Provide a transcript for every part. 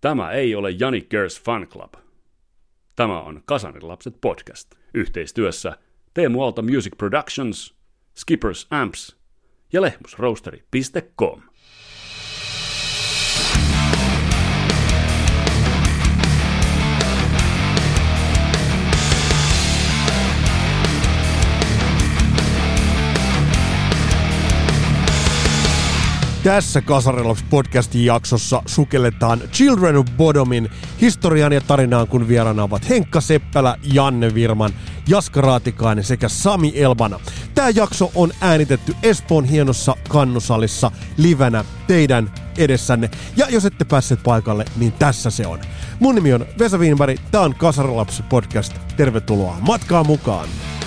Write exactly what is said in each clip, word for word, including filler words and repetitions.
Tämä ei ole Jani Girls Fan Club. Tämä on Kasarilapset podcast. Yhteistyössä Teemu Aalto Music Productions, Skippers Amps ja lehmusroasteri piste com. Tässä Kasarilapset-podcastin jaksossa sukelletaan Children of Bodomin historiaan ja tarinaan, kun vieraana ovat Henkka Seppälä, Janne Virman, Jaska Raatikainen sekä Sami Elbana. Tämä jakso on äänitetty Espoon hienossa Kannusalissa livenä teidän edessänne. Ja jos ette päässeet paikalle, niin tässä se on. Mun nimi on Vesa Wienberg, tää on Kasarilapset-podcast. Tervetuloa matkaan mukaan!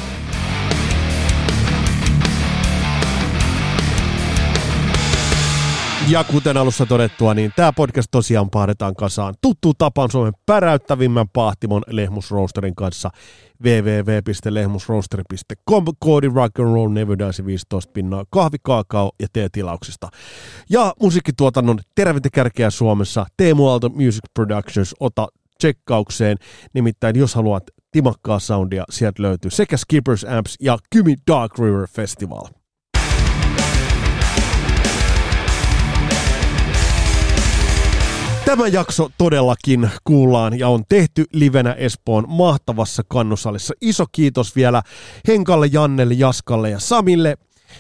Ja kuten alussa todettua, niin tämä podcast tosiaan paadetaan kasaan tuttu tapaan Suomen päräyttävimmän paahtimon lehmusroosterin kanssa double-u double-u double-u piste lehmusroasteri piste com, koodi rock'n'roll nevydaisi viisitoista pinnaa kahvi, kaakao ja teetilauksista. Ja musiikkituotannon tervettä kärkeä Suomessa Teemu Aalto Music Productions, ota tsekkaukseen, nimittäin jos haluat timakkaa soundia, sieltä löytyy sekä Skippers Amps ja Kymi Dark River Festival. Tämä jakso todellakin kuullaan ja on tehty livenä Espoon mahtavassa Kannusalissa. Iso kiitos vielä Henkalle, Jannelle, Jaskalle ja Samille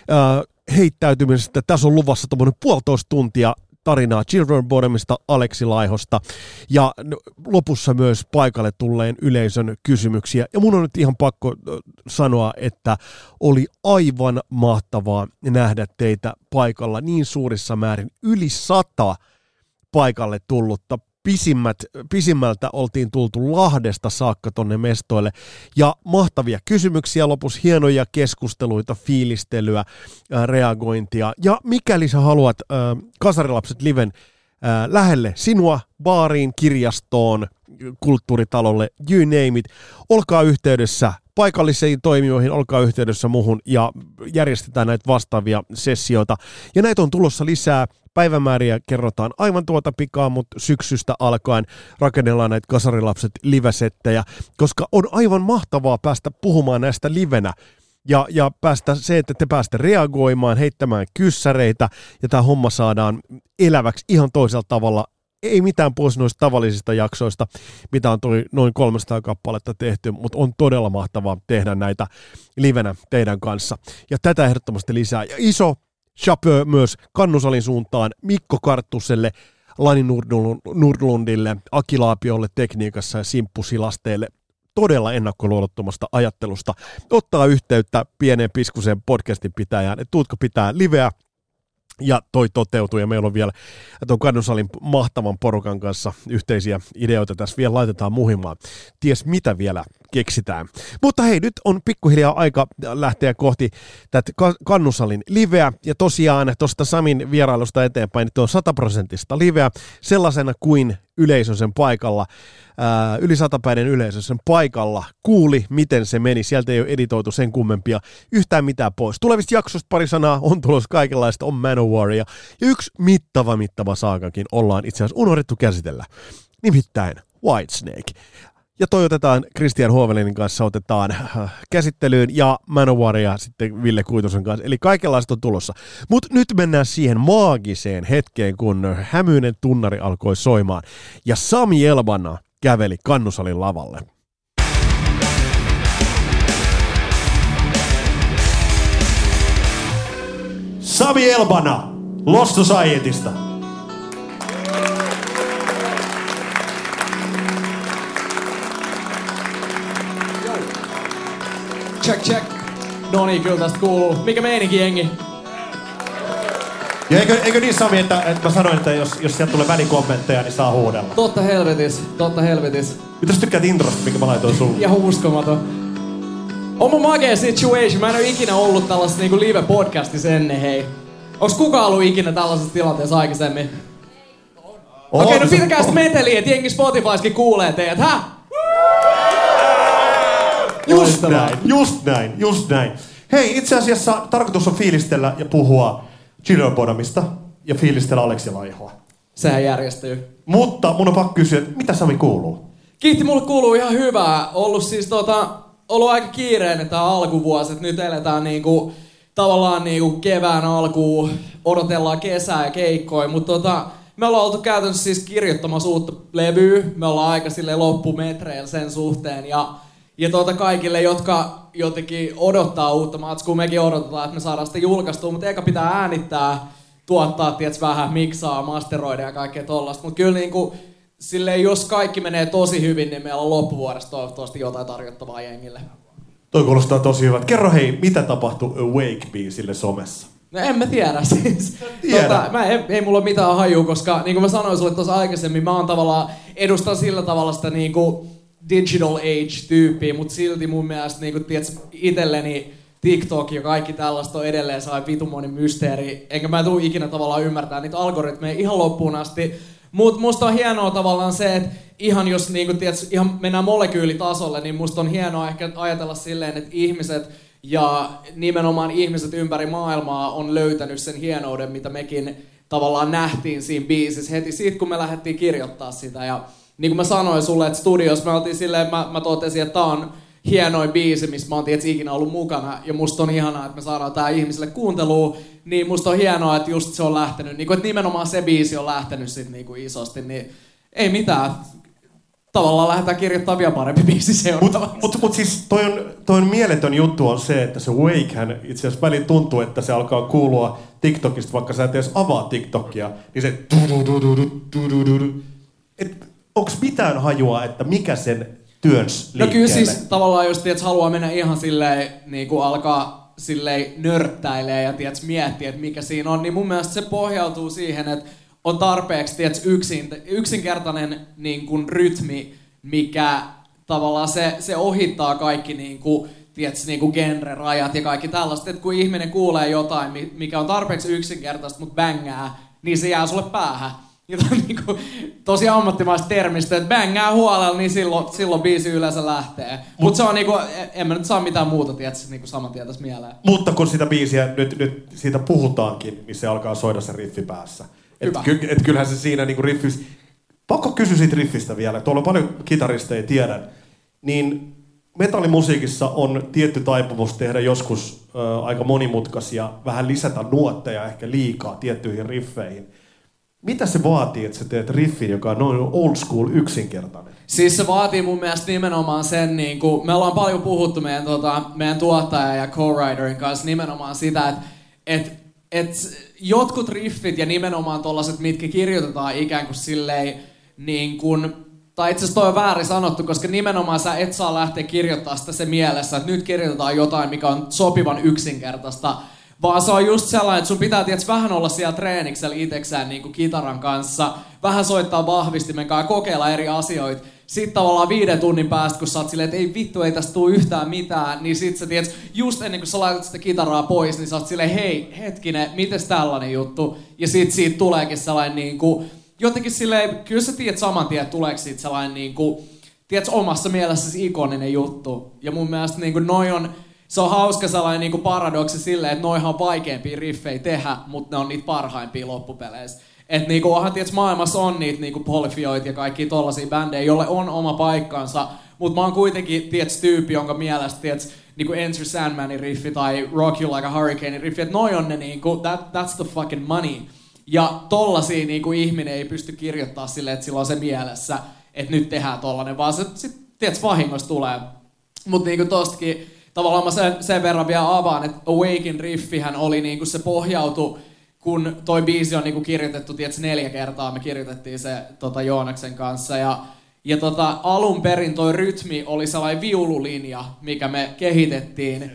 äh, heittäytymisestä. Tässä on luvassa tommoinen puolitoista tuntia tarinaa Children Bodomista, Aleksi Laihosta ja lopussa myös paikalle tulleen yleisön kysymyksiä. Ja mun on nyt ihan pakko sanoa, että oli aivan mahtavaa nähdä teitä paikalla niin suurissa määrin, yli sata paikalle tullutta. Pisimmät, pisimmältä oltiin tultu Lahdesta saakka tonne mestoille ja mahtavia kysymyksiä lopussa, hienoja keskusteluita, fiilistelyä, ää, reagointia. Ja mikäli sä haluat ää, Kasarilapset liven ää, lähelle sinua, baariin, kirjastoon, kulttuuritalolle, you name it, olkaa yhteydessä paikallisiin toimijoihin, olkaa yhteydessä muhun ja järjestetään näitä vastaavia sessioita. Ja näitä on tulossa lisää. Päivämääriä kerrotaan aivan tuota pikaa, mutta syksystä alkaen rakennellaan näitä Kasarilapset livesettejä, koska on aivan mahtavaa päästä puhumaan näistä livenä ja, ja päästä se, että te päästä reagoimaan, heittämään kyssäreitä ja tämä homma saadaan eläväksi ihan toisella tavalla. Ei mitään pois noista tavallisista jaksoista, mitä on toi noin kolmesataa kappaletta tehty, mutta on todella mahtavaa tehdä näitä livenä teidän kanssa. Ja tätä ehdottomasti lisää. Ja iso chapeau myös Kannusalin suuntaan Mikko Karttuselle, Lani Nordlundille, Aki Laapiolle tekniikassa ja Simppu Silasteelle todella ennakkoluulottomasta ajattelusta. Ottaa yhteyttä pieneen piskuseen podcastin pitäjään, että tuutko pitää liveä. Ja toi toteutuu ja meillä on vielä tuon Kannusalin mahtavan porukan kanssa yhteisiä ideoita tässä vielä laitetaan muhimaan. Ties mitä vielä keksitään. Mutta hei, nyt on pikkuhiljaa aika lähteä kohti tätä Kannusalin liveä. Ja tosiaan tuosta Samin vierailusta eteenpäin, niin on sataprosenttista liveä sellaisena kuin yleisö sen paikalla, ää, yli satapäinen yleisö sen paikalla kuuli, miten se meni. Sieltä ei ole editoitu sen kummempia yhtään mitään pois. Tulevista jaksosta pari sanaa on tulossa kaikenlaista, on Manowaria. Ja yksi mittava, mittava saagakin ollaan itse asiassa unohdettu käsitellä. Nimittäin Whitesnake. Ja toivotetaan Christian Hovelinin kanssa otetaan äh, käsittelyyn ja Manowaria sitten Ville Kuitosen kanssa. Eli kaikenlaista on tulossa. Mutta nyt mennään siihen maagiseen hetkeen, kun hämyinen tunnari alkoi soimaan. Ja Sami Elbana käveli Kannusalin lavalle. Sami Elbana, Lost Societysta. Check, check. No niin, kyllä tästä kuuluu. Mikä meininki, jengi? Ja eikö, eikö niin, Sami, että, että mä sanoin, että jos, jos sieltä tulee välikommentteja, niin saa huudella? Totta helvetis, totta helvetis. Mitäs tykkäät introsta, mikä mä laitoin sulle? Ihan uskomaton. On mun magea situation. Mä en oo ikinä ollut tällaisessa niinku live-podcastissa ennen, hei. Onks kukaan ollut ikinä tällaisessa tilanteessa aikaisemmin? Okei, okay, no pitäkää sitä meteliä, että jengi Spotifyskin kuulee teidät, hä? Just näin, just näin, just näin. Hei, itse asiassa tarkoitus on fiilistellä ja puhua Children Bodomista ja fiilistellä Aleksi Laihoa. sehän järjestyy. Mutta mun on pakko kysyä, että mitä Sami kuuluu? Kiitti, mulle kuuluu ihan hyvää. Ollut siis tota, ollut aika kiireinen tää alkuvuosi, että nyt eletään niinku tavallaan niinku kevään alkuun, odotellaan kesää ja keikkoja, mutta tota, me ollaan oltu käytännössä siis kirjoittamassa uutta levyä, me ollaan aika silleen loppumetreillä sen suhteen ja, ja tota kaikille, jotka jotenkin odottaa uutta matskua, mekin odotetaan, että me saadaan sitä julkaistua, mutta eikä pitää äänittää, tuottaa, tiets vähän, miksaa, masteroida ja kaikkea tollasta, mutta kyllä niinku silleen, jos kaikki menee tosi hyvin, niin meillä on loppuvuodesta toivottavasti jotain tarjottavaa jengille. Toi kuulostaa tosi hyvältä. Kerro hei, mitä tapahtui Awake-biisille somessa? No en mä tiedä siis. Tiedä. Tota, mä ei, ei mulla ole mitään hajua, koska niin kuin mä sanoin sulle tuossa aikaisemmin, mä oon tavallaan, edustan sillä tavalla sitä niin kuin digital age-tyyppiä, mutta silti mun mielestä niin kuin, tiedätkö, itselleni TikTok ja kaikki tällaista on edelleen sellainen vitumoinen mysteeri, enkä mä tuu ikinä tavallaan ymmärtää niitä algoritmeja ihan loppuun asti. Mutta musta on hienoa tavallaan se, että ihan jos niinku, tiedätkö, ihan mennään molekyylitasolle, niin musta on hienoa ehkä ajatella silleen, että ihmiset ja nimenomaan ihmiset ympäri maailmaa on löytänyt sen hienouden, mitä mekin tavallaan nähtiin siinä biisissä heti siitä, kun me lähdettiin kirjoittaa sitä. Ja niin kuin mä sanoin sulle, että studios me oltiin silleen, mä, mä totesin, että tää on hienoin biisi, missä mä oon tietysti ikinä ollut mukana. Ja musta on ihanaa, että me saadaan tää ihmisille kuunteluun. Niin musta on hienoa, että just se on lähtenyt, niin kuin, että nimenomaan se biisi on lähtenyt sit niin kuin isosti. Niin ei mitään. Tavallaan lähdetään kirjoittamaan vielä parempi biisi seuraavaksi. Mutta mut, mut siis toi on, toi on mieletön juttu on se, että se Wakehän itse asiassa väliin tuntuu, että se alkaa kuulua TikTokista, vaikka sä et edes avaa TikTokia, niin se et onks mitään hajua, että mikä sen työns liikkeelle? No kyllä siis tavallaan jos tiedät, haluaa mennä ihan silleen, niin kuin alkaa silleen nörttäilee ja tiedät, miettiä, että mikä siinä on, niin mun mielestä se pohjautuu siihen, että on tarpeeksi tiedät, yksin, yksinkertainen niin kuin, rytmi, mikä tavallaan se, se ohittaa kaikki niin kuin, tiedät, niin kuin genre-rajat ja kaikki tällaista. Että kun ihminen kuulee jotain, mikä on tarpeeksi yksinkertaista, mutta bängää, niin se jää sulle päähän. Jotain niin kuin, tosi ammattimaista termistä, että bängää huolella, niin silloin, silloin biisi yleensä lähtee. Mutta Mut se on niinku, en mä nyt saa mitään muuta, tiedätkö, niinku saman tien tässä mieleen. Mutta kun sitä biisiä nyt, nyt siitä puhutaankin, niin se alkaa soida se riffi päässä. Et, ky, et kyllähän se siinä niinku riffis... Pakko kysyä siitä riffistä vielä. Tuolla on paljon kitaristeja, tiedän. Niin metallimusiikissa on tietty taipumus tehdä joskus äh, aika monimutkaisia, vähän lisätä nuotteja ehkä liikaa tiettyihin riffeihin. Mitä se vaatii, että sä teet riffin, joka on noin old school yksinkertainen? Siis se vaatii mun mielestä nimenomaan sen, niin kuin, me ollaan paljon puhuttu meidän, tota, meidän tuottaja ja co-writerin kanssa nimenomaan sitä, että et, et jotkut riffit ja nimenomaan tollaset, mitkä kirjoitetaan ikään kuin silleen, niin kuin, tai itse asiassa toi on väärin sanottu, koska nimenomaan sä et saa lähteä kirjoittamaan sitä se mielessä, että nyt kirjoitetaan jotain, mikä on sopivan yksinkertaista, vaan se on just sellainen, että sun pitää tietysti vähän olla siellä treeniksellä iteksään niin kuin kitaran kanssa, vähän soittaa vahvistimen kanssa, kokeilla eri asioita. Sitten tavallaan viiden tunnin päästä, kun sä oot silleen, että ei vittu, ei tästä tule yhtään mitään, niin sit sä tiedät, just ennen kuin sä laitat sitä kitaraa pois, niin sä oot silleen, hei, hetkinen, mites tällainen juttu? Ja sit siitä tuleekin sellainen niin kuin, jotenkin silleen, kyllä sä tiedät saman tien, että tuleeko siitä sellainen niin kuin, tiedät, omassa mielessäsi ikoninen juttu. Ja mun mielestä niin kuin, noi on, se on hauska sellainen niinku paradoksi silleen, että noihan on vaikeampia riffejä tehdä, mutta ne on niitä parhaimpia loppupeleissä. Että niinku, onhan tietysti maailmassa on niitä niinku Polyphioita ja kaikkia tollasia bändejä, jolle on oma paikkansa, mutta mä oon kuitenkin tietysti tyyppi, jonka mielestä tietysti niinku Enter Sandmanin riffi tai Rock You Like a Hurricane riffi, että noi on ne niinku, that, that's the fucking money. Ja tollasia niinku ihminen ei pysty kirjoittamaan silleen, että sillä on se mielessä, että nyt tehdään tollanen, vaan se sit tietysti vahingossa tulee. Mutta niinku tostakin, tavallaan mä sen, sen verran vielä avaan, että Awaken riffihän oli niinku se pohjautu, kun toi biisi on niinku kirjoitettu tiedätkö, neljä kertaa, me kirjoitettiin se tota, Joonaksen kanssa. Ja, ja tota, alun perin toi rytmi oli sellainen viululinja, mikä me kehitettiin.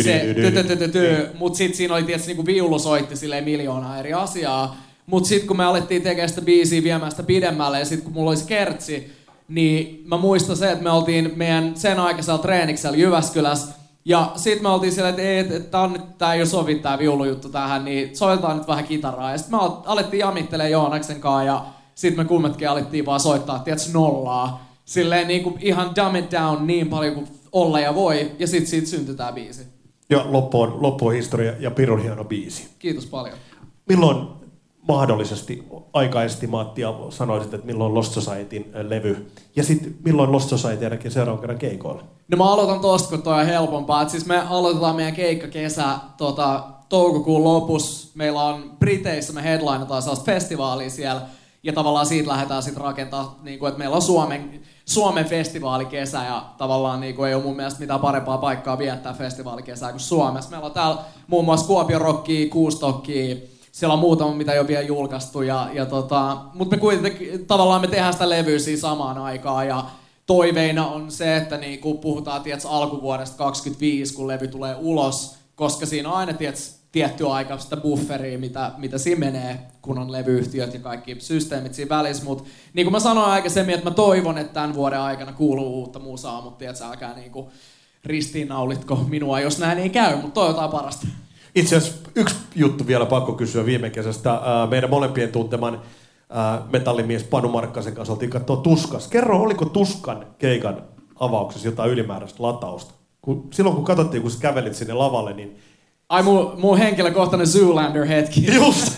Mutta sitten siinä oli tietysti niinku viulu soitti silleen miljoonaa eri asiaa. Mutta sitten kun me alettiin tekemään sitä biisiä viemään sitä pidemmälle ja sitten kun mulla oli se kertsi, niin mä muistan se, että me oltiin meidän sen aikaisella treeniksellä Jyväskylässä. Ja sit me oltiin siellä, että ei, että et, tää, on nyt, tää ei ole sovi tää viulujuttu tähän, niin soitetaan nyt vähän kitaraa. Ja sit me alettiin jamittelemaan Joonaksen kanssa ja sit me kummatkin alettiin vaan soittaa, tiedätkö, nollaa. Silleen niin kuin ihan dumb it down niin paljon kuin olla ja voi, ja sit siitä syntyi tää biisi. Ja loppu on, loppu on historia ja pirun hieno biisi. Kiitos paljon. Milloin mahdollisesti aikaestimaattia sanoisit, että milloin Lost Societyn levy, ja sitten milloin Lost Society ainakin seuraavan kerran keikoilla? No mä aloitan tosta, kun toi on helpompaa. Et siis me aloitetaan meidän keikkakesä tota, toukokuun lopussa. Meillä on Briteissä, me headlinetaan sellaista festivaalia siellä, ja tavallaan siitä lähdetään sitten rakentaa, niin kuin, että meillä on Suomen, Suomen festivaalikesä, ja tavallaan niin kuin, ei ole mun mielestä mitään parempaa paikkaa viettää festivaalikesää kuin Suomessa. Meillä on täällä muun muassa Kuopion Rockia, Kuustokkia, siellä on muutama, mitä ei ole vielä julkaistu, ja, ja tota, mutta me kuitenkin tavallaan me tehdään sitä levyä siinä samaan aikaan, ja toiveina on se, että niin kun puhutaan tietysti alkuvuodesta kaksikymmentäviisi, kun levy tulee ulos, koska siinä on aina tietysti tietty aika sitä bufferia, mitä, mitä siinä menee, kun on levyyhtiöt ja kaikki systeemit siinä välissä, mutta niin kuin mä sanoin aikaisemmin, että mä toivon, että tämän vuoden aikana kuuluu uutta musaa, mutta tiedätkö, älkää niin kuin ristiinnaulitko minua, jos näin ei käy, mutta toivotaan parasta. Itse asiassa yksi juttu vielä pakko kysyä viime kesästä. Meidän molempien tunteman metallimies Panu Markkasen kanssa oltiin katsoa Tuskas. Kerro, oliko Tuskan keikan avauksessa jotain ylimääräistä latausta? Kun, silloin kun katsottiin, kun sä kävelit sinne lavalle, niin... Ai mun, mun henkilökohtainen Zoolander-hetki. Just!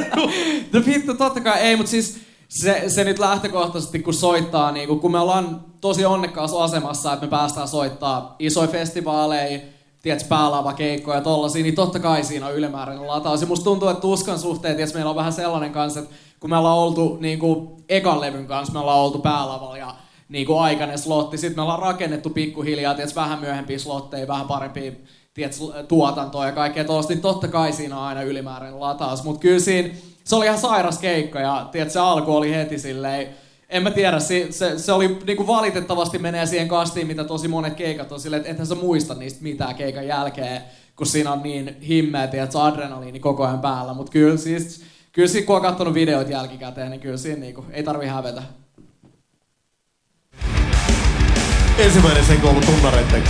No vittu, totta kai ei, mutta siis se, se nyt lähtökohtaisesti kun soittaa, niin kun me ollaan tosi onnekkaassa asemassa, että me päästään soittaa isoja festivaaleja, tiedätkö, päälavakeikkoja ja tollasia, niin totta kai siinä on ylimääräinen lataus. Ja musta tuntuu, että Tuskan suhteen, tiedätkö, meillä on vähän sellainen kanssa, että kun me ollaan oltu niin kuin ekan levyn kanssa, me ollaan oltu päälavalla ja niin kuin aikainen slotti, sitten me ollaan rakennettu pikkuhiljaa, tiedätkö, vähän myöhempiä slotteja, vähän parempia, tiedätkö, tuotantoa ja kaikkea tollaista, niin totta kai siinä on aina ylimääräinen lataus. Mutta kyllä siinä, se oli ihan sairas keikka ja tiedätkö, se alku oli heti silleen, en mä tiedä, se, se, se oli niinku valitettavasti menee siihen kastiin, mitä tosi monet keikat on silleen, että ethän sä muista niistä mitään keikan jälkeen, kun siinä on niin himmeä, tiedät, adrenaliini koko ajan päällä. Mutta kyllä siis, kyllä siis, kun on katsonut videoita jälkikäteen, niin kyllä siinä niinku, ei tarvi hävetä. Ensimmäinen sen ollut tunnareiden.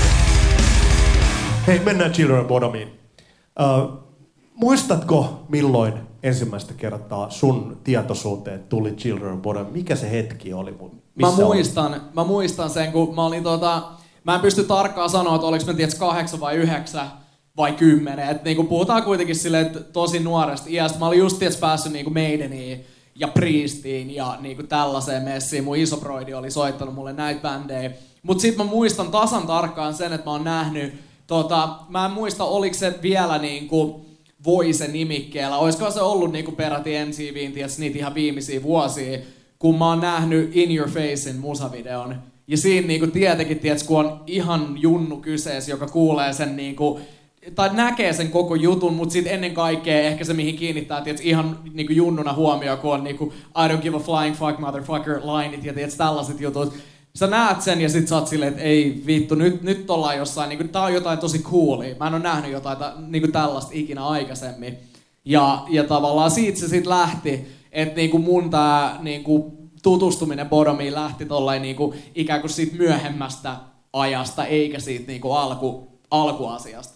Hei, mennään Children Bodomiin. Uh, muistatko, milloin ensimmäistä kertaa sun tietoisuuteen tuli Children Bodom? Mikä se hetki oli? Mä muistan, mä muistan sen, kun mä olin tota... Mä en pysty tarkkaan sanoa, että oliko mä tiedätkö kahdeksan vai yhdeksän vai kymmenen. Et niinku puhutaan kuitenkin silleen, että tosi nuoresta iästä. Mä olin just tiedätkö päässyt niinku Maideniin ja Priestiin ja niinku tällaiseen messiin. Mun isoproidi oli soittanut mulle näitä bändejä. Mut sit mä muistan tasan tarkkaan sen, että mä oon nähnyt... Tota, mä en muista, oliko se vielä niinku... Voice-nimikkeellä. Olisiko se ollut niinku peräti M T V:n, tiedätkö, niitä ihan viimeisiä vuosia, kun mä oon nähnyt In Your Facein musavideon. Ja siinä niinku tietenkin, tiedätkö, kun on ihan junnu kyseessä, joka kuulee sen niinku, tai näkee sen koko jutun, mutta sitten ennen kaikkea ehkä se, mihin kiinnittää, tiedätkö, ihan niinku junnuna huomioon, kun on niinku I don't give a flying fuck motherfucker lineit ja tiedätkö, tällaiset jutut. Sä näet sen ja sit sä oot silleen, että ei vittu, nyt, nyt ollaan jossain, niinku, tää on jotain tosi coolia. Mä en oo nähnyt jotain ta, niinku tällaista ikinä aikaisemmin. Ja, ja tavallaan siitä se sit lähti, että niinku mun tää niinku, tutustuminen Bodomiin lähti tollain niinku, ikään kuin siitä myöhemmästä ajasta, eikä siitä niinku, alku, alkuasiasta.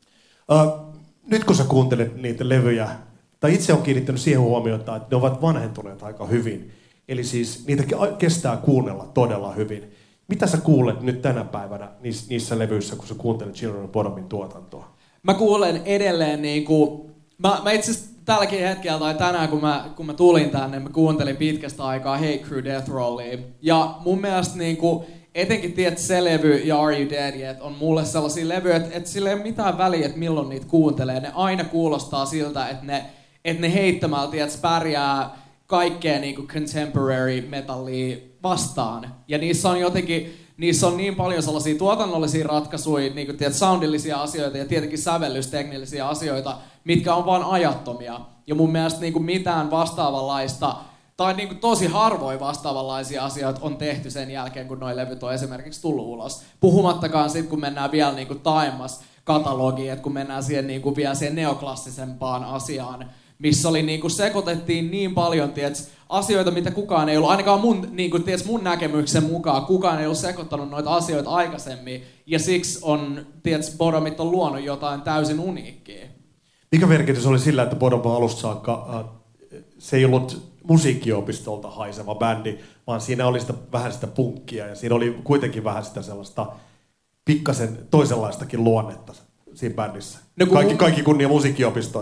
Uh, nyt kun sä kuuntelet niitä levyjä, tai itse on kiinnittänyt siihen huomiota, että ne ovat vanhentuneet aika hyvin. Eli siis niitä kestää kuunnella todella hyvin. Mitä sä kuulet nyt tänä päivänä niissä, niissä levyissä, kun sä kuuntelet Children of Bodomin tuotantoa? Mä kuulen edelleen niinku... Mä, mä itse asiassa tälläkin hetkellä tai tänään, kun mä, kun mä tulin tänne, mä kuuntelin pitkästä aikaa Hate Crew Death Rollia. Ja mun mielestä niinku... Etenkin tiedät se levy ja Are You Dead Yet on mulle sellaisia levyjä, että, että sillä ei ole mitään väliä, että milloin niitä kuuntelee. Ne aina kuulostaa siltä, että ne, että ne heittämällä tiedät, pärjää kaikkea niinku contemporary metallia vastaan. Ja niissä on jotenkin, niissä on niin paljon sellaisia tuotannollisia ratkaisuja, niinku tiedät, soundillisia asioita ja tietenkin sävellysteknillisiä asioita, mitkä on vaan ajattomia. Ja mun mielestä niinku mitään vastaavanlaista, tai niinku tosi harvoin vastaavanlaisia asioita on tehty sen jälkeen, kun noi levyt on esimerkiksi tullut ulos. Puhumattakaan sit, kun mennään vielä niinku taemmas katalogiin, että kun mennään siihen niinku vielä siihen neoklassisempaan asiaan, missä oli niinku sekoitettiin niin paljon, tiedätkö, asioita, mitä kukaan ei ollut, ainakaan mun, niinku, tiedätkö, mun näkemyksen mukaan, kukaan ei ollut sekoittanut noita asioita aikaisemmin, ja siksi on, tiedätkö, Bodomit on luonut jotain täysin uniikkiä. Mikä merkitys oli sillä, että Bodom on alusta saakka, äh, se ei ollut musiikkiopistolta haiseva bändi, vaan siinä oli sitä, vähän sitä punkkia, ja siinä oli kuitenkin vähän sitä sellaista pikkasen toisenlaistakin luonnetta siinä bändissä. No, kaikki, mun... kaikki kunnia musiikkiopistoille.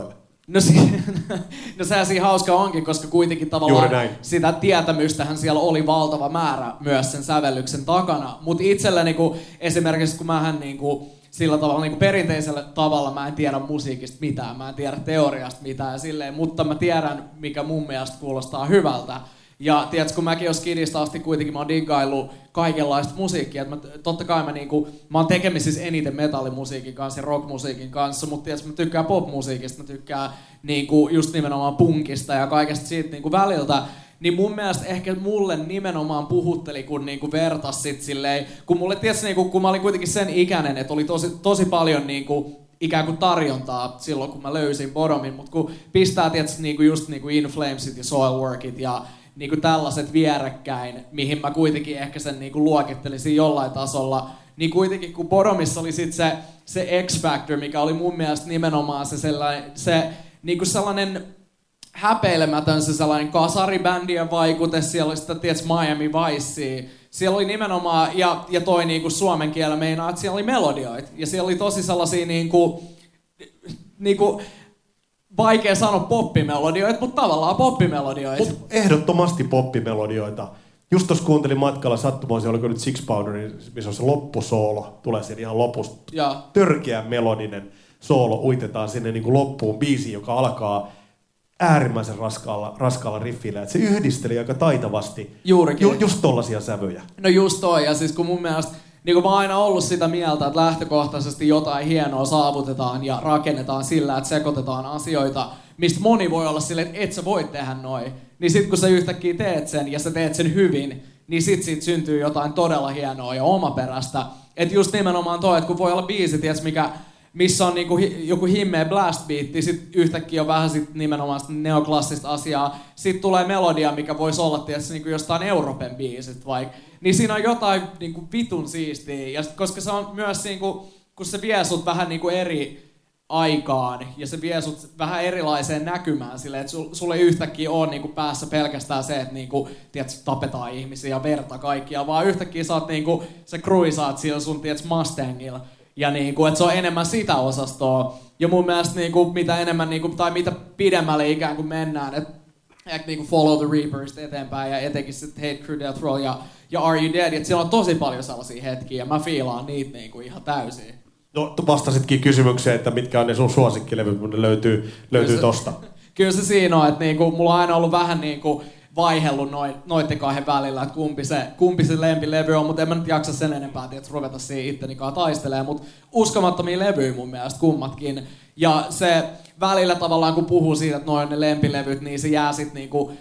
No, si- no sehän siinä hauska onkin, koska kuitenkin tavallaan sitä tietämystähän siellä oli valtava määrä myös sen sävellyksen takana. Mutta itsellä niinku, esimerkiksi kun mähän niinku, sillä tavalla niinku perinteisellä tavalla mä en tiedä musiikista mitään, mä en tiedä teoriasta mitään ja silleen, mutta mä tiedän, mikä mun mielestä kuulostaa hyvältä. Ja tiedätkö, kun mäkin olen skidistä asti kuitenkin mä oon diggaillut kaikenlaista musiikkia. Mä, totta kai mä, niinku, mä oon tekemisissä eniten metallimusiikin kanssa ja rockmusiikin kanssa, mutta tiedätkö, mä tykkään popmusiikista, mä tykkään niinku, just nimenomaan punkista ja kaikesta siitä niinku, väliltä. Niin mun mielestä ehkä mulle nimenomaan puhutteli, kun niinku, vertas sit silleen, kun mulle tiedätkö, niinku, kun mä olin kuitenkin sen ikäinen, että oli tosi, tosi paljon niinku, ikään kuin tarjontaa silloin, kun mä löysin Bodomin, mutta kun pistää tiedätkö, niinku, just niinku In Flamesit ja Soilworkit ja niinku tällaiset vierekkäin, mihin mä kuitenkin ehkä sen niinku luokittelisin jollain tasolla, niin kuitenkin kun Bodomissa oli sit se, se X-Factor, mikä oli mun mielestä nimenomaan se sellainen, se, niinku sellainen häpeilemätön se sellainen kasaribändien vaikute, siellä oli sitä tiedätkö, Miami Vicea, siellä oli nimenomaan, ja, ja toi niinku suomen kielellä meinaa, että siellä oli melodioita, ja siellä oli tosi sellaisia niinku, niinku vaikea sanoa poppimelodioita, mutta tavallaan poppimelodioita. Mut ehdottomasti poppimelodioita. Just tuossa kuuntelin matkalla sattumaan, se oliko nyt Six Pounder, missä on se loppusoolo, tulee siinä ihan lopusta. Ja törkeä melodinen soolo uitetaan sinne niin kuin loppuun biisiin, joka alkaa äärimmäisen raskaalla, raskaalla riffillä. Et se yhdisteli aika taitavasti Juurikin. Ju, just tollaisia sävyjä. No just toi, ja siis kun mun mielestä niin kuin mä oon aina ollut sitä mieltä, että lähtökohtaisesti jotain hienoa saavutetaan ja rakennetaan sillä, että sekoitetaan asioita, mistä moni voi olla silleen, että et sä voi tehdä noin. Niin sit kun sä yhtäkkiä teet sen ja sä teet sen hyvin, niin sit siitä syntyy jotain todella hienoa ja omaperäistä. Että just nimenomaan toi, että kun voi olla biisi, tiiäks, mikä, missä on niinku hi, joku himmeä blast beatti, sit yhtäkkiä on vähän sit nimenomaan sit neoklassista asiaa. Sit tulee melodia, mikä voisi olla tiiäks, niinku jostain Euroopan biisit vaikka. Niin siinä on jotain niinku vitun siistiä, ja koska se on myös niinku, kun se vie sut vähän niinku eri aikaan, ja se vie sut vähän erilaiseen näkymään silleen, että sulla ei yhtäkkiä ole niinku päässä pelkästään se, että niinku, tiedätkö, tapetaan ihmisiä ja verta kaikkia, vaan yhtäkkiä sä oot niinku, sä cruisaat sillä sun tiedätkö, Mustangilla, ja niinku, että se on enemmän sitä osastoa. Ja mun mielestä niinku, mitä enemmän, niinku, tai mitä pidemmälle ikään kuin mennään, että ehkä niinku Follow the Reapers eteenpäin ja etenkin sitten Hate Crew Death Roll ja, ja Are You Dead, että siellä on tosi paljon sellaisia hetkiä ja mä fiilaan niitä niinku ihan täysin. No vastasitkin kysymykseen, että mitkä on ne sun suosikkilevyt, mutta ne löytyy, löytyy se, tosta. Kyllä se siinä on, että niinku, mulla on aina ollut vähän niinku vaihellut noin, noitten kahden välillä, että kumpi se, kumpi se lempilevy on, mutta en mä nyt jaksa sen enempää, että ruveta siihen itteni kanssa taistelemaan, mutta uskomattomia levyjä mun mielestä kummatkin. Ja se välillä tavallaan, kun puhuu siitä, että noin ne lempilevyt, niin se jää sit niinku,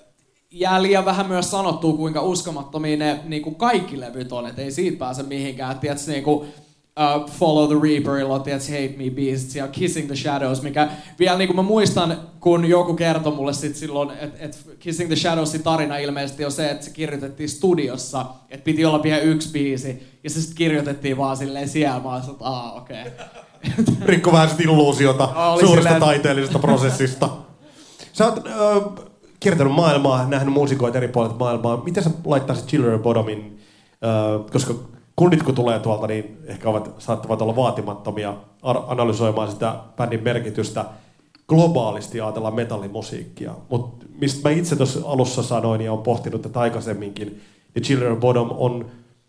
jää liian vähän myös sanottua, kuinka uskomattomia ne niinku kaikki levyt on, että ei siitä pääse mihinkään. Et tiiätkö, niinku, uh, Follow the Reaperilla on tiiätkö, Hate Me Beast ja Kissing the Shadows, mikä vielä niinku mä muistan, kun joku kertoi mulle sit silloin, että et Kissing the Shadowsin tarina ilmeisesti on se, että se kirjoitettiin studiossa, että piti olla vielä yksi biisi, ja se sitten kirjoitettiin vaan silleen siellä, mä olin, että aah, okei. Okay. Rikko vähän sit illuusiota Oli suuresta silleen taiteellisesta prosessista. Sä oot äh, kiertänyt maailmaa, nähnyt muusikoita eri puolilta maailmaa. Miten sä laittaisit Children of Bodomin, äh, koska kunnit kun tulee tuolta, niin ehkä ovat, saattavat olla vaatimattomia analysoimaan sitä bändin merkitystä. Globaalisti ajatellaan metallimusiikkia. Mutta mistä mä itse tuossa alussa sanoin ja olen pohtinut tätä aikaisemminkin, niin Children of Bodom on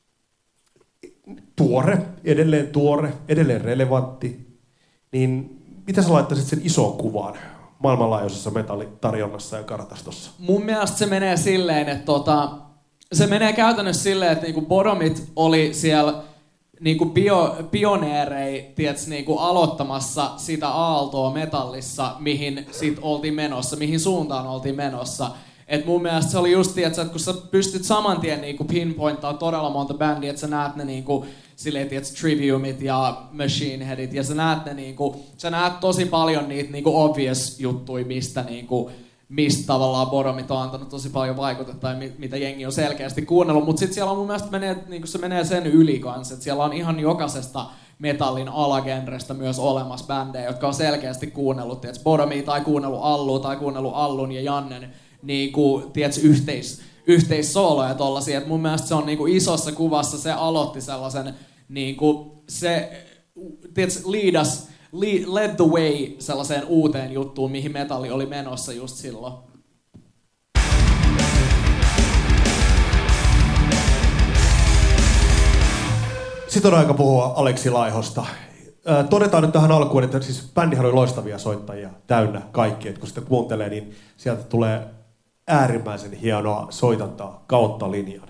tuore, edelleen tuore, edelleen relevantti, niin mitä sä laittaisit sen isoon kuvaan maailmanlaajuisessa metallitarjonnassa ja kartastossa? Mun mielestä se menee silleen, että tota, se menee käytännössä silleen, että niinku Bodomit oli siellä niinku bio, pioneerei, tiedätkö, niinku aloittamassa sitä aaltoa metallissa, mihin sit oltiin menossa, mihin suuntaan oltiin menossa. Et mun mielestä se oli just, tiiätkö, että kun sä pystyt saman tien niinku pinpointtaa todella monta bändiä, että sä näet ne niinku, silleen, tiiätkö, Triviumit ja Machine Headit, ja sä näet ne niinku, sä näet tosi paljon niitä niinku obvious juttuja, mistä niinku, mistä tavallaan Bodomit on antanut tosi paljon vaikutetta ja mitä jengi on selkeästi kuunnellut, mutta sitten siellä on mun mielestä menee, niinku se menee sen yli kanssa, että siellä on ihan jokaisesta metallin alagenrestä myös olemassa bändejä, jotka on selkeästi kuunnellut, tiiätkö, Bodomia tai kuunnellut Allua tai kuunnellut Allun ja Jannen niinku, tiedätkö, yhteis, yhteissooloja tollasia, että mun mielestä se on niinku isossa kuvassa, se aloitti sellaisen, niinku, se, tiedätkö, liidas led the way sellaiseen uuteen juttuun, mihin metalli oli menossa just silloin. Sitten on aika puhua Aleksi Laihosta. Todetaan nyt tähän alkuun, että siis bändihän oli loistavia soittajia täynnä kaikki, että kun sitä kuuntelee, niin sieltä tulee äärimmäisen hienoa soitantaa kautta linjan.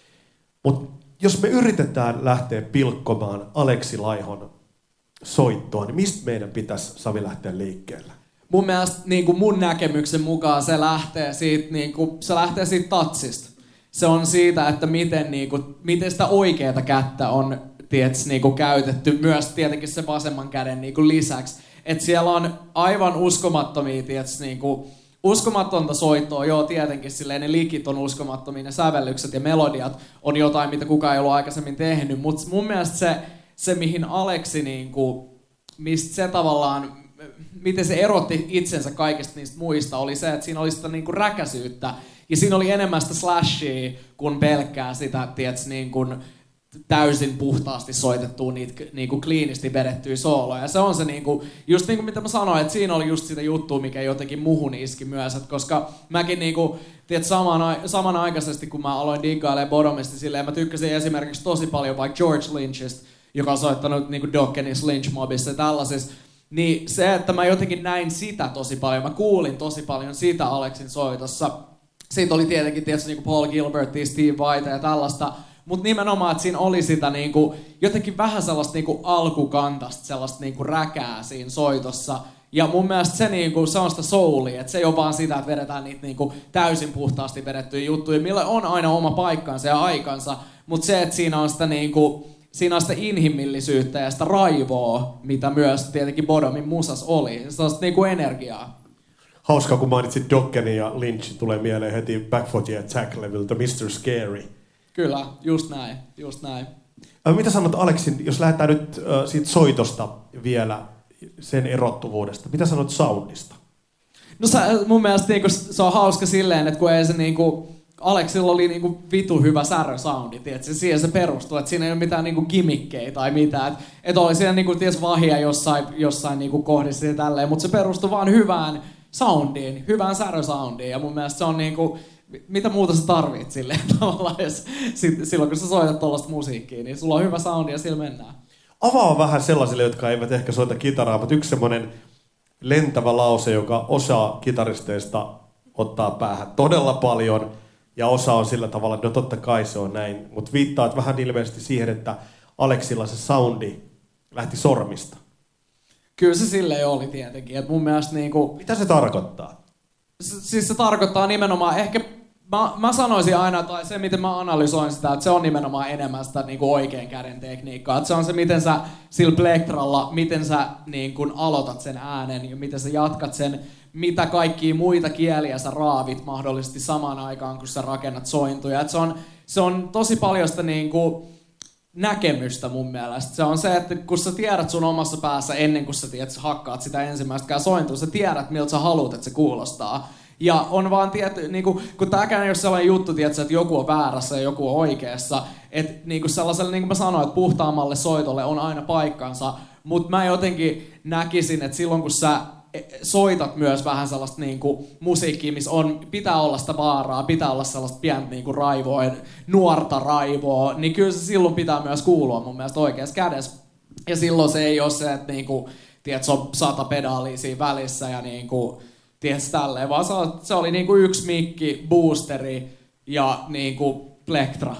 Mutta jos me yritetään lähteä pilkkomaan Aleksi Laihon soittoa, niin mistä meidän pitäisi, Sami, lähteä liikkeelle? Mun mielestä niin kuin mun näkemyksen mukaan se lähtee siitä, niin kuin, se lähtee siitä tatsista. Se on siitä, että miten, niin kuin, miten sitä oikeata kättä on tiets, niin kuin käytetty, myös tietenkin se vasemman käden niin kuin lisäksi. Että siellä on aivan uskomattomia, tiets, niin kuin, uskomatonta soittoa, joo tietenkin silleen ne likit on uskomattomia, ne sävellykset ja melodiat on jotain, mitä kukaan ei ollut aikaisemmin tehnyt, mutta mun mielestä se, se mihin Aleksi, niin kuin, mistä se tavallaan, miten se erotti itsensä kaikista niistä muista, oli se, että siinä oli sitä niin kuin räkäsyyttä, ja siinä oli enemmän sitä slashia kuin pelkkää sitä, tiets, niin kuin, täysin puhtaasti soitettua niitä niinku kliinisti vedettyjä sooloja. Ja se on se niinku, just niinku mitä mä sanoin, että siinä oli just sitä juttua, mikä jotenkin muhun iski myös, että koska mäkin niinku, tiedät, saman, samanaikaisesti kun mä aloin diggailemaan Bodomista silleen, mä tykkäsin esimerkiksi tosi paljon vaikka George Lynchistä, joka on soittanut niinku Dokkenis, Lynch Mobissa ja tällaisissa, niin se, että mä jotenkin näin sitä tosi paljon, mä kuulin tosi paljon sitä Aleksin soitossa. Siitä oli tietenkin tietysti niinku Paul Gilbertia, Steve Vai ja tällaista, mutta nimenomaan, että siinä oli sitä niinku, jotenkin vähän sellaista niinku alkukantasta, sellaista niinku räkää siinä soitossa. Ja mun mielestä se, niinku, se on sitä soulia, että se ei ole vaan sitä, että vedetään niitä niinku täysin puhtaasti vedettyjä juttuja, millä on aina oma paikkansa ja aikansa. Mutta se, että siinä on sitä, niinku, siinä on sitä inhimillisyyttä ja sitä raivoa, mitä myös tietenkin Bodomin musas oli. Sellaista niinku energiaa. Hauskaa, kun mainitsit Dokkenin ja Lynch, tulee mieleen heti Back for the Attack-levyltä mister Scary. Kyllä, just näin, just näin. Mitä sanot Aleksin, jos lähdetään nyt äh, siitä soitosta vielä, sen erottuvuudesta, mitä sanot soundista? No sä, mun mielestä niinku, se on hauska silleen, että kun ei se niinku, Aleksilla oli niinku vitu hyvä särösoundi, tiedätkö, siihen se perustuu, että siinä ei ole mitään niinku gimmikkejä tai mitään, että et oli siinä niinku, ties vahia jossain, jossain niinku kohdissa ja tälleen, mutta se perustui vaan hyvään soundiin, hyvään särösoundiin, ja mun mielestä se on niinku, mitä muuta sä tarvit silleen tavallaan, jos, silloin kun sä soitat tollaista musiikkia, niin sulla on hyvä soundi ja sillä mennään. Avaa vähän sellaisille, jotka eivät ehkä soita kitaraa, mutta yksi semmoinen lentävä lause, joka osa kitaristeista ottaa päähän todella paljon, ja osa on sillä tavalla, että no totta kai se on näin, mutta viittaat vähän ilmeisesti siihen, että Aleksilla se soundi lähti sormista. Kyllä se silleen oli tietenkin, että mun mielestä niinku... Mitä se tarkoittaa? S- siis se tarkoittaa nimenomaan, ehkä mä, mä sanoisin aina, tai se miten mä analysoin sitä, että se on nimenomaan enemmän sitä niinku oikean käden tekniikkaa. Että se on se, miten sä sillä plektralla, miten sä niinku aloitat sen äänen ja miten sä jatkat sen, mitä kaikkia muita kieliä sä raavit mahdollisesti samaan aikaan, kun sä rakennat sointuja. Että se on, se on tosi paljon sitä niinku näkemystä mun mielestä. Se on se, että kun sä tiedät sun omassa päässä ennen kuin sä, tiedät, sä hakkaat sitä ensimmäistäkään sointua, sä tiedät miltä sä haluat, että se kuulostaa. Ja on vaan tietty, niinku, kun tääkään ei ole sellainen juttu, tiedätkö, että joku on väärässä ja joku on oikeassa. Että niinku sellaiselle, niin kuin mä sanoin, että puhtaammalle soitolle on aina paikkansa. Mutta mä jotenkin näkisin, että silloin kun sä soitat myös vähän sellaista niinku musiikkia, missä on, pitää olla sitä vaaraa, pitää olla sellaista pientä niinku raivoa, nuorta raivoa, niin kyllä se silloin pitää myös kuulua mun mielestä oikeassa kädessä. Ja silloin se ei ole se, että niinku, tiedät, se on sata pedaalia siinä välissä ja niinku, tiedät, tälleen, vaan se, se oli niinku yksi mikki, boosteri ja niinku plektra.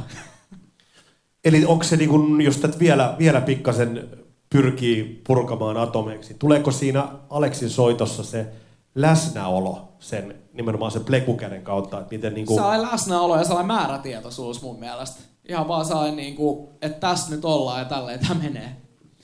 Eli onko se, niinku, jos tätä vielä, vielä pikkasen pyrkii purkamaan atomeiksi, tuleeko siinä Aleksin soitossa se läsnäolo sen nimenomaan sen plekukäden kautta, että miten niinku... Sellainen läsnäolo ja sellainen määrätietoisuus mun mielestä. Ihan vaan sellainen niinku, että tässä nyt ollaan ja tälleen tämä menee.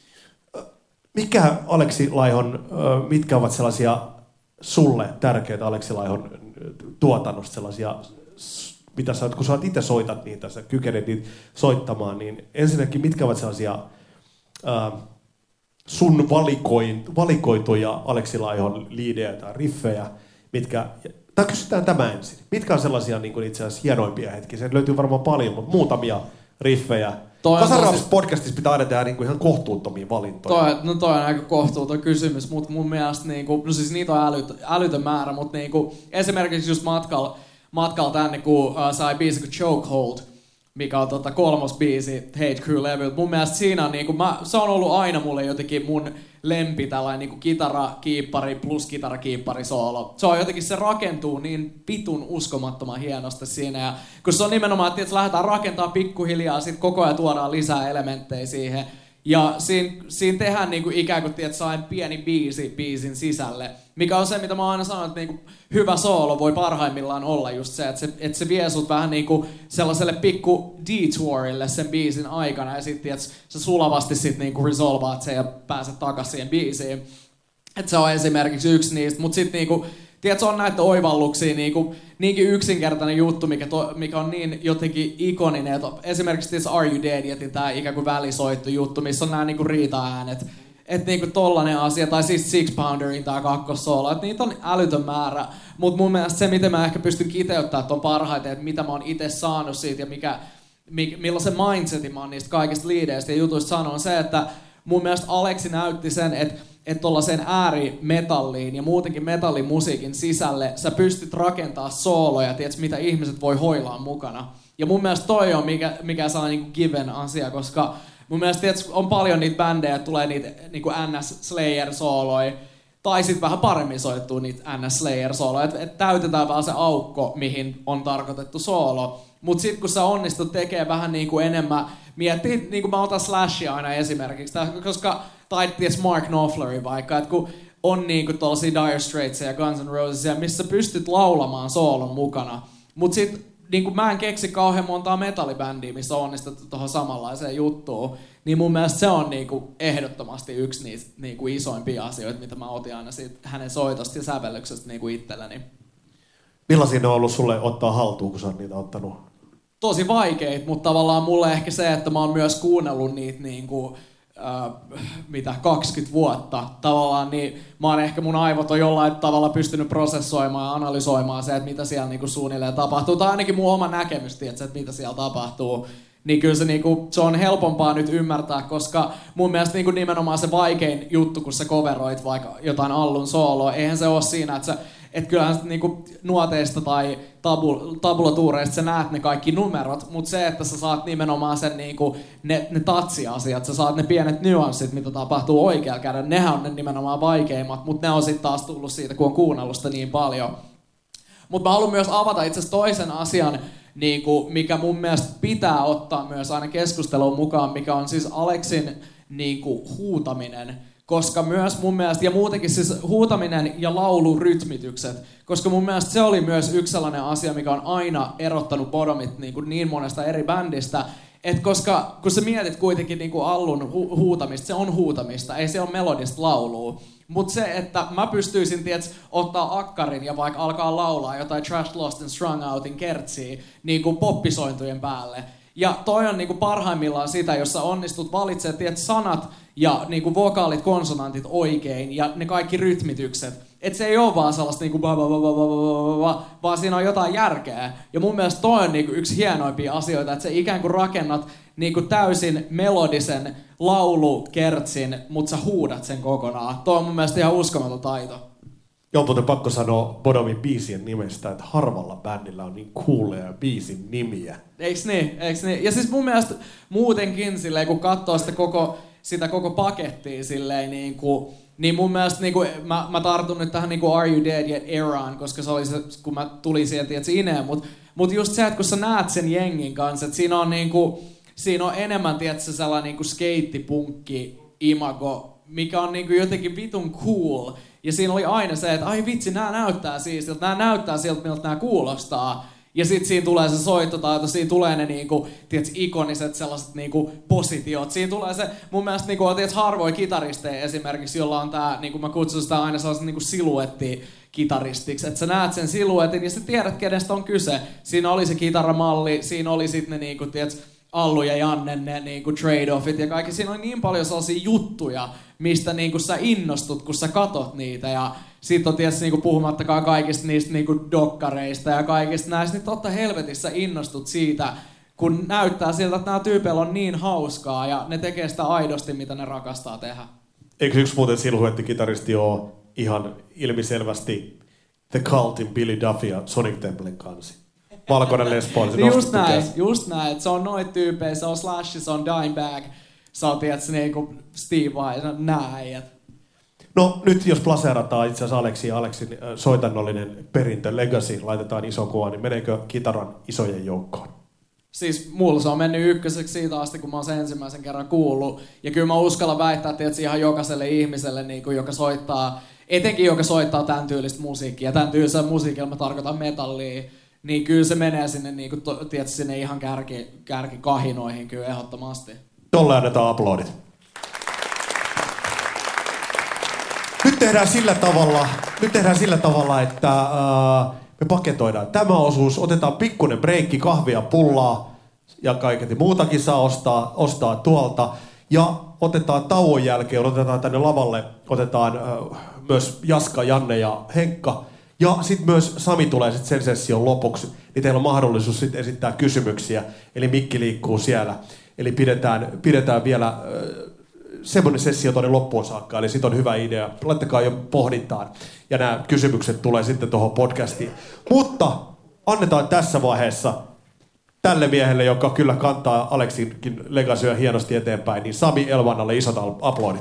Mikä Aleksi Laihon, mitkä ovat sellaisia sulle tärkeitä Aleksi Laihon tuotannosta sellaisia, mitä sä, kun sä itse soitat niitä, sä kykenet niitä soittamaan, niin ensinnäkin mitkä ovat sellaisia ää, sun valikoin, valikoituja Aleksi Laihon liidejä tai riffejä, mitkä, tai kysytään tämä ensin. Mitkä on sellaisia niin kuin itse asiassa hienoimpia hetkiä? Se löytyy varmaan paljon, mutta muutamia riffejä, Kasaraps-podcastissa pitää aina tehdä niinku ihan kohtuuttomia valintoja. Toi, no toi on aika kohtuuton kysymys, mutta mun mielestä niinku, no siis niitä on älyt, älytön määrä, mutta niinku, esimerkiksi just matkalla matkal tänne, kun uh, sai biisi kuin Chokehold, mikä on tota kolmos biisi Hate Crew-levyltä. Mun mielestä siinä on niinku, mä, se on ollut aina mulle jotenkin mun lempi tällainen niinku kitarakiippari plus kitarakiippari soolo. Se on jotenkin, se rakentuu niin pitun uskomattoman hienosti siinä. Ja kun se on nimenomaan, että lähdetään rakentamaan pikkuhiljaa, sit koko ajan tuodaan lisää elementtejä siihen. Ja siinä, siinä tehdään niinku ikään kuin, että sain pieni biisi biisin sisälle. Mikä on se, mitä mä aina sanon, että niinku hyvä soolo voi parhaimmillaan olla just se, että se, että se vie sut vähän niinku sellaiselle pikku detourille sen biisin aikana. Ja sitten, että sä sulavasti sit niinku resolvaat sen ja pääset takaisin siihen biisiin. Että se on esimerkiksi yksi niistä. Mut sit niinku, tiedät, se on näitä oivalluksia, niinku, niinkin yksinkertainen juttu, mikä, to, mikä on niin jotenkin ikoninen. Että esimerkiksi tässä Are You Dead jätin tää ikään kuin välisoittu juttu, missä on nämä niinku riita-äänet. Että niinku tollanen asia, tai siis Six Pounderin tää kakkossolo, että niitä on älytön määrä. Mut mun mielestä se, miten mä ehkä pystyn kiteyttämään ton parhaiten, että mitä mä oon itse saanut siitä ja mikä, mikä, millaisen mindsetin mä oon niistä kaikista liideistä ja jutuista saanut, on se, että mun mielestä Aleksi näytti sen, että että tollaiseen äärimetalliin ja muutenkin metallimusiikin sisälle sä pystyt rakentamaan sooloja, tiedätkö, mitä ihmiset voi hoilaa mukana. Ja mun mielestä toi on mikä, mikä sellainen niin given asia, koska mun mielestä tiedätkö, on paljon niitä bändejä, että tulee niitä niin kuin N S Slayer-sooloja, tai sitten vähän paremmin soittuu niitä N S Slayer-sooloja, että et täytetään vähän se aukko, mihin on tarkoitettu soolo. Mut sit kun sä onnistut tekemään vähän niin kuin enemmän, miettii, niin kuin mä otan Slashia aina esimerkiksi, koska tai ties Mark Knopfleri vaikka, että kun on niinku tollasia Dire Straits ja Guns N' Roses, missä pystyt laulamaan soolon mukana. Mut sit niinku mä en keksi kauhean montaa metallibändiä, missä on onnistuttu tohon samanlaiseen juttuun. Niin mun mielestä se on niinku ehdottomasti yksi niistä niinku isoimpia asioita, mitä mä otin aina siitä hänen soitosta ja sävellyksestä niinku itselläni. Millaisia ne on ollut sulle ottaa haltuun, kun sä oot niitä ottanut? Tosi vaikeita, mutta tavallaan mulle ehkä se, että mä oon myös kuunnellut niitä niinku Uh, mitä kaksikymmentä vuotta tavallaan, niin mä oon ehkä mun aivot on jollain tavalla pystynyt prosessoimaan ja analysoimaan se, että mitä siellä niinku suunnilleen tapahtuu, tai ainakin mun oma näkemys, tietysti, että mitä siellä tapahtuu, niin kyllä se, niinku, se on helpompaa nyt ymmärtää, koska mun mielestä niinku nimenomaan se vaikein juttu, kun sä coveroit vaikka jotain Allun sooloa, eihän se ole siinä, että sä että kyllähän niinku nuoteista tai tabu, tabulatuureista sä näet ne kaikki numerot, mutta se, että sä saat nimenomaan sen niinku, ne, ne tatsiasiat, sä saat ne pienet nyanssit, mitä tapahtuu oikealla kädellä, nehän on ne nimenomaan vaikeimmat, mutta ne on sitten taas tullut siitä, kun on kuunnellut sitä niin paljon. Mutta mä haluan myös avata itse asiassa toisen asian, niinku, mikä mun mielestä pitää ottaa myös aina keskusteluun mukaan, mikä on siis Aleksin niinku, huutaminen. Koska myös mun mielestä, ja muutenkin siis huutaminen ja laulurytmitykset, koska mun mielestä se oli myös yksi sellainen asia, mikä on aina erottanut Bodomit niin, kuin niin monesta eri bändistä, että koska kun sä mietit kuitenkin niin kuin Allun hu- huutamista, se on huutamista, ei se ole melodista laulua. Mutta se, että mä pystyisin tiets, ottaa akkarin ja vaikka alkaa laulaa jotain Trash Lost and Strung Outin kertsiä niin kuin poppisointujen päälle. Ja toi on niinku parhaimmillaan sitä, jos sä onnistut valitsemaan tiedät, sanat ja niinku vokaalit, konsonantit oikein ja ne kaikki rytmitykset. Et se ei ole vaan sellaista niinku ba, ba, ba, ba, ba, ba, vaan siinä on jotain järkeä. Ja mun mielestä toi on niinku yksi hienoimpia asioita, että sä ikään kuin rakennat niinku täysin melodisen laulukertsin, mutta sä huudat sen kokonaan. Toi on mun mielestä ihan uskomaton taito. Joo, mutta pakko sanoa Bodomin biisien nimestä, että harvalla bändillä on niin cooleja biisin nimiä. Eiks niin? Eiks niin? Ja siis mun mielestä muutenkin silleen, kun katsoo sitä koko, sitä koko pakettia silleen, niin, kuin, niin mun mielestä niin kuin, mä, mä tartun nyt tähän niin kuin Are You Dead eraan, koska se oli se, kun mä tulin siihen, tiedätkö, ineen, mutta mut just se, että kun sä näet sen jengin kanssa, että siinä on, niin kuin, siinä on enemmän, tiedätkö, sellainen niin kuin skeittipunkki imago, mikä on niin kuin jotenkin vitun cool. Ja siinä oli aina se, että ai vitsi, nämä näyttää siistiltä, nämä näyttää siltä, miltä nämä kuulostaa. Ja sitten siinä tulee se soittotaito, siinä tulee ne niinku, tiedätkö, ikoniset sellaiset niinku positiot. Siinä tulee se, mun mielestä niinku, tiedätkö, harvoin kitaristeja esimerkiksi, jolla on tää, niinku mä kutsun sitä aina sellaiset niinku siluetti-kitaristiksi. Että sä näet sen siluetin ja sä tiedät, kenestä on kyse. Siinä oli se kitaramalli, siinä oli sitten ne niinku, tiedätkö, Allu ja Janne, ne niinku trade-offit ja kaikki. Siinä on niin paljon sellaisia juttuja, mistä niinku sä innostut, kun sä katot niitä. Ja sit on tietysti niinku puhumattakaan kaikista niistä niinku dokkareista ja kaikista näistä. Niin totta helvetissä innostut siitä, kun näyttää siltä, että nämä tyypeillä on niin hauskaa ja ne tekee sitä aidosti, mitä ne rakastaa tehdä. Eikö yksi muuten silhuettikitaristi ole ihan ilmiselvästi The Cultin Billy Duffy ja Sonic Templen kansi? Valkoinen Les Paul, se niin just näin, just näin. Se on noit tyyppejä, se on Slash, se on Dimebag, se on tietysti niinku Steve Vai, nää äijät. No nyt jos plaseerataan itse asiassa Aleksi ja Aleksin äh, soitannollinen perintö, legacy, laitetaan iso kuva, niin meneekö kitaran isojen joukkoon? Siis mulla se on mennyt ykköseksi siitä asti, kun mä oon sen ensimmäisen kerran kuullut. Ja kyllä mä uskallan väittää, että ihan jokaiselle ihmiselle, niin kuin, joka soittaa, etenkin joka soittaa tämän tyylistä musiikkia, ja tämän tyylisellä musiikilla mä tarkoitan metallia, niin kyllä se menee sinne, niin kuin, tiedätkö, sinne ihan kärki, kärkikahinoihin kyllä ehdottomasti. Tolle annetaan aplodit. Nyt tehdään sillä tavalla, nyt tehdään sillä tavalla että uh, me paketoidaan tämä osuus, otetaan pikkuinen breikki, kahvia, pullaa ja kaiketi muutakin saa ostaa, ostaa tuolta. Ja otetaan tauon jälkeen, otetaan tänne lavalle, otetaan uh, myös Jaska, Janne ja Henkka. Ja sitten myös Sami tulee sit sen session lopuksi, niin teillä on mahdollisuus sit esittää kysymyksiä, eli mikki liikkuu siellä. Eli pidetään, pidetään vielä uh, semmoinen sessio tuonne loppuun saakka, eli sit on hyvä idea. Laittakaa jo pohdintaan. Ja nämä kysymykset tulee sitten tuohon podcastiin. Mutta annetaan tässä vaiheessa tälle miehelle, joka kyllä kantaa Aleksinkin legacyä hienosti eteenpäin, niin Sami Elvannalle isot aplodit.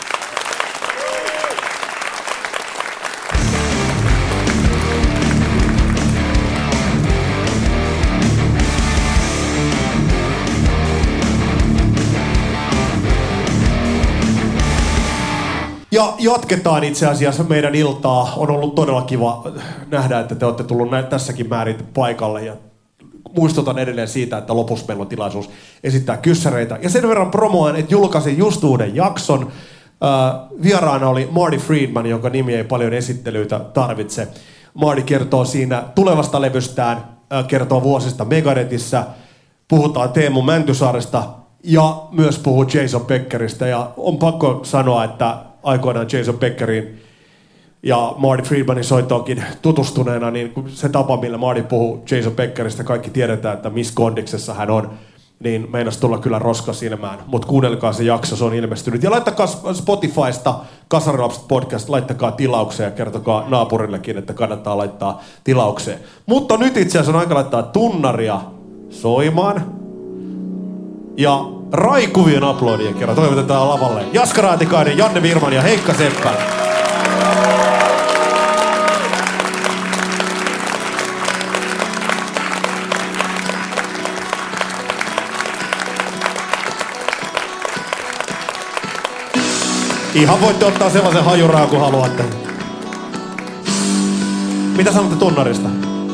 Ja jatketaan itse asiassa meidän iltaa. On ollut todella kiva nähdä, että te olette tullut tässäkin määrin paikalle. Ja muistutan edelleen siitä, että lopussa meillä on tilaisuus esittää kyssäreitä. Ja sen verran promoan, että julkaisin just uuden jakson. Äh, vieraana oli Marty Friedman, jonka nimi ei paljon esittelyitä tarvitse. Marty kertoo siinä tulevasta levystään, äh, kertoo vuosista Megadethissa. Puhutaan Teemu Mäntysaaresta ja myös puhuu Jason Beckeristä. Ja on pakko sanoa, että aikoinaan Jason Beckeriin ja Marty Friedmanin soittoonkin tutustuneena, niin se tapa, millä Marty puhuu Jason Beckeristä, kaikki tiedetään, että missä kondiksessa hän on, niin meinasi tulla kyllä roska silmään. Mutta kuunnelkaa se jakso, se on ilmestynyt. Ja laittakaa Spotifysta Kasarilapset podcast, laittakaa tilaukseen ja kertokaa naapurillekin, että kannattaa laittaa tilaukseen. Mutta nyt itse asiassa on aika laittaa tunnaria soimaan. Ja raikuvien aplodien kerran toivotetaan lavalle Jaska Raatikainen, Janne Virman ja Heikka Seppälä. Ihan voitte ottaa sellaisen hajuraan kun haluatte. Mitä sanotte tunnarista?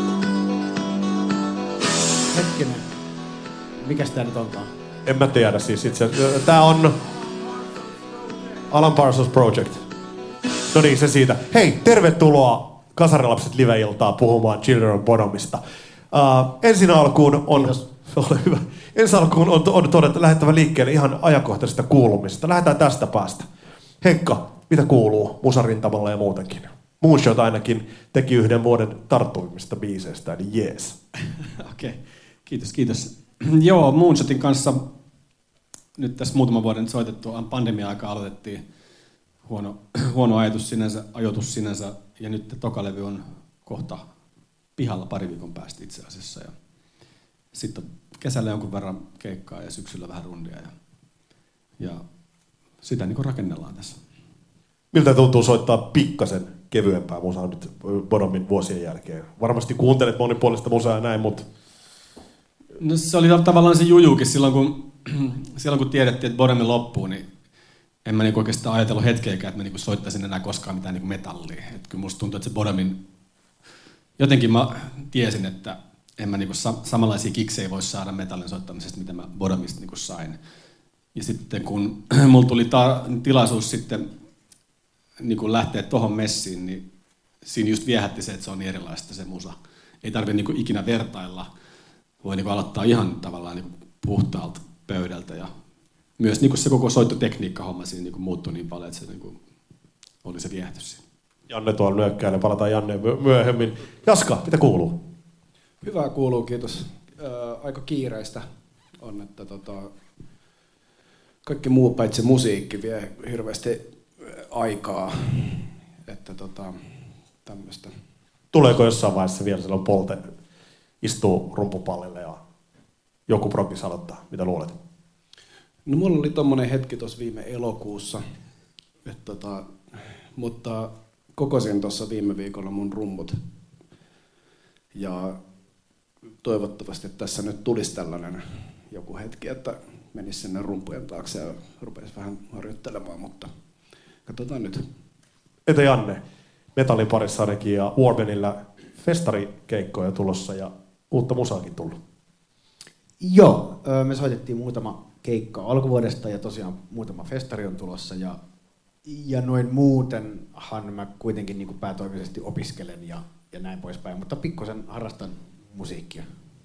Hetkinen. Mikäs tää nyt onkaan? En mä tiedä siis itse. Tää on Alan Parsons Project. No niin, se siitä. Hei, tervetuloa Kasarilapset live-iltaa puhumaan Children of Bodomista. Uh, ensin alkuun on... Ole hyvä. Ensin alkuun on, on todettu lähdettävä liikkeelle ihan ajankohtaisesta kuulumisesta. Lähdetään tästä päästä. Henkka, mitä kuuluu musarintamalla ja muutenkin? Moonshot ainakin teki yhden vuoden tarttuvimmista biiseistä, eli jees. Okei, okay. kiitos, kiitos. Joo, Moonshotin kanssa nyt tässä muutaman vuoden soitettua pandemia-aikaa aloitettiin. Huono, huono ajatus sinänsä, ajoitus sinänsä, ja nyt tokalevy on kohta pihalla pari viikon päästä itse asiassa. Ja sitten kesällä jonkun verran keikkaa ja syksyllä vähän rundia, ja, ja sitä niin kuin rakennellaan tässä. Miltä tuntuu soittaa pikkasen kevyempää musaa nyt Bodomin vuosien jälkeen? Varmasti kuuntelet monipuolista musaa ja näin, mutta... No se oli tavallaan se jujukin silloin, kun, silloin kun tiedettiin, että Bodomi loppuu, niin en mä niinku oikeastaan ajatellut hetkeäkään, että mä niinku soittaisin enää koskaan mitään niinku metallia. Et kyllä musta tuntuu, että se Bodomin... Jotenkin mä tiesin, että en mä niinku sa- samanlaisia kiksejä voi saada metallin soittamisesta, mitä mä Bodomista niinku sain. Ja sitten kun mulla tuli ta- tilaisuus sitten niinku lähteä tohon messiin, niin siinä just viehätti se, että se on niin erilaista se musa. Ei tarvitse niinku ikinä vertailla. Voi niinku aloittaa ihan tavallaan niinku puhtaalta pöydältä. Ja myös niinku se koko soittotekniikka-homma siinä niinku muuttui niin paljon, että se niinku oli se viehätys siinä. Janne tuolla nyökkäilee, palataan Janneen myöhemmin. Jaska, mitä kuuluu? Hyvää kuuluu, kiitos. äh, aika kiireistä on, että tota, kaikki muu paitsi musiikki vie hirveästi aikaa, että tota, tämmöistä. Tuleeko jossain vaiheessa vielä silloin Polte istuu rumpupallille ja joku progi sanottaa? Mitä luulet? No mulla oli tommonen hetki tuossa viime elokuussa, että tota, mutta kokosin tuossa viime viikolla mun rummut. Ja toivottavasti tässä nyt tulisi tällainen joku hetki, että menisi sinne rumpujen taakse ja rupesi vähän harjoittelemaan, mutta katsotaan nyt. Entä Janne? Metallin parissa ainakin ja Warbenillä festarikeikkoja tulossa ja uutta musaakin tullut. Joo, me soitettiin muutama keikka alkuvuodesta ja tosiaan muutama festari on tulossa ja, ja noin muutenhan mä kuitenkin niin kuin päätoimisesti opiskelen ja, ja näin poispäin, mutta pikkusen harrastan musiikkia.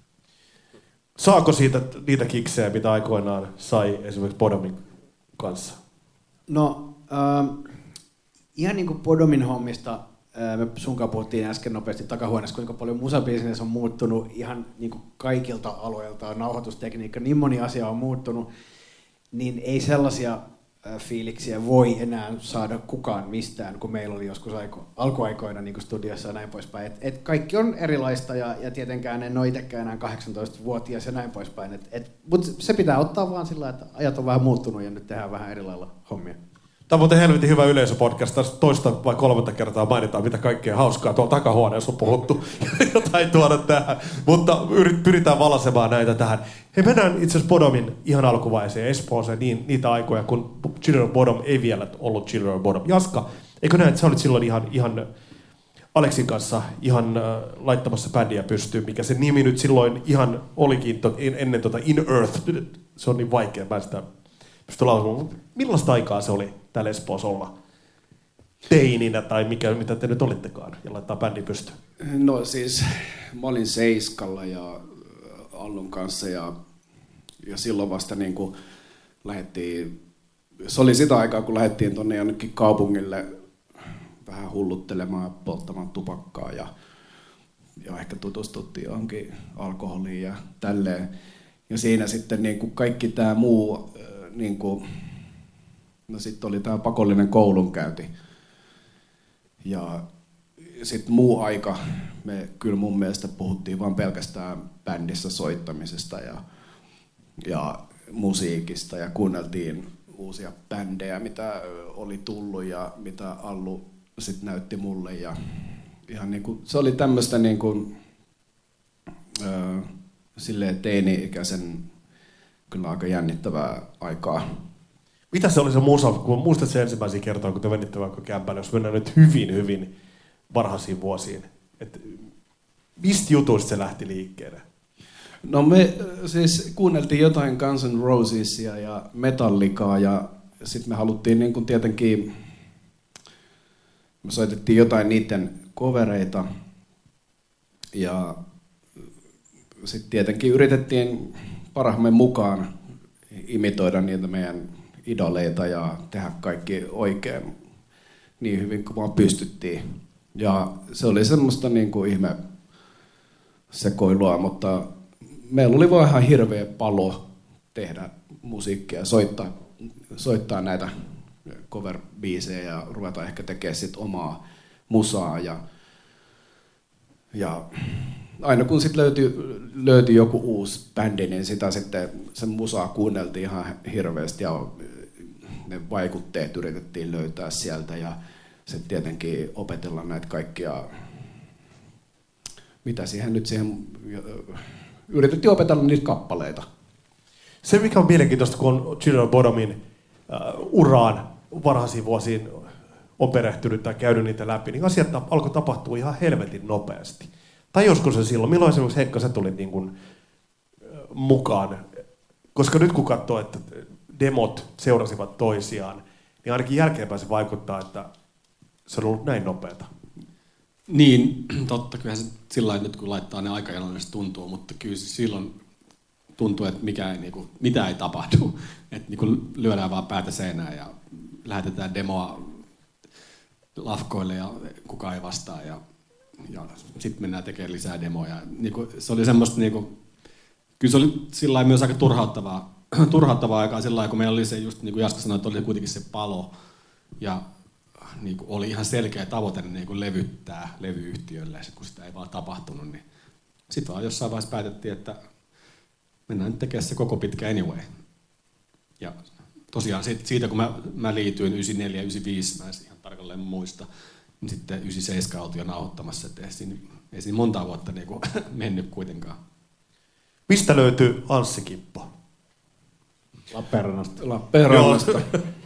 Saako siitä niitä kiksejä, mitä aikoinaan sai esimerkiksi Bodomin kanssa? No, äh, ihan niin kuin Bodomin hommista, äh, me sunkaan puhuttiin äsken nopeasti takahuoneessa, kuinka paljon musabusiness on muuttunut ihan niin kuin kaikilta alueilta, nauhoitustekniikka, niin moni asia on muuttunut, niin ei sellaisia äh, fiiliksiä voi enää saada kukaan mistään, kun meillä oli joskus aiko, alkuaikoina niin kuin studiossa ja näin poispäin. Et, et kaikki on erilaista ja, ja tietenkään en ole itsekään enää kahdeksantoistavuotias ja näin poispäin. Mutta se pitää ottaa vaan sillä, että ajat on vähän muuttunut ja nyt tehdään vähän eri lailla hommia. Tämä on muuten helvetin hyvä yleisöpodcast. Tässä toista vai kolmatta kertaa mainitaan, mitä kaikkea hauskaa tuolla takahuoneessa on puhuttu. Jotain tuoda tähän. Mutta pyritään valasemaan näitä tähän. Hei, mennään itse asiassa Bodomin ihan alkuvaiheeseen Espooseen niin, niitä aikoja, kun Children of Bodom ei vielä ollut Children of Bodom. Jaska, eikö näin, että sä olit silloin ihan, ihan Aleksin kanssa ihan äh, laittamassa bändiä pystyyn, mikä se nimi nyt silloin ihan olikin to, ennen tota In Earth. Se on niin vaikea, mä sitä pysty lausumaan. Millaista aikaa se oli täällä Espoossa olla teininä tai mikä, mitä te nyt olittekaan ja laittaa bändi pystyyn? No siis mä olin Seiskalla ja Allun kanssa ja, ja silloin vasta niin kuin lähdettiin, se oli sitä aikaa kun lähdettiin tuonne jonnekin kaupungille vähän hulluttelemaan, polttamaan tupakkaa ja, ja ehkä tutustuttiin johonkin alkoholiin ja tälleen. Ja siinä sitten niin kuin kaikki tämä muu, niin kuin, no sitten oli tämä pakollinen koulunkäynti. Ja sitten muu aika, me kyllä mun mielestä puhuttiin vaan pelkästään bändissä soittamisesta ja, ja musiikista ja kuunneltiin uusia bändejä, mitä oli tullut ja mitä Allu sitten näytti mulle. Ja ihan niin kuin, se oli tämmöistä niin kuin, öö, silleen teini-ikäisen kyllä aika jännittävää aikaa. Mitä se oli se musa, kun muistat se ensimmäisiä kertoja, kun te venitte vaikka kämpälle, jos mennään nyt hyvin, hyvin varhaisiin vuosiin. Et mistä jutuista se lähti liikkeelle? No me siis kuunneltiin jotain Guns N' Rosesia ja Metallicaa ja sitten me haluttiin niin kuin tietenkin, me soitettiin jotain niiden covereita ja sitten tietenkin yritettiin parhaamme mukaan imitoida niitä meidän idoleita ja tehdä kaikki oikein niin hyvin kuin vaan pystyttiin. Ja se oli semmoista niin kuin ihme sekoilua, mutta meillä oli vaan ihan hirveä palo tehdä musiikkia, soittaa, soittaa näitä cover-biisejä ja ruveta ehkä tekemään sit omaa musaa. Ja, ja aina kun sitten löytyi, löytyi joku uusi bändi, niin sitä sitten sen musaa kuunneltiin ihan hirveästi ja ne vaikutteet yritettiin löytää sieltä ja sitten tietenkin opetella näitä kaikkia, mitä siihen nyt siihen, yritettiin opetella niitä kappaleita. Se mikä on mielenkiintoista, kun on Children of Bodomin uh, uraan varhaisiin vuosiin on perehtynyt tai käynyt niitä läpi, niin asiat alkoi tapahtua ihan helvetin nopeasti. Tai joskus se silloin, milloin esimerkiksi Heikka, sä tulit niin kuin, uh, mukaan? Koska nyt kun katsoo, että demot seurasivat toisiaan, niin ainakin jälkeenpäin se vaikuttaa, että se on ollut näin nopeata. Niin, totta. Kyllähän se sillä lailla, nyt kun laittaa ne aikajanoille, se tuntuu, mutta kyllä se silloin tuntuu, että mikä ei, niin kuin, mitä ei tapahdu. Että niin kuin lyödään vaan päätä seinään ja lähetetään demoa lafkoille ja kukaan ei vastaa. Ja, ja sitten mennään tekemään lisää demoja. Niin kuin, se oli semmoista, niin kuin, kyllä se oli sillä lailla myös aika turhauttavaa, turhauttavaa aikaa sillä lailla, kun meillä oli se, just niin kuin Jaska sanoi, että oli kuitenkin se palo. Ja niin kuin oli ihan selkeä tavoite niin kuin levyttää levyyhtiölle, ja sit, kun sitä ei vaan tapahtunut, niin sitten vaan jossain vaiheessa päätettiin, että mennään nyt tekemään se koko pitkä anyway. Ja tosiaan siitä, kun mä, mä liityin yhdeksänkymmentäneljä yhdeksänkymmentäviisi, mä en ihan tarkalleen muista, niin sitten yhdeksänkymmentäseitsemän oltiin jo nauhoittamassa, että ei siinä, ei siinä monta vuotta niin kuin mennyt kuitenkaan. Mistä löytyy Anssi Kippo? Lappeenrannasta. Lappeenrannasta.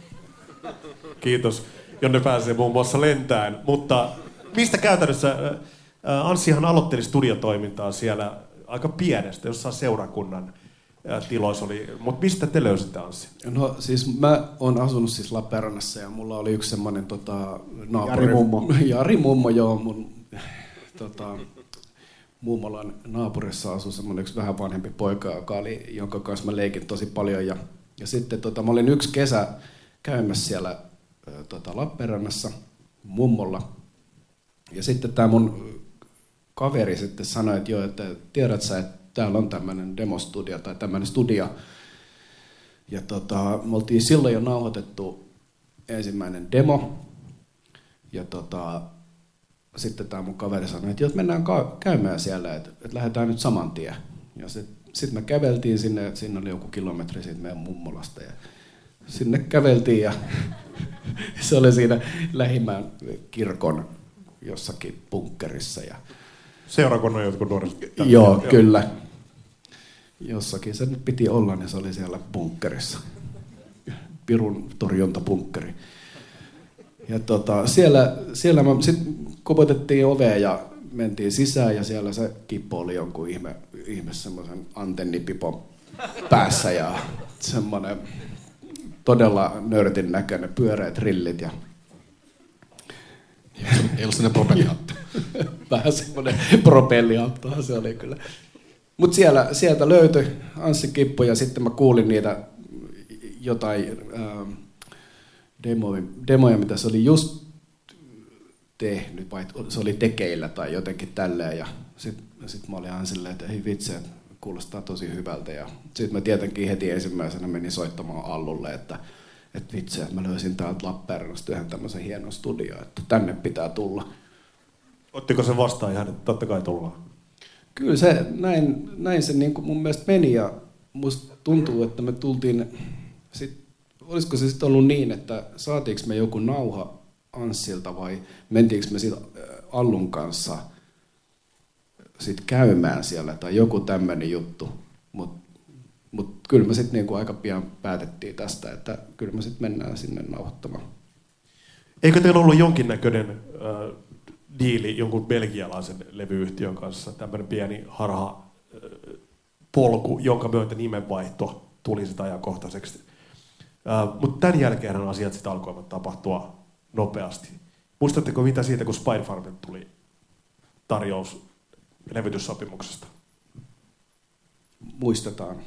Kiitos, jonne pääsee muun muassa lentäen. Mutta mistä käytännössä, Anssihan aloitteli studiotoimintaa siellä aika pienestä, jossain seurakunnan tiloissa oli. Mutta mistä te löysitte, Anssi? No siis mä oon asunut siis Lappeenrannassa ja mulla oli yksi semmonen tota, naapuri. Jari Mummo. Jari Mummo, joo. Mun tota, mummolan naapurissa asui semmoinen yksi vähän vanhempi poika, joka oli, jonka kanssa mä leikin tosi paljon. Ja, ja sitten tota, mä olin yksi kesä käymässä siellä ä, tota, Lappeenrannassa mummolla. Ja sitten tää mun kaveri sitten sanoi, että joo, että tiedät sä, että täällä on tämmöinen demostudio tai tämmöinen studio. Ja tota, me oltiin silloin jo nauhoitettu ensimmäinen demo. Ja tota, sitten tämä mun kaveri sanoi, että joo, mennään ka- käymään siellä, että, että lähdetään nyt saman tien. Ja sitten sit me käveltiin sinne, että siinä oli joku kilometri siitä meidän mummolasta. Ja sinne käveltiin ja se oli siinä lähimmän kirkon jossakin bunkkerissa. Ja Seurakunnan jotkut nuoret. Joo, joo, kyllä. Jossakin se nyt piti olla, niin se oli siellä bunkkerissa. Pirun torjuntabunkkeri. Ja tota, siellä, siellä me sitten kopotettiin ovea ja mentiin sisään ja siellä se Kippo oli jonkun ihme, ihme semmoisen antennipipon päässä ja semmoinen todella nörtin näköinen pyöreät rillit ja ei ollut sellainen propellihattu. Vähän semmoinen propellihattuhan se oli kyllä. Mutta siellä, sieltä löytyi Anssi Kippo ja sitten mä kuulin niitä jotain äh, demoja, demoja, mitä se oli just tehnyt, vai se oli tekeillä tai jotenkin tälleen. Ja sitten sit mä olin ihan silleen, että ei vitsi, että kuulostaa tosi hyvältä. Ja sitten mä tietenkin heti ensimmäisenä menin soittamaan Allulle, että että vitsi, että mä löysin täältä Lappeenrannasta yhden tämmöisen hienon studio, että tänne pitää tulla. Ottiko se vastaan ihan, että totta kai tullaan? Kyllä se, näin, näin se niin kuin mun mielestä meni ja musta tuntuu, että me tultiin, sit, olisiko se sitten ollut niin, että saatiinko me joku nauha Anssilta vai mentiinkö me sitten Allun kanssa sit käymään siellä tai joku tämmöinen juttu, mutta mut kyllä me sitten niinku aika pian päätettiin tästä, että kyllä me sitten mennään sinne nauhoittamaan. Eikö teillä ollut jonkinnäköinen äh, diili jonkun belgialaisen levyyhtiön kanssa, tämmöinen pieni harha äh, polku, jonka myötä nimenvaihto tuli sitä ajankohtaiseksi. Äh, mutta tämän jälkeen asiat sitten alkoivat tapahtua nopeasti. Muistatteko mitä siitä, kun Spinefarmilta tuli tarjous levytyssopimuksesta? Muistetaan.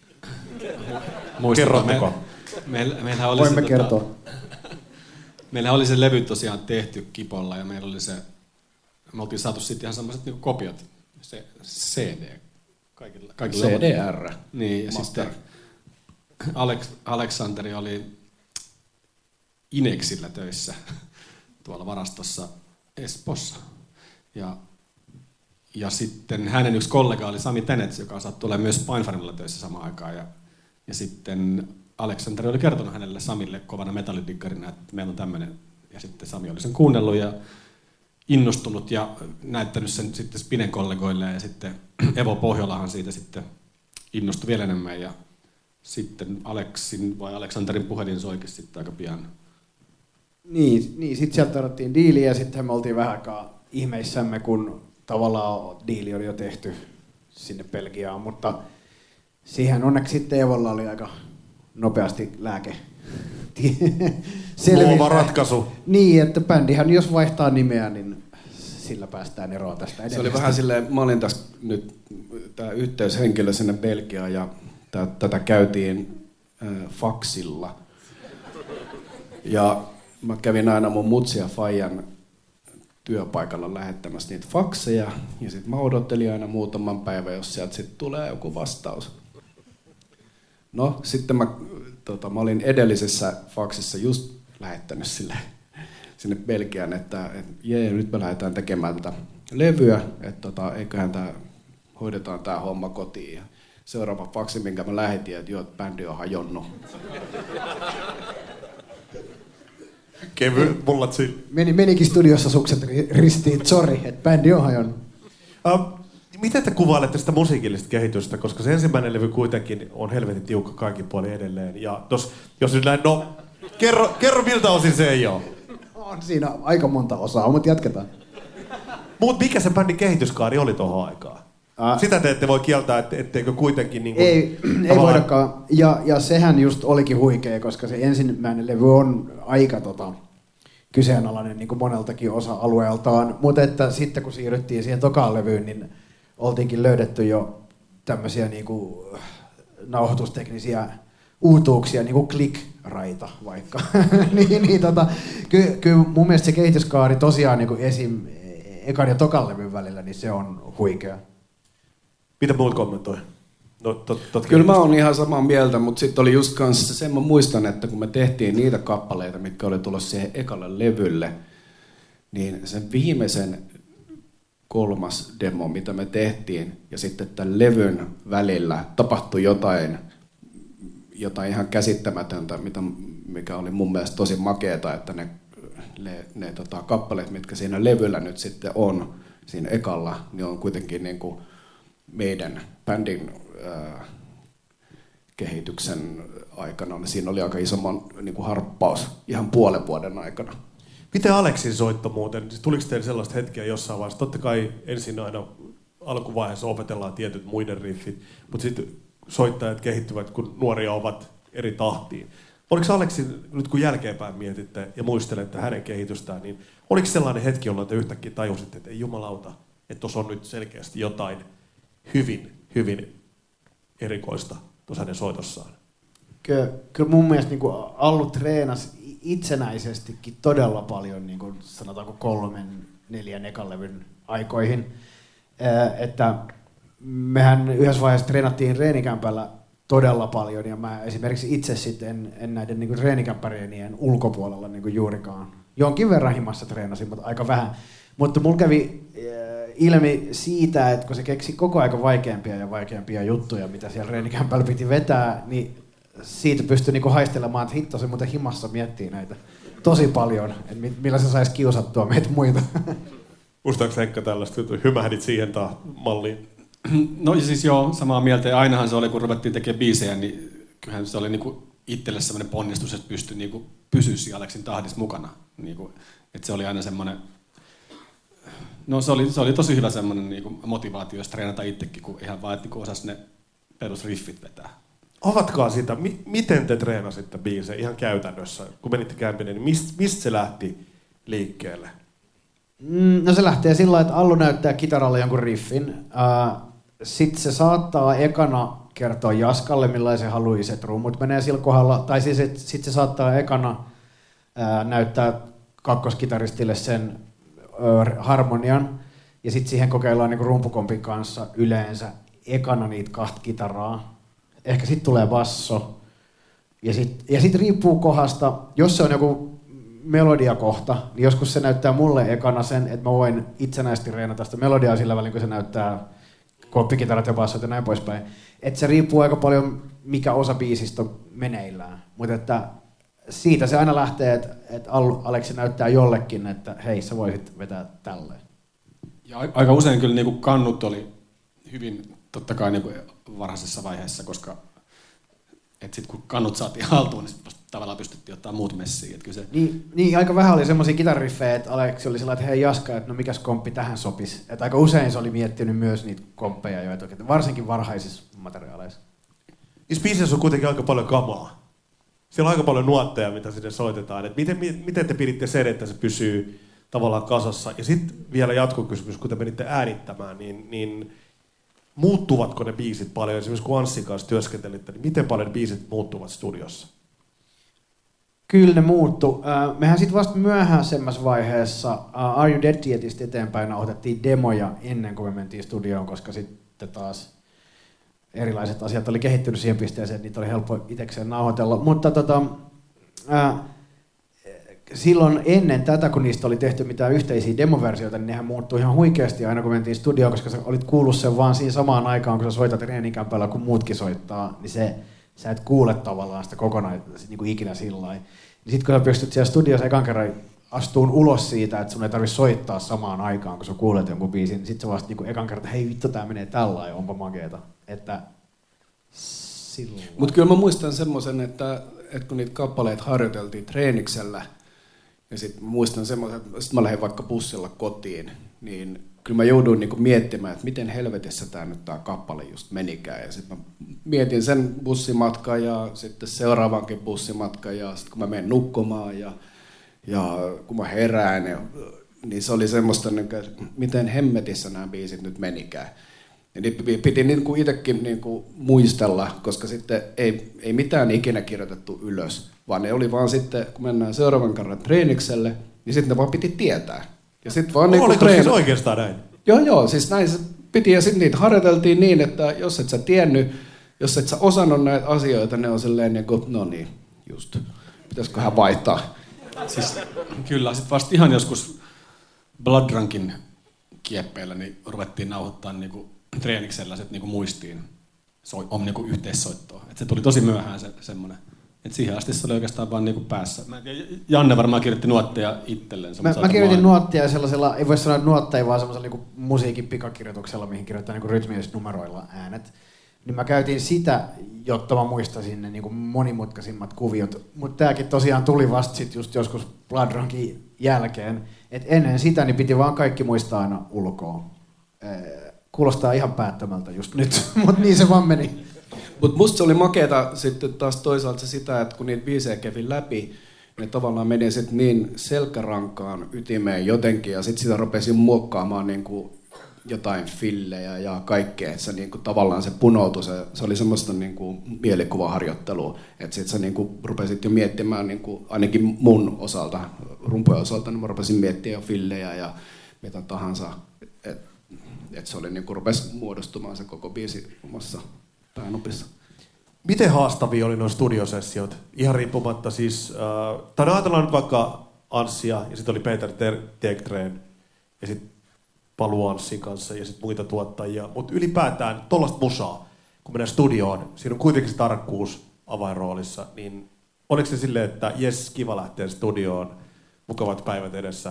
Kerrotteko? Me, meillä oli Voimme se, kertoa. Tota, meillä oli se levy tosiaan tehty Kipolla ja meillä oli se, me oltiin saatu sitten ihan semmoiset niinku kopiot, se C D. Kaikilla, kaikilla C D R. Niin, ja Master. sitten Alex, Aleksanteri oli Inexillä töissä tuolla varastossa Espoossa. Ja, ja sitten hänen yksi kollega oli Sami Tenets, joka saattoi olla myös Spinefarmilla töissä samaan aikaan. Ja, ja sitten Aleksanteri oli kertonut hänelle Samille kovana metallidiggarina, että meillä on tämmöinen. Ja sitten Sami oli sen kuunnellut ja innostunut ja näyttänyt sen sitten Spinen kollegoille. Ja sitten Evo Pohjolahan siitä sitten innostui vielä enemmän. Ja sitten Aleksin vai Aleksanterin puhelin soikin sitten aika pian. Niin, niin sitten sieltä tarvittiin diiliä ja sitten me oltiin vähän aikaa ihmeissämme, kun tavallaan diili oli jo tehty sinne Belgiaan, mutta siihen onneksi sitten Evolla oli aika nopeasti lääke. Luova ratkaisu. Niin, että bändihän jos vaihtaa nimeä, niin sillä päästään eroon tästä edelleen. Se oli vähän silleen, mä olin tässä nyt tämä yhteyshenkilö sinne Belgiaan ja tää, tätä käytiin äh, faksilla. Ja mä kävin aina mun mutsi ja faijan työpaikalla lähettämässä niitä fakseja, ja sitten mä odottelin aina muutaman päivän, jos sieltä sitten tulee joku vastaus. No, sitten mä, tota, mä olin edellisessä faksissa just lähettänyt sille, sinne Belgiaan, että et, jee, nyt me lähdetään tekemään tätä levyä, että tota, eiköhän tää, hoidetaan tää homma kotiin. Ja seuraava faksi, minkä mä lähetin, että joo, että bändi on hajonnut. Kevy, mullat siinä. Meni, menikin studiossa sukset ristiin, sori, että bändi on hajonnut. Uh, miten te kuvailette sitä musiikillista kehitystä, koska se ensimmäinen levy kuitenkin on helvetin tiukka kaikin puolin edelleen. Ja tos, jos nyt näin, no, kerro, kerro miltä osin se ei ole. On siinä aika monta osaa, mutta jatketaan. Mut mikä se bändin kehityskaari oli tohon aikaan? Äh. Sitä te ette voi kieltää, ette, etteikö kuitenkin niin kuin, ei, ei voidakaan. Ja, ja sehän just olikin huikea, koska se ensimmäinen levy on aika tota, kyseenalainen niin kuin moneltakin osa-alueeltaan. Mutta että sitten kun siirryttiin siihen tokaan levyyn, niin oltiinkin löydetty jo tämmöisiä niin kuin nauhoitusteknisiä uutuuksia, niin kuin click-raita vaikka. niin, niin, tota, kyllä ky, mun mielestä se kehityskaari tosiaan niin kuin esim. Ekan ja tokan levyn välillä, niin se on huikea. Mitä muut kommentoi? No, tot, tot Kyllä mä oon ihan samaa mieltä, mutta sitten oli just kanssa sen mä muistan, että kun me tehtiin niitä kappaleita, mitkä oli tulossa siihen ekalle levylle, niin sen viimeisen kolmas demo, mitä me tehtiin, ja sitten tämän levyn välillä tapahtui jotain, jotain ihan käsittämätöntä, mitä, mikä oli mun mielestä tosi makeeta, että ne, ne, ne tota, kappaleet, mitkä siinä levyllä nyt sitten on, siinä ekalla, niin on kuitenkin niin kuin meidän bändin äh, kehityksen aikana, niin siinä oli aika iso niin kuin harppaus ihan puolen vuoden aikana. Miten Aleksin soitto muuten? Tuliko teille sellaista hetkeä jossain vaiheessa? Totta kai ensin aina alkuvaiheessa opetellaan tietyt muiden riffit, mutta sitten soittajat kehittyvät, kun nuoria ovat eri tahtiin. Oliko Aleksin, nyt kun jälkeenpäin mietitte ja muistelette hänen kehitystään, niin oliko sellainen hetki, jolloin te yhtäkkiä tajusitte, että ei jumalauta, että tuossa on nyt selkeästi jotain hyvin, hyvin erikoista tuossa hänen soitossaan? Kyllä, kyllä mun mielestä niin kuin Allu treenasi itsenäisestikin todella paljon, niin kuin sanotaanko kolmen, neljän ekan levyn aikoihin. Että mehän yhdessä vaiheessa treenattiin reenikämpällä todella paljon, ja mä esimerkiksi itse sitten en, en näiden niin kuin reenikämpäreenien ulkopuolella niin kuin juurikaan. Jonkin verran himassa treenasin, mutta aika vähän. Mutta mulla kävi ilmi siitä, että kun se keksi koko ajan vaikeampia ja vaikeampia juttuja, mitä siellä reenikämpällä piti vetää, niin siitä pystyi niinku haistelemaan, että hitto se muuten himassa miettii näitä tosi paljon, että millä se saisi kiusattua meitä muita. Muistaaks Henkka tällaista, että hymähdit siihen taa malliin? No siis joo, samaa mieltä. Ja ainahan se oli, kun ruvettiin tekemään biisejä, niin kyllähän se oli niinku itselle semmoinen ponnistus, että pystyi niinku pysyä siinä Aleksin tahdissa mukana. Niinku, että se oli aina semmoinen. No se oli, se oli tosi hyvä semmoinen niinku motivaatio, jos treenata itsekin, kun ihan vaan, että niinku osasi ne perusriffit vetää. Avatkaa sitä, M- miten te treenasitte biisejä ihan käytännössä, kun menitte kämpineen, niin mistä mist se lähti liikkeelle? Mm, no se lähtee sillä lailla, että Allu näyttää kitaralle jonkun riffin. Uh, Sitten se saattaa ekana kertoa Jaskalle, millaisen haluaisi, että rummut menee sillä kohdalla. Tai siis sitten se saattaa ekana uh, näyttää kakkoskitaristille sen uh, harmonian. Ja sitten siihen kokeillaan niinku rumpukompin kanssa yleensä ekana niitä kahta kitaraa. Ehkä sitten tulee basso. Ja sitten ja sit riippuu kohdasta, jos se on joku melodiakohta, niin joskus se näyttää mulle ekana sen, että mä voin itsenäisesti reenata sitä melodiaa sillä välin, kun se näyttää koppikitarat ja bassot ja näin poispäin. Että se riippuu aika paljon, mikä osa biisistä on meneillään. Mutta että siitä se aina lähtee, että, että Aleksi näyttää jollekin, että hei, sä voisit vetää tälleen. Ja aika usein kyllä niin kuin kannut oli hyvin totta kai niin kuin varhaisessa vaiheessa, koska että sit kun kannut saatiin haltuun, niin tavallaan pystyttiin ottaa muut messiin. Että se... niin, niin, aika vähän oli semmoisia kitariffejä, että Aleksi oli sellainen, että hei Jaska, että no mikäs komppi tähän sopisi. Että aika usein se oli miettinyt myös niitä komppeja jo etukäteen, varsinkin varhaisissa materiaaleissa. Niissä biiseissä on kuitenkin aika paljon kamaa. Siellä on aika paljon nuotteja, mitä sinne soitetaan. Et miten, miten te piditte sen, että se pysyy tavallaan kasassa? Ja sitten vielä jatkokysymys, kun te menitte äänittämään, niin, niin muuttuvatko ne biisit paljon? Esimerkiksi kun Anssin kanssa työskentelitte, niin miten paljon ne biisit muuttuvat studiossa? Kyllä ne muuttu. Äh, mehän sitten vasta myöhäisemmässä vaiheessa uh, Are You Dead-tietistä eteenpäin otettiin demoja ennen kuin me mentiin studioon, koska sitten taas erilaiset asiat oli kehittynyt siihen pisteeseen, että niitä oli helppo itsekseen nauhoitella. Mutta tota, äh, silloin ennen tätä, kun niistä oli tehty mitään yhteisiä demoversioita, niin nehän muuttui ihan huikeasti aina kun mentiin studioon, koska sä olit kuullut sen vaan siinä samaan aikaan, kun sä soitat treenikämpällä, kun muutkin soittaa, niin se, sä et kuule tavallaan sitä kokonaan niin kuin ikinä sillä lailla. Niin sit kun sä pystyt siellä studiossa ekan kerran astuun ulos siitä, että sun ei tarvitse soittaa samaan aikaan, kun sä kuulet jonkun biisin, niin sit sä vasta niin kuin ekan kerran, hei vittu tää menee tällä ja onpa makeeta. Että silloin. Mut kyllä mä muistan semmoisen, että, että kun niitä kappaleita harjoiteltiin treeniksellä, ja sitten muistan semmoisen, että sit mä lähdin vaikka bussilla kotiin, niin kyllä mä jouduin niinku miettimään, että miten helvetissä tää nyt tää kappale just menikään. Ja sitten mä mietin sen bussimatkan ja sitten seuraavankin bussimatkan ja sitten kun mä menen nukkumaan ja, ja kun mä herään, ja, niin se oli semmoista, että miten hemmetissä nämä biisit nyt menikään. Ja niin piti niinku itsekin niinku muistella, koska sitten ei, ei mitään ikinä kirjoitettu ylös, vaan ne oli vaan sitten, kun mennään seuraavan kerran treenikselle, niin sitten ne vaan piti tietää. Ja sit vaan niinku oliko treena... siis oikeastaan näin? Joo, joo, siis näin se piti, ja sitten niitä harjoiteltiin niin, että jos et sä tiennyt, jos et sä osannut näitä asioita, ne on silleen niinku, no niin, just, pitäisiköhän vaihtaa. Siis kyllä, sitten vasta ihan joskus Bloodrunkin kieppeillä niin ruvettiin nauhoittaa niinku treeniksellä sit niinku muistiin soi, om niinku yhteissoittoa. Et se tuli tosi myöhään se, semmoinen. Et siihen asti se oli oikeastaan vaan niinku päässä. Mä en tiedä, Janne varmaan kirjoitti nuotteja itselleen. Mä, mä kirjoitin nuotteja sellaisella, ei voi sanoa nuotteja, vaan semmoisella niinku musiikin pikakirjoituksella, mihin kirjoittaa niinku rytmiset numeroilla äänet. Niin mä käytin sitä, jotta mä muistasin ne niinku monimutkaisimmat kuviot. Mutta tääkin tosiaan tuli vasta sit just joskus Bloodrunkin jälkeen. Et ennen sitä niin piti vaan kaikki muistaa aina ulkoa. Kuulostaa ihan päättömältä just nyt, mutta niin se vaan meni. Mutta musta se oli makeeta sitten taas toisaalta se sitä, että kun niitä biisejä kävi läpi, ne tavallaan meni sitten niin selkärankaan ytimeen jotenkin, ja sitten sitä rupesin muokkaamaan niinku jotain fillejä ja kaikkea, että se niinku tavallaan se punoutui, se, se oli semmoista niinku mielikuvaharjoittelua, että sitten sä niinku rupesit jo miettimään, niinku, ainakin mun osalta, rumpujen osalta, niin mä rupesin miettimään jo fillejä ja mitä tahansa, että et se oli niinku rupesi muodostumaan se koko biisi omassa päänopissa. Miten haastavia oli nuo studiosessiot? Ihan riippumatta siis, äh, tai ajatellaan nyt vaikka Anssia, ja sitten oli Peter Tegtreen, ja sitten Palu Anssin kanssa, ja sitten muita tuottajia. Mutta ylipäätään tollaista musaa, kun mennään studioon, siinä on kuitenkin se tarkkuus avainroolissa, niin oliko se silleen, että jes, kiva lähteä studioon, mukavat päivät edessä?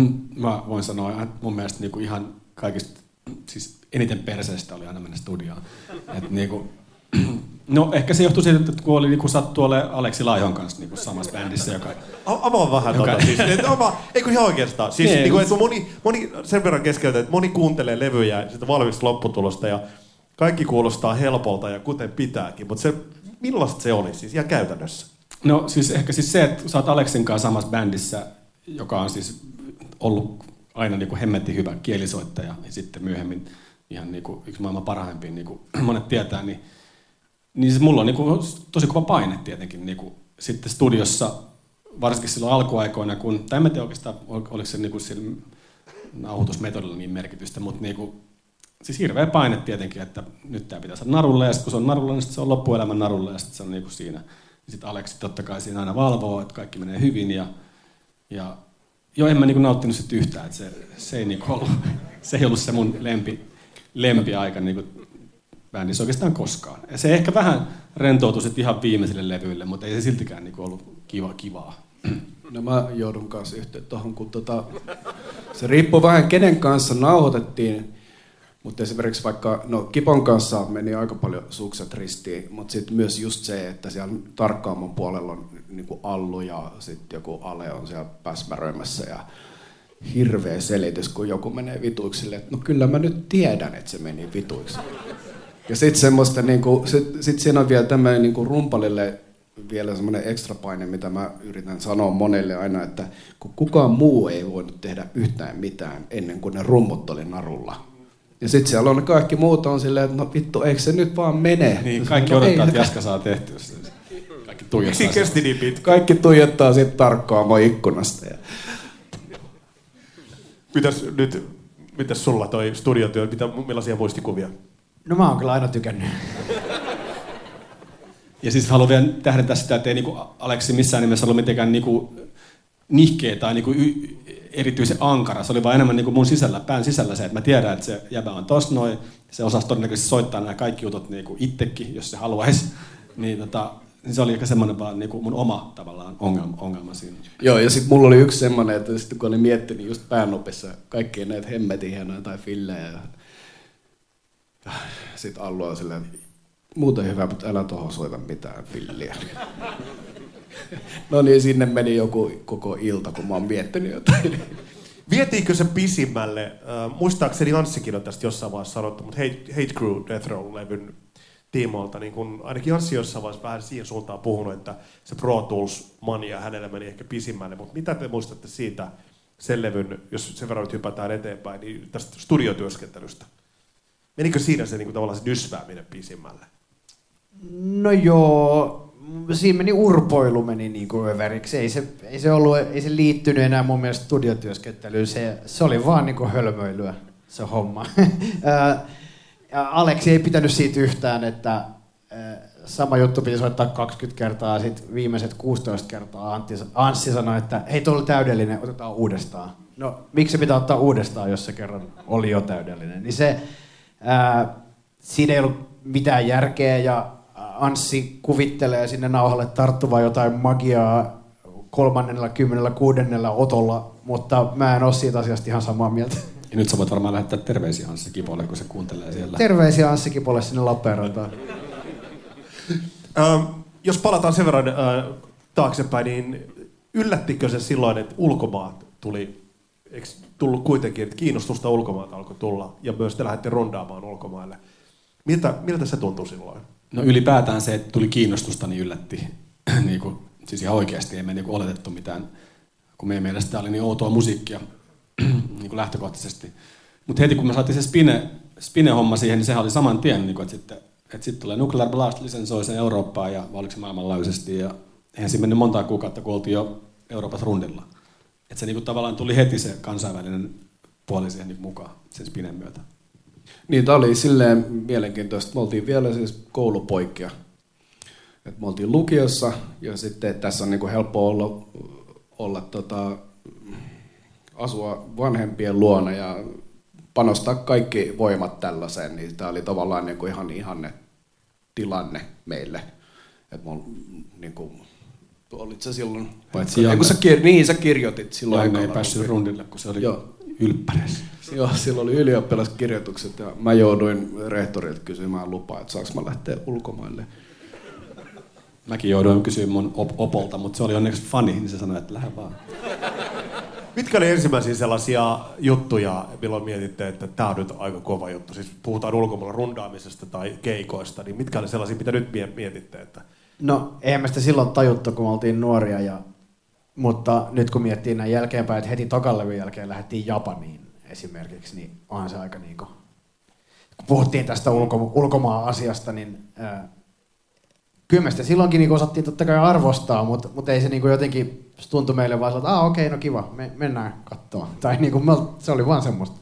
Mä voin sanoa, että mun mielestä niinku ihan kaikista, siis eniten perseestä oli aina mennä studioon. Et niinku, no ehkä se johtui siitä, että kun oli niinku sattu olemaan Aleksi Laihon kanssa niinku samassa bändissä, joka... Avaa vähän joka... tota siis. Eikö ihan oikeastaan? Siis nee, niinku, että moni, moni sen verran keskeltä, että moni kuuntelee levyjä ja sitä valmista lopputulosta ja kaikki kuulostaa helpolta ja kuten pitääkin, mutta se, millaista se oli siis ihan käytännössä? No siis ehkä siis se, että sä oot Aleksin kanssa samassa bändissä, joka on siis ollut aina niinku hemmetin hyvä kielisoittaja ja sitten myöhemmin ihan niinku yksi maailman parhaimpia, niinku monet tietää, niin, niin siis mulla on niinku tosi kova paine tietenkin niinku sitten studiossa, varsinkin silloin alkuaikoina, kun, tai en tiedä oikeastaan, oliko se niinku sillä nauhoitusmetodilla niin merkitystä, mutta niinku, siis hirveä paine tietenkin, että nyt tää pitää saada narulle, ja sitten kun se on narulla, niin sitten se on loppuelämän narulle, ja sitten se on niinku siinä. Ja sitten Aleksi totta kai siinä aina valvoo, että kaikki menee hyvin, ja, ja joo, en mä niinku nauttinut sit yhtään, että se, se, ei niinku ollut, se ei ollut se mun lempi, lempiaika niinku bändissä oikeastaan koskaan. Ja se ehkä vähän rentoutui sit ihan viimeisille levyille, mutta ei se siltikään niinku ollut kiva, kivaa. No mä joudun kanssa yhteen tuohon, kun tota, se riippuu vähän kenen kanssa nauhoitettiin, mutta esimerkiksi vaikka, no Kipon kanssa meni aika paljon sukset ristiin, mutta sitten myös just se, että siellä Tarkkaamon puolella on niinku Allu ja sitten joku Ale on siellä päsmäröimässä ja hirveä selitys, kun joku menee vituiksille, että no kyllä mä nyt tiedän, että se meni vituiksi. Ja sitten semmoista, niinku, sit, sit siinä on vielä tämmöinen niinku rumpalille vielä semmoinen ekstra paine, mitä mä yritän sanoa monelle aina, että kun kukaan muu ei voinut tehdä yhtään mitään ennen kuin ne rummut oli narulla. Ja sitten siellä on kaikki muut on silleen, että no vittu, eikö se nyt vaan mene? Niin, kaikki no, odottaa, että Jaska saa tehtyä. Kaikki tuijottaa. Miksi kesti niin pitkä? Kaikki tuijottaa siitä tarkkaamaan ikkunasta. Ja... Mitäs nyt, mitäs sulla toi studiotyö, mitä, millaisia muistikuvia? No mä oon kyllä aina tykännyt. Ja siis haluan vielä tähdentää sitä, että ei niinku Aleksi missään nimessä ollut mitenkään niinku nihkeä tai niinku y- erityisen ankara. Se oli vaan enemmän niinku mun sisällä, pään sisällä se, että mä tiedän, että se jäbä on tossa noin. Se osasi todennäköisesti soittaa nämä kaikki jutut niinku itsekin, jos se haluaisi. Niin tota, se oli ehkä semmoinen vaan niinku mun oma tavallaan ongelma, ongelma siinä. Joo, ja sitten mulla oli yksi semmoinen, että sitten kun olin miettinyt just päänopissa kaikkia näitä hemmetin hienoja tai fillejä. Ja... Sitten Allu on silleen, muuten hyvä, mutta älä tohon soita mitään filliä. No niin, sinne meni joku koko ilta, kun mä oon miettinyt jotain. Vietiinkö se pisimmälle? Äh, muistaakseni Anssikin on tästä jossain vaiheessa sanottu, mutta Hate, Hate Crew Death Row-levyn tiimoilta, niin kun ainakin Anssi jossain vaiheessa vähän siihen suuntaan puhunut, että se Pro Tools-mania hänellä meni ehkä pisimmälle, mutta mitä te muistatte siitä sen levyn, jos sen verran nyt hypätään eteenpäin, niin tästä studiotyöskentelystä? Menikö siinä se niin kuin, tavallaan se nysvääminen pisimmälle? No joo, siinä meni urpoilu meni niin kuin överiksi. Ei se, ei, se ollut, ei se liittynyt enää mun mielestä studiotyöskentelyyn. Se, se oli vaan niin kuin hölmöilyä, se homma. Ja Aleksi ei pitänyt siitä yhtään, että sama juttu piti soittaa kaksikymmentä kertaa ja sitten viimeiset kuusitoista kertaa Antti, Anssi sanoi, että hei, tuo oli täydellinen, otetaan uudestaan. No, miksi se pitää ottaa uudestaan, jos se kerran oli jo täydellinen? Niin se, ää, siinä ei ollut mitään järkeä ja Anssi kuvittelee sinne nauhalle tarttuvaa jotain magiaa kolmannella, kymmenellä, kuudennella otolla, mutta mä en ole siitä asiasta ihan samaa mieltä. Ja nyt sä voit varmaan lähettää terveisiä Anssi Kipolle, kun se kuuntelee siellä. Terveisiä Anssi Kipolle sinne Lappeenrantaan. ähm, jos palataan sen verran äh, taaksepäin, niin yllättikö se silloin, että ulkomaat tuli, eikö tullut kuitenkin, että kiinnostusta ulkomaata alkoi tulla, ja myös te lähdette rondaamaan ulkomaille. Miltä, miltä se tuntui silloin? No ylipäätään se, että tuli kiinnostusta, niin yllätti. niin kuin, siis ihan oikeasti ei me niin kuin oletettu mitään, kun meidän mielestä tämä oli niin outoa musiikkia niin kuin lähtökohtaisesti. Mutta heti kun me saatiin se spine, spine-homma siihen, niin sehän oli saman tien, niin kuin, että sitten että sitten tulee Nuclear Blast, lisensoi sen Eurooppaan ja oliko se maailmanlaajuisesti. Ja eihän siinä mennyt montaa kuukautta, kun oltiin jo Euroopassa rundilla. Että se niin kuin, tavallaan tuli heti se kansainvälinen puoli siihen niin mukaan sen spinen myötä. Niin, tämä oli silleen mielenkiintoista. Me oltiin vielä siis koulupoikia. Et me oltiin lukiossa ja sitten tässä on niinku helppo olla, olla tota, asua vanhempien luona ja panostaa kaikki voimat tällaiseen. Niin tämä oli tavallaan niinku ihan ihanne tilanne meille. Et me niinku, olit sä silloin... Paitsi Janne. Sä kir- niin, sä kirjoitit silloin. Janne ei päässyt rundille, kun se oli Joo. ylppäres. Joo, silloin oli ylioppilaskirjoitukset ja mä jouduin rehtorilta kysymään lupaa, että saanko mä lähteä ulkomaille. Mäkin jouduin kysymään mun op- opolta, mutta se oli onneksi fani, niin se sanoi, että lähde vaan. Mitkä oli ensimmäisiä sellaisia juttuja, milloin mietitte, että tämä on nyt aika kova juttu? Siis puhutaan ulkomailla rundaamisesta tai keikoista, niin mitkä oli sellaisia, mitä nyt mietitte? Että... No, eihän me sitä silloin tajuttu, kun me oltiin nuoria, ja... mutta nyt kun miettii näin jälkeenpäin, että heti tokan levyn jälkeen lähdettiin Japaniin esimerkiksi, niin onhan se aika niinku... Kun puhuttiin tästä ulko- ulkomaan-asiasta, niin... Ää... Kyllä me sitä silloinkin niinku osattiin totta kai arvostaa, mutta, mutta ei se niinku jotenkin tuntui meille vaan että aah okei, okay, no kiva, me, mennään katsomaan. Tai niinku, me, se oli vaan semmoista.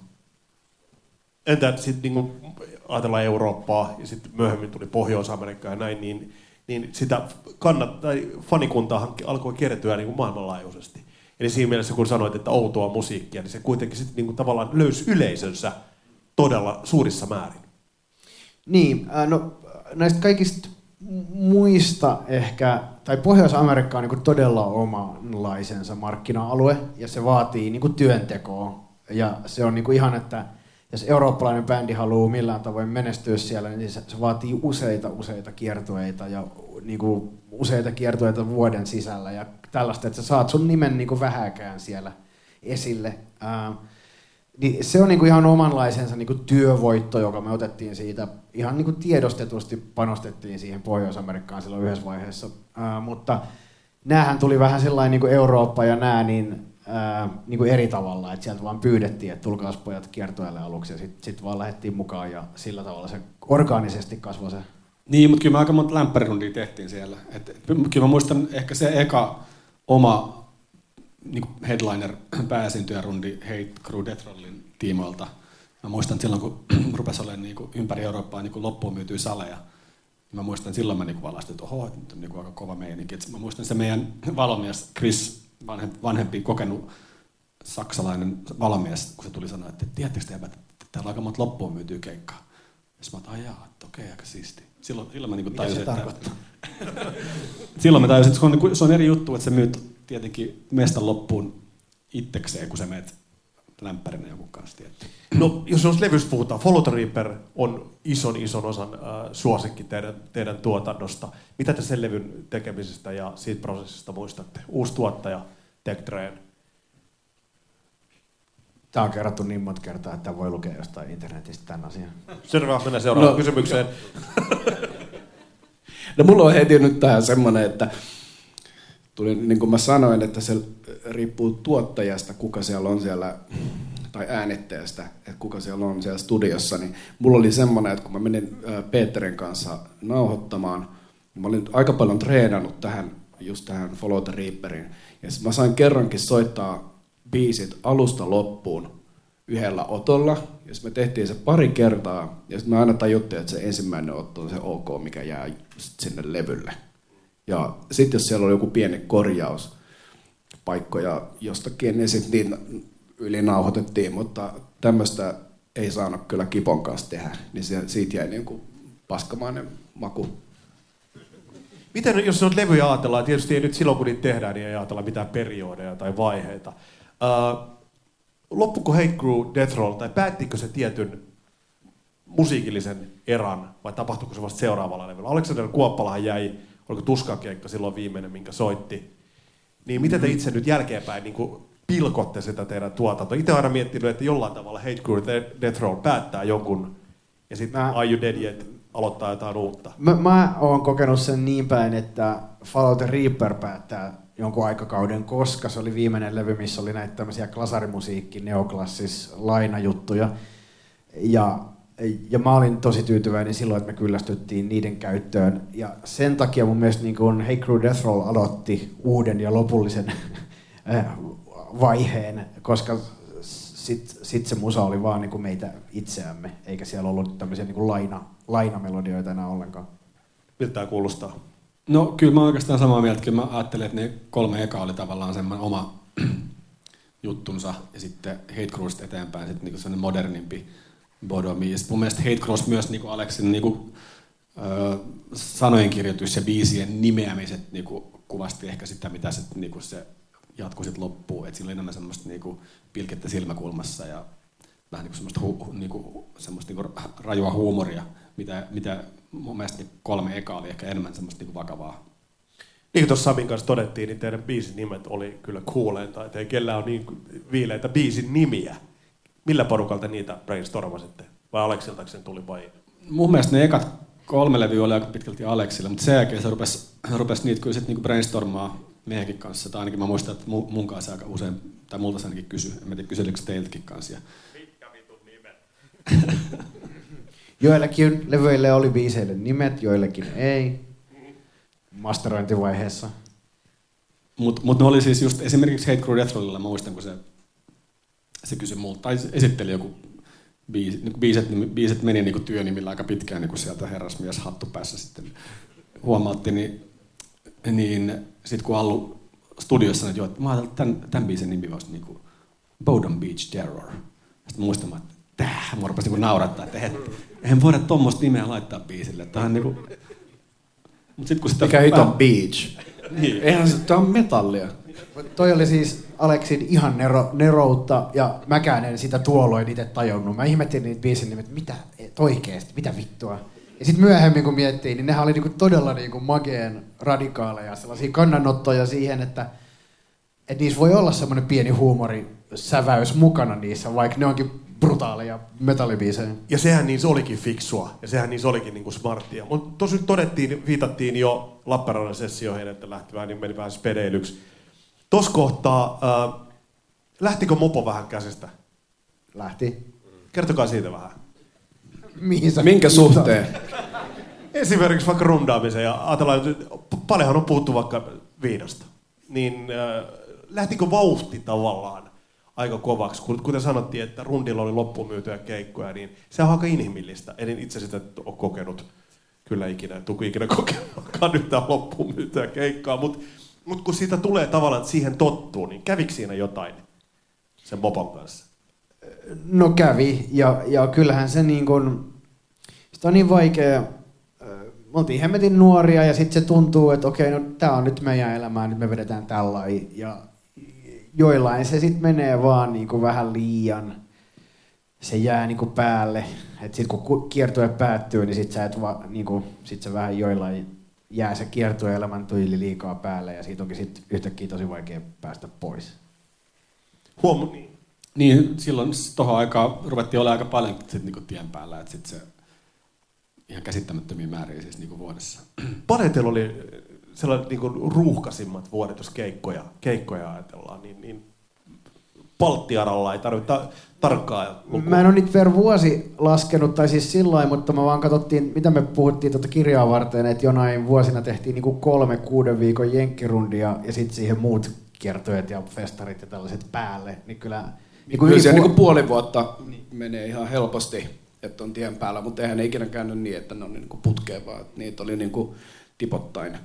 Entä sitten niinku, ajatellaan Eurooppaa ja sitten myöhemmin tuli Pohjois-Amerikka ja näin, niin, niin sitä kannat, tai fanikuntaahan alkoi kertyä niinku maailmanlaajuisesti. Eli siinä mielessä kun sanoit, että outoa musiikkia, niin se kuitenkin sitten niinku tavallaan löysi yleisönsä todella suurissa määrin. Niin, äh, no näistä kaikista muista ehkä, tai Pohjois-Amerikka on niin kuin todella omanlaisensa markkina-alue, ja se vaatii niin kuin työntekoa. Ja se on niin kuin ihan, että jos eurooppalainen bändi haluaa millään tavoin menestyä siellä, niin se, se vaatii useita, useita kiertueita, ja niin kuin useita kiertueita vuoden sisällä, ja tällaista, että sä saat sun nimen niin kuin vähäkään siellä esille. Ää, Niin se on niinku ihan omanlaisensa niinku työvoitto, joka me otettiin siitä, ihan niinku tiedostetusti panostettiin siihen Pohjois-Amerikkaan silloin yhdessä vaiheessa. Ää, mutta näähän tuli vähän sellainen niinku Eurooppa ja nää niin, ää, niinku eri tavalla, että sieltä vaan pyydettiin, että tulkaas pojat kiertueelle aluksi ja sitten sit vaan lähdettiin mukaan ja sillä tavalla se orgaanisesti kasvoi se Niin, mutta kyllä me aika monta lämpärirundia tehtiin siellä. Et, kyllä mä muistan ehkä se eka oma niin headliner-pääesiintyjärundi Hate Crew Death Rollin tiimoilta. Mä muistan silloin, kun rupesi olemaan niin kuin ympäri Eurooppaa niin kuin loppuun myytyä saleja. Mä muistan silloin mä niin kuin valastin, että oho, nyt on niin kuin aika kova meininki. Mä muistan se meidän valomies Chris, vanhempi kokenut saksalainen valomies, kun se tuli sanoa, että tiedättekö te, että täällä on aika monta loppuun myytyä keikkaa. Ja mä oon, jaa, että okei, aika siisti. Silloin, silloin mä niin tajusin, että... silloin mä tajusin, että se on, se on eri juttu, että sä myyt tietenkin mestan loppuun itsekseen, kun sä meet lämpärinä jonkun kanssa. Tietty. No, jos on levystä puhutaan, Follow the Reaper on ison ison osan äh, suosikki teidän, teidän tuotannosta. Mitä te sen levyn tekemisestä ja siitä prosessista muistatte? Uusi tuottaja, Tech Train. Tämä on kerrottu niin monta kertaa, että voi lukea jostain internetistä tämän asian. Seuraava mennään seuraavaan no, kysymykseen. No mulla on heti nyt tähän semmoinen, että tuli, niin kuin mä sanoin, että se riippuu tuottajasta, kuka siellä on siellä, tai äänittäjästä, että kuka siellä on siellä studiossa. Niin mulla oli semmoinen, että kun mä menin Peterin kanssa nauhoittamaan, niin mä olin aika paljon treenannut tähän, just tähän Follow the Reaperin. Ja mä sain kerrankin soittaa biisit alusta loppuun yhdellä otolla, ja me tehtiin se pari kertaa, ja sitten me aina tajuttiin, että se ensimmäinen otto on se ok, mikä jää sinne levylle. Ja sitten jos siellä oli joku pieni korjauspaikkoja jostakin, niin sitten niin ylinauhoitettiin, mutta tämmöistä ei saanut kyllä Kipon kanssa tehdä, niin siitä jäi niin kuin paskamainen maku. Miten, jos on levyjä ajatellaan, tietysti ei nyt silloin kun niitä tehdään, niin ei ajatella mitään periodeja tai vaiheita. Uh, loppuko Hate Crew Death Roll, tai päättikö se tietyn musiikillisen eran, vai tapahtuiko se vasta seuraavalla levyllä? Aleksander Kuoppalahan jäi, oliko Tuskakeikka silloin viimeinen, minkä soitti. Niin miten te itse nyt jälkeenpäin niin kuin pilkotte sitä teidän tuotantoa? Itse olen aina miettinyt, että jollain tavalla Hate Crew Death Roll päättää jonkun, ja sitten Are You Dead Yet aloittaa jotain uutta. Mä, mä oon kokenut sen niin päin, että Follow the Reaper päättää jonkun aikakauden, koska se oli viimeinen levy, missä oli näitä tämmöisiä klasarimusiikki, neoklassis, lainajuttuja. Ja, ja mä olin tosi tyytyväinen silloin, että me kyllästyttiin niiden käyttöön. Ja sen takia mun mielestä niin kun Hate Crew Death Roll aloitti uuden ja lopullisen vaiheen, koska sit, sit se musa oli vaan niin kuin meitä itseämme, eikä siellä ollut tämmöisiä niin kuin laina, lainamelodioita enää ollenkaan. Miltä tämä kuulostaa? No kyllä mä oon oikeastaan samaa mieltä. Kyllä mä ajattelin, että ne kolme eka oli tavallaan semmoinen oma juttunsa ja sitten Hate Crewsta eteenpäin sitten niinku semmoinen modernimpi bodomi. Ja sitten mun mielestä Hate Crew myös niinku Aleksin niinku, ö, sanojenkirjoitus ja biisien nimeämiset niinku kuvasti ehkä sitä, mitä se, niinku se jatkui sitten loppuun. Et sillä oli enemmän semmoista niinku pilkettä silmäkulmassa ja vähän niinku semmoista, hu, niinku, semmoista niinku rajua huumoria, mitä, mitä mun mielestä kolme eka oli ehkä enemmän semmoista niinku vakavaa. Niin kuin tuossa Samin kanssa todettiin, niin teidän biisin nimet oli kyllä cooleinta, että ei kellään ole niin viileitä biisin nimiä. Millä porukalta niitä brainstormasitte? Vai Aleksilta sen tuli vai? Mun mielestä ne ekat kolme levyä oli aika pitkälti Aleksille, mutta sen jälkeen se rupesi, rupesi niitä kyllä sitten niinku brainstormaa meidänkin kanssa. Tai ainakin mä muistan, että mun kanssa aika usein, tai multa se ainakin kysyi. En tiedä, kyselikö teiltäkin kanssa. Mitkä vitun nimet? Joillakin levyille oli biiseille nimet, joillekin ei. Masterointivaiheessa. Mutta mut ne oli siis just esimerkiksi Hate Crew Death Rollilla, mä muistan, kun se, se kysyi multa, tai esitteli joku biisi, niin biiset, biiset meni niin kuin työnimillä aika pitkään, niin kuin sieltä herrasmies hattu päässä sitten huomaatti, niin, niin sitten kun Allu studiossa sanoi, että mä ajattelin, että tämän, tämän biisin nimi olisi niin kuin Bowdoin Beach Terror. Sitten muistan, että tää, mua rupesi niin naurattaa, että eihän voida tommoista nimeä laittaa biisille. Tämä on niin kuin... Mut sit, kun sitä mikä hit on Beach? Niin. Eihän se, tää on metallia. Toi oli siis Aleksin ihan nero, neroutta, ja mäkään en sitä tuolloin itse tajunnut. Mä ihmettelin niitä biisin nimet, mitä oikeesti, mitä vittua. Ja sitten myöhemmin kun miettii, niin nehän oli niinku todella niinku mageen radikaaleja, sellaisia kannanottoja siihen, että, että niissä voi olla semmoinen pieni huumorisäväys mukana niissä, vaikka ne onkin brutaaleja metallibiisejä. Ja sehän niissä olikin fiksua, ja sehän niissä olikin niinku smarttia. Mutta tuossa nyt todettiin, viitattiin jo Lappeenrannan sessioihin, että lähti vähän, niin meni vähän spedeilyksi. Tuossa kohtaa, äh, lähtikö mopo vähän käsistä? Lähti. Kertokaa siitä vähän. Mihin sä minkä suhteen? esimerkiksi vaikka rundaamisen ja ajatellaan, että paljonhan on puhuttu vaikka viinasta, niin äh, lähtikö vauhti tavallaan aika kovaksi? Kuten sanottiin, että rundilla oli loppuun myytyjä keikkoja, niin se on aika inhimillistä. En itse sitä ole kokenut kyllä ikinä, tuku ikinä kokenutkaan yhtään loppuun myytyjä keikkaa, mutta mut kun siitä tulee tavallaan, että siihen tottuu, niin kävikö siinä jotain sen mopon kanssa? No kävi, ja, ja kyllähän se niin kuin, sitä on niin vaikea. Me oltiin hemmetin nuoria ja sitten se tuntuu, että okei, no tää on nyt meidän elämää, nyt me vedetään tällainen. Ja joillain se sitten menee vaan niin kuin vähän liian, se jää niin kuin päälle. Että sitten kun kiertue päättyy, niin sitten sä et va, niin kuin, sit se vähän joillain jää se kiertue-elämän tyyli liikaa päälle ja siitä onkin sitten yhtäkkiä tosi vaikea päästä pois. Huomu niin. Niin, silloin tohon aikaan ruvettiin olla aika paljon sit niinku tien päällä, että sit se ihan käsittämättömiä määriä siis niinku vuodessa. Paljon teillä oli sellainen niinku ruuhkaisimmat vuodet, jos keikkoja, keikkoja ajatellaan, niin, niin Baltiaralla ei tarvitse tarkkaa lukua. Mä en ole niitä per vuosi laskenut, tai siis sillain, mutta me vaan katsottiin, mitä me puhuttiin tuota kirjaa varten, että jonain vuosina tehtiin niinku kolme kuuden viikon jenkkirundia ja sitten siihen muut kiertueet ja festarit ja tällaiset päälle, niin kyllä... Niin kyllä se niinku puoli vuotta menee ihan helposti, että on tien päällä, mutta eihän ne ikinä käynyt niin, että ne on niinku putkeen, vaan niitä oli niinku tipottain.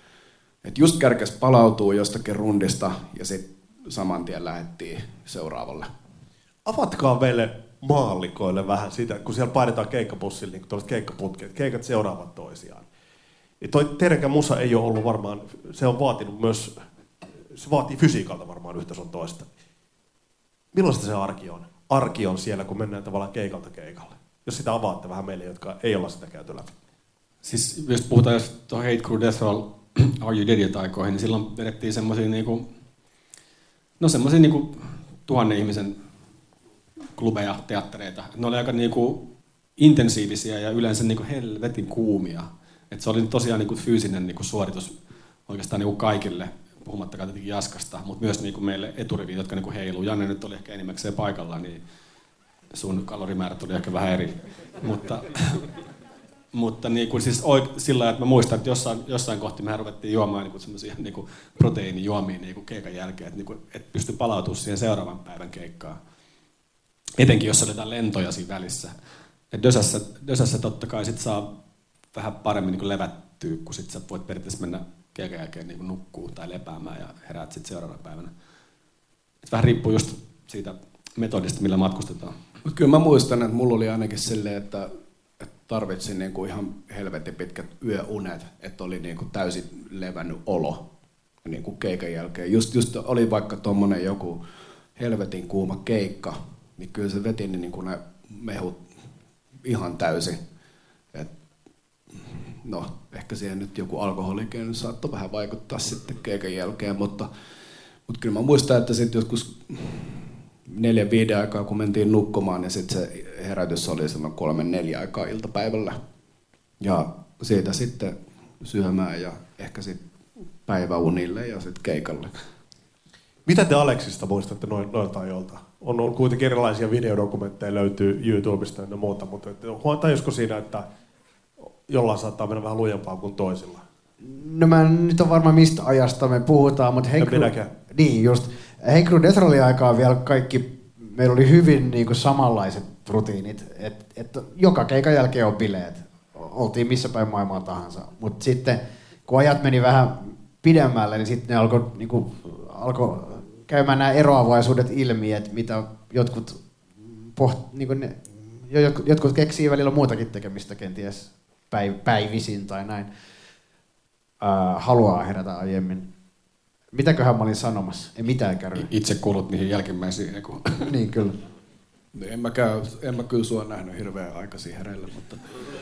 Et just kärkäs palautuu jostakin rundista ja sitten saman tien lähdettiin seuraavalle. Avatkaa meille maallikoille vähän sitä, kun siellä painetaan keikkabussilla niin tuollaiset keikkaputket, keikat seuraavat toisiaan. Ja toi Terenkä musa ei ole ollut varmaan, se on vaatinut myös, se vaatii fysiikalta varmaan yhtä sun toista. Millaista se arki on? Arki on siellä, kun mennään tavallaan keikalta keikalle. Jos sitä avaatte vähän meille, jotka ei olla sitä käyty läpi. Siis jos puhutaan tuohon Hate Crew Death Roll Are You Dead -aikoihin, niin silloin vedettiin semmosia niinku, no semmosia niinku tuhannen ihmisen klubeja, teattereita. Ne oli aika niinku intensiivisiä ja yleensä niinku helvetin kuumia. Et se oli tosiaan niinku fyysinen niinku suoritus oikeastaan niinku kaikille. Puhumattakaan tietenkin Jaskasta, mutta myös niinku meille eturiviin, jotka niinku heiluu. Janne nyt oli ehkä enimmäkseen paikalla, niin sun kalorimäärät oli ehkä vähän eri. mutta mutta niinku siis oik, sillä lailla, että mä muistan, että jossain, jossain kohti mehän ruvettiin juomaan niinku semmoisia niinku proteiinijuomia niinku keikan jälkeen, että niinku, et pystyi palautumaan siihen seuraavan päivän keikkaan. Etenkin jos oli jotain lentoja siinä välissä. Et Dösässä, Dösässä totta kai sit saa vähän paremmin niinku levättyä, kun sit sä voit periaatteessa mennä keikan jälkeen niin nukkuu tai lepäämään ja heräät sitten seuraavana päivänä. Et vähän riippuu just siitä metodista, millä matkustetaan. Mut kyllä mä muistan, että mulla oli ainakin silleen, että, että tarvitsin niinku ihan helvetin pitkät yöunet, että oli niinku täysin levännyt olo niinku keikan jälkeen. Just, just oli vaikka tommonen joku helvetin kuuma keikka, niin kyllä se veti niinku ne mehut ihan täysin. Et no, ehkä siihen nyt joku alkoholikin saattoi vähän vaikuttaa sitten keikan jälkeen, mutta, mutta kyllä mä muistan, että sitten joskus neljän viiden aikaa, kun mentiin nukkumaan, niin sitten se herätys oli semmoinen kolmen neljä aikaa iltapäivällä. Ja siitä sitten syömään ja ehkä sitten päiväunille ja sitten keikalle. Mitä te Aleksista muistatte noin, noilta ajoilta? On, on kuitenkin erilaisia videodokumentteja, löytyy YouTubesta ja muuta, mutta tajusko siinä, että jollain saattaa mennä vähän lujempaa kuin toisilla? No mä en nyt on varmaan mistä ajasta me puhutaan, mutta Hate Crew... Niin just. Hate Crew Death Rollin aikaa vielä kaikki, meillä oli hyvin niin kuin samanlaiset rutiinit, että et joka keikan jälkeen on bileet. Oltiin missä päin maailmaa tahansa. Mutta sitten kun ajat meni vähän pidemmälle, niin sitten ne alkoi niin kuin, alko käymään nämä eroavaisuudet ilmi, että mitä jotkut, poht, niin kuin ne, jotkut, jotkut keksii välillä muutakin tekemistä kenties päiv, päivisin tai näin. Uh, haluaa herätä aiemmin. Mitäköhän mä olin sanomassa? Ei mitään kärry. Itse kuulut niihin jälkimmäisiin. Niin, kyllä. En mä, käy, en mä kyllä sua nähnyt hirveän aikaisin hereillä, mutta...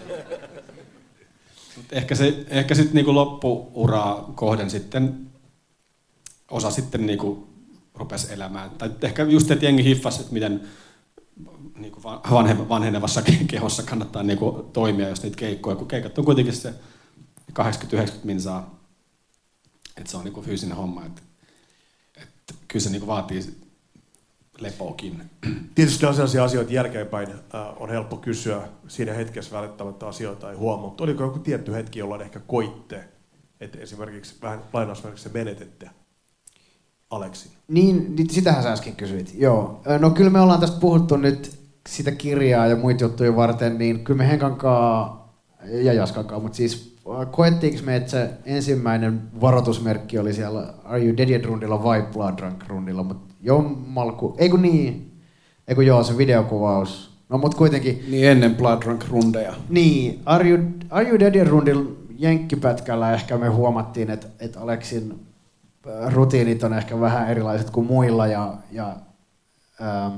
ehkä se, ehkä sitten niinku loppuuraa kohden sitten osa sitten niinku rupesi elämään. Tai ehkä just, että jengi hiffasi, että miten niinku vanhenevassa kehossa kannattaa niinku toimia, jos niitä keikkoja, kun keikat on kuitenkin se kahdeksankymmentä yhdeksänkymmentä minsaa, että se on niinku fyysinen homma. Että, että kyllä se niinku vaatii lepokin. Tietysti on sellaisia asioita jälkeenpäin äh, on helppo kysyä. Siinä hetkessä välttämättä asioita ei huomaa. Mutta oliko joku tietty hetki, jolloin ehkä koitte, että esimerkiksi vähän lainausmerkissä menetette Aleksin? Niin, niin, sitähän sä äsken kysyit. Joo. No kyllä me ollaan tästä puhuttu nyt sitä kirjaa ja muita juttuja varten, niin kyllä me Henkankaa ja Jaskankaa, mutta siis koettiinko me, että se ensimmäinen varoitusmerkki oli siellä Are You Dead Yet -rundilla vai Blood Drunk -rundilla, mutta jommalku, eikö niin, eikö joo, se videokuvaus, no mut kuitenkin. Niin ennen Blood Drunk -rundeja. Niin, Are You, Are You Dead Yet -rundilla jenkkipätkällä ehkä me huomattiin, että, että Aleksin rutiinit on ehkä vähän erilaiset kuin muilla ja, ja ähm,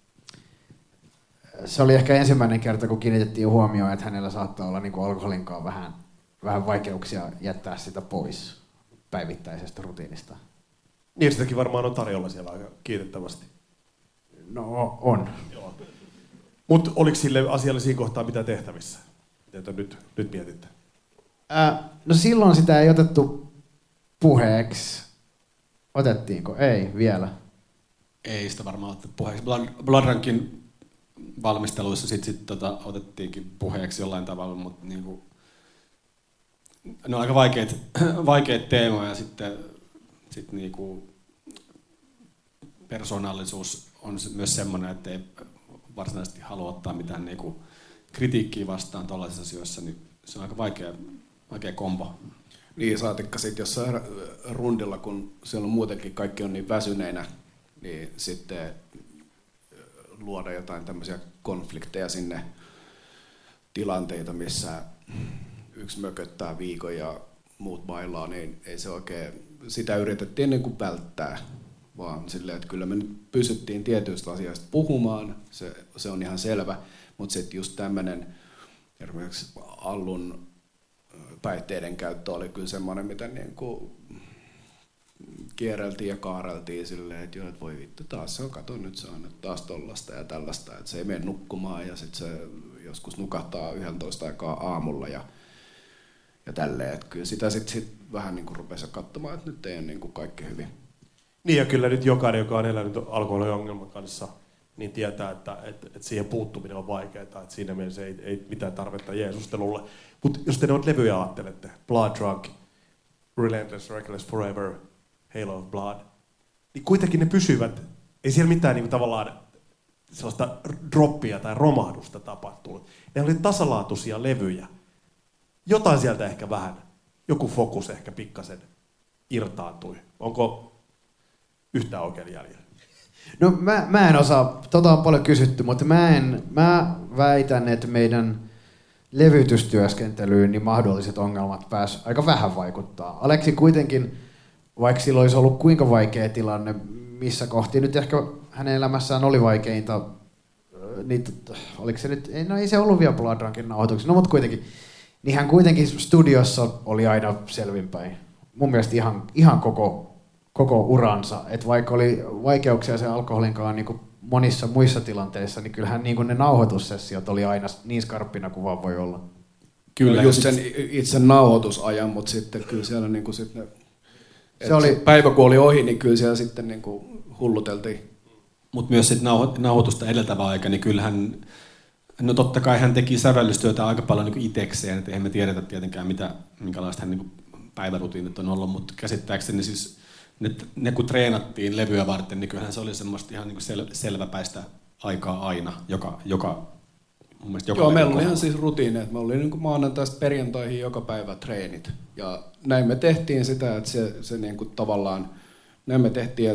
se oli ehkä ensimmäinen kerta, kun kiinnitettiin huomioon, että hänellä saattaa olla niin kuin alkoholinkaan vähän, vähän vaikeuksia jättää sitä pois päivittäisestä rutiinista. Niin, sitäkin varmaan on tarjolla siellä aika kiitettävästi. No on. Mutta oliko sille asialle siinä kohtaa mitä tehtävissä? Mitä nyt, nyt mietitte? Ää, no silloin sitä ei otettu puheeksi. Otettiinko? Ei vielä. Ei sitä varmaan otettu puheeksi. Blood, Blood Drunkin valmisteluissa sit, sit, tota, otettiinkin puheeksi jollain tavalla, mutta niinku, ne on aika vaikeat, vaikeat teemoja ja sitten sit niinku, persoonallisuus on myös semmoinen, että ei varsinaisesti halua ottaa mitään niinku, kritiikkiä vastaan tuollaisissa asioissa, niin se on aika vaikea, vaikea kombo. Niin, saatikka sitten jossain rundilla, kun siellä on muutenkin kaikki on niin väsyneinä, niin sitten luoda jotain tämmöisiä konflikteja sinne, tilanteita, missä yksi mököttää viikon ja muut bailaa, niin ei se oikein, sitä yritettiin niin kuin välttää, vaan silleen, että kyllä me nyt pysyttiin tietyistä asioista puhumaan, se, se on ihan selvä, mutta sitten just tämmöinen, esimerkiksi Allun päihteiden käyttö oli kyllä semmoinen, mitä niin kuin kierreltiin ja kaareltiin silleen, että joo, että voi vittu, taas se on, kato nyt se on taas tollasta ja tällaista, että se ei mene nukkumaan ja sitten se joskus nukahtaa yhdentoista aikaa aamulla ja, ja tälleen, että kyllä sitä sitten sit vähän niin kuin rupesi katsomaan, että nyt ei ole niin kuin kaikki hyvin. Niin ja kyllä nyt jokainen, joka on elänyt alkoholiongelman kanssa, niin tietää, että, että, että siihen puuttuminen on vaikeaa, että siinä mielessä ei, ei mitään tarvetta Jeesustelulle. Mutta jos te noita levyjä ajattelette, Blood Drunk, Relentless, Reckless Forever, Halo of Blood, niin kuitenkin ne pysyvät, ei siellä mitään niin kuin tavallaan sellaista droppia tai romahdusta tapahtunut. Ne oli tasalaatuisia levyjä. Jotain sieltä ehkä vähän, joku fokus ehkä pikkasen irtaantui. Onko yhtään oikein jäljellä? No mä, mä en osaa, tota on paljon kysytty, mutta mä, en, mä väitän, että meidän levytystyöskentelyyn niin mahdolliset ongelmat pääs aika vähän vaikuttaa. Aleksi kuitenkin, vaikka sillä olisi ollut kuinka vaikea tilanne, missä kohti nyt ehkä hänen elämässään oli vaikeinta, niin oliko se nyt, no ei se ollut vielä Blood Drunkin nauhoituksia, no mutta kuitenkin, niin hän kuitenkin studiossa oli aina selvinpäin. Mun mielestä ihan, ihan koko koko uransa, että vaikka oli vaikeuksia sen alkoholinkaan niin kuin monissa muissa tilanteissa, niin kyllähän niin kuin ne nauhoitussessiot oli aina niin skarppina kuin vaan voi olla. Kyllä, just sen itse nauhoitusajan, mutta sitten kyllä siellä niin kuin sitten, se oli päivä kun oli ohi, niin kyllä siellä sitten niin kuin hulluteltiin. Mutta myös sitten nauhoitusta edeltävä aika, niin kyllähän, no totta kai hän teki sävellystyötä aika paljon niin kuin itsekseen, että eihän me tiedetä tietenkään, mitä, minkälaista hän niin kuin päivärutiinit on ollut, mutta käsittääkseni siis Ne, ne kun treenattiin levyä varten, niin kyllähän se oli semmoista ihan niin kuin sel, selväpäistä aikaa aina, joka, joka mun mielestä joka Joo, meillä oli ihan siis rutiini, että me oli niin kuin maanantaista perjantaihin joka päivä treenit. Ja näin me tehtiin sitä, että se, se niin kuin tavallaan, näin me tehtiin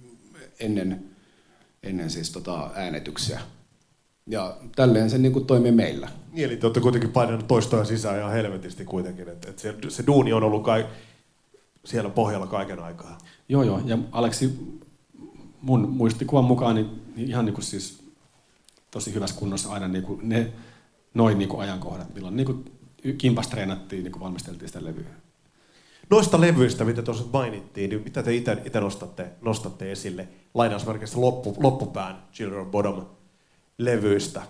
ennen, ennen siis tota äänetyksiä. Ja tälleen se niin kuin toimi meillä. Niin, eli te olette kuitenkin painanut toistoja sisään ihan helvetisti kuitenkin, että, että se, se duuni on ollut kai siellä pohjalla kaiken aikaa. Joo, joo. Ja Aleksi, mun muistikuvan mukaan, niin ihan niin kuin siis tosi hyvässä kunnossa aina niin kuin ne noin niin kuin ajankohdat, milloin niin kuin kimpas treenattiin, niin kuin valmisteltiin sitä levyä. Noista levyistä, mitä tuossa mainittiin, niin mitä te itse nostatte, nostatte esille lainausmerkeissä loppu, loppupään Children of Bodom-levyistä?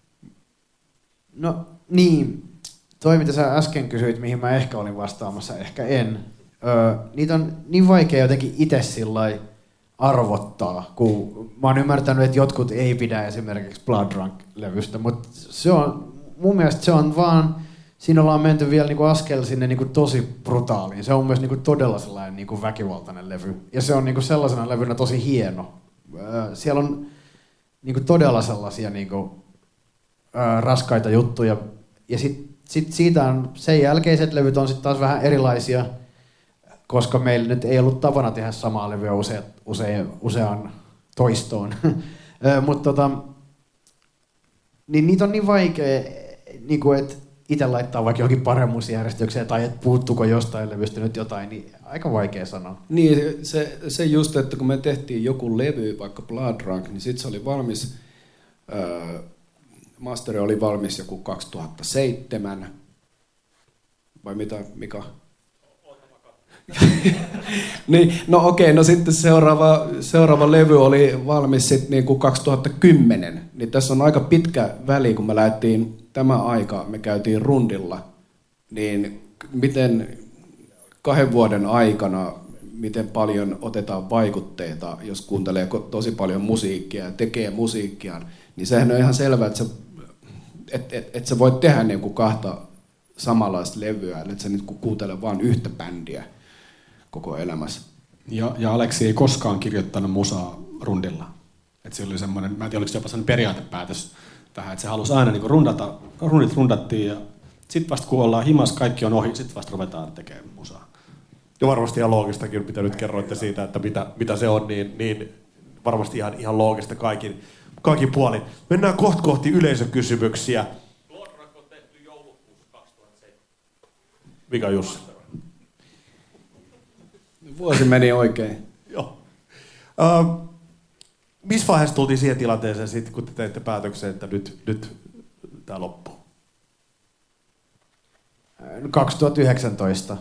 No niin, toi mitä sä äsken kysyit, mihin mä ehkä olin vastaamassa, ehkä en. Öö, niitä on niin vaikea jotenkin itse sillai arvottaa, kun mä oon ymmärtänyt, että jotkut ei pidä esimerkiksi Blood Drunk-levystä, mutta se on, mun mielestä se on vaan, siinä ollaan menty vielä niinku askel sinne niinku tosi brutaaliin. Se on myös niinku todella sellainen niinku väkivaltainen levy. Ja se on niinku sellaisena levynä tosi hieno. Siellä on niinku todella sellaisia niinku, ää, raskaita juttuja. Ja sit, sit siitä on, sen jälkeiset levyt on sitten taas vähän erilaisia, koska meillä nyt ei ollut tapana tehdä samaa levyä use, use, usean toistoon. Mutta tota, niin niitä on niin vaikea, niinku, että itse laittaa vaikka johonkin paremmuusjärjestykseen tai että puuttuuko jostain levystä nyt jotain, niin aika vaikea sanoa. Niin, se, se just, että kun me tehtiin joku levy, vaikka Blood Drunk, niin sitten se oli valmis, äh, masteri oli valmis joku kaksituhattaseitsemän, vai mitä, Mika? niin, no okei, no sitten seuraava, seuraava levy oli valmis sitten niinku kaksituhattakymmenen, niin tässä on aika pitkä väli, kun me lähdettiin tämä aika, me käytiin rundilla, niin miten kahden vuoden aikana, miten paljon otetaan vaikutteita, jos kuuntelee tosi paljon musiikkia ja tekee musiikkia, niin sehän on ihan selvää, että sä, et, et, et sä voit tehdä niin kuin kahta samanlaista levyä, että sä nyt kuuntele vain yhtä bändiä koko elämässä. Ja, ja Aleksi ei koskaan kirjoittanut musaa rundilla. Et se oli semmoinen, mä en tiedä, oliko se jopa semmoinen periaatepäätös tähän, että se halusi aina niin kuin rundata, rundit rundattiin ja sitten vasta kun ollaan himas, kaikki on ohi, sitten vasta ruvetaan tekemään musaa. Ja varmasti ihan loogistakin, mitä nyt kerroitte siitä, että mitä, mitä se on, niin, niin varmasti ihan, ihan loogista kaikin, kaikin puolin. Mennään kohta kohti yleisökysymyksiä. Blood Drunk on tehty joulukuussa kaksituhattaseitsemän. Mikä Jussi? Vuosi meni oikein. Joo. Uh, missä vaiheessa tultiin siihen tilanteeseen sitten, kun te teitte päätöksen, että nyt, nyt tämä loppuu? kaksituhattayhdeksäntoista.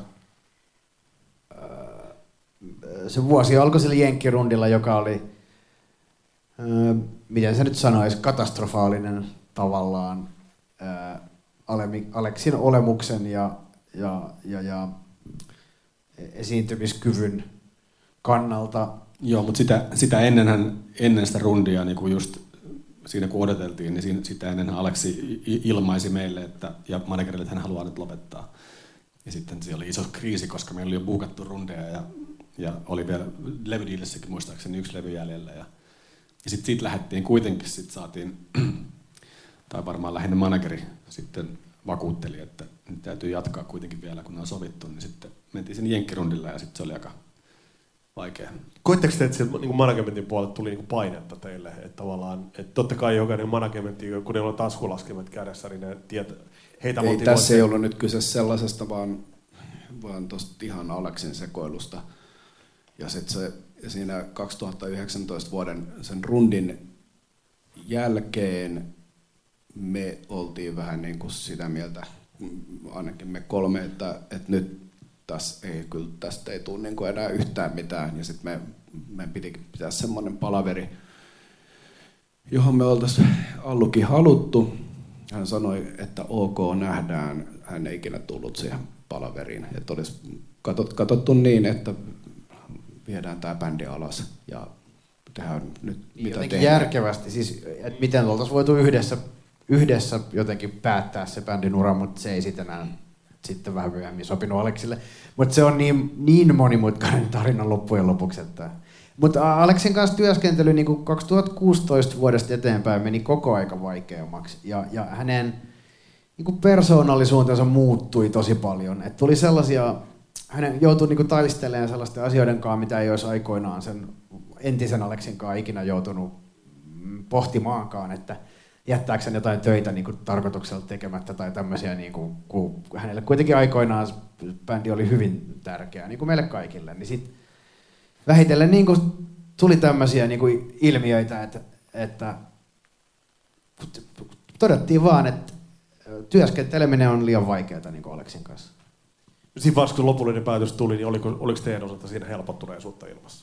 Se vuosi alkoi sillä jenkkirundilla, joka oli, miten se nyt sanoisi, katastrofaalinen tavallaan Aleksin olemuksen ja, ja, ja, ja esiintymiskyvyn kannalta. Joo, mutta sitä, sitä ennenhän, ennen sitä rundia, niin kuin just siinä kun odoteltiin, niin siinä, sitä ennen Aleksi ilmaisi meille että, ja managerille, että hän haluaa nyt lopettaa. Ja sitten se oli iso kriisi, koska meillä oli jo buukattu rundeja ja, ja oli vielä levydiilissäkin muistaakseni yksi levy jäljellä. Ja, ja sitten siitä lähdettiin kuitenkin, sitten saatiin, tai varmaan lähinnä manageri sitten vakuutteli, että nyt täytyy jatkaa kuitenkin vielä, kun ne on sovittu, niin sitten mentiin sen jenkkirundilla ja sitten se oli aika vaikea. Koitteko te, että sieltä niin managementin puolelta tuli niin painetta teille? Että tavallaan, että totta kai jokainen managementti, kun ne on taskulaskimet kädessä, niin ne tietää, heitä ei, tässä ei ollut nyt kyse sellaisesta, vaan, vaan tuosta ihan Aleksin sekoilusta. Ja sitten se siinä kaksituhattayhdeksäntoista vuoden sen rundin jälkeen me oltiin vähän niin kuin sitä mieltä, ainakin me kolme, että, että nyt tässä ei, kyllä tästä ei tule niin kuin enää yhtään mitään. Ja sitten me, me piti pitää semmoinen palaveri, johon me oltaisiin Allukin haluttu. Hän sanoi, että ok, nähdään. Hän ei ikinä tullut siihen palaveriin. Että olisi katsottu niin, että viedään tämä bändi alas ja tehdään nyt mitä jotenkin tehdään. Järkevästi, siis että miten oltaisiin voitu yhdessä, yhdessä jotenkin päättää se bändin ura, mutta se ei sitten enää sitten vähän myöhemmin sopinut Aleksille. Mutta se on niin, niin monimutkainen tarina loppujen lopuksi. Että. Mutta Aleksin kanssa työskentely niin kuin kaksituhattakuusitoista vuodesta eteenpäin meni koko aika vaikeammaksi. Ja, ja hänen niin kuin persoonallisuutensa muuttui tosi paljon. Et tuli sellaisia, hän joutui niin kuin taistelemaan sellaisten asioiden kanssa, mitä ei olisi aikoinaan sen entisen Aleksin kanssa ikinä joutunut pohtimaankaan, että jättääkö hän jotain töitä niin kuin tarkoituksella tekemättä tai tämmöisiä, niin kuin, kun hänelle kuitenkin aikoinaan bändi oli hyvin tärkeä, niin kuin meille kaikille. Niin sit vähitellen niin kuin tuli tämmöisiä niin kuin ilmiöitä, että, että todettiin vaan, että työskenteleminen on liian vaikeaa niin kuin Aleksin kanssa. Siinä vaiheessa, kun lopullinen päätös tuli, niin oliko, oliko teidän osalta siinä helpottuneisuutta ilmassa?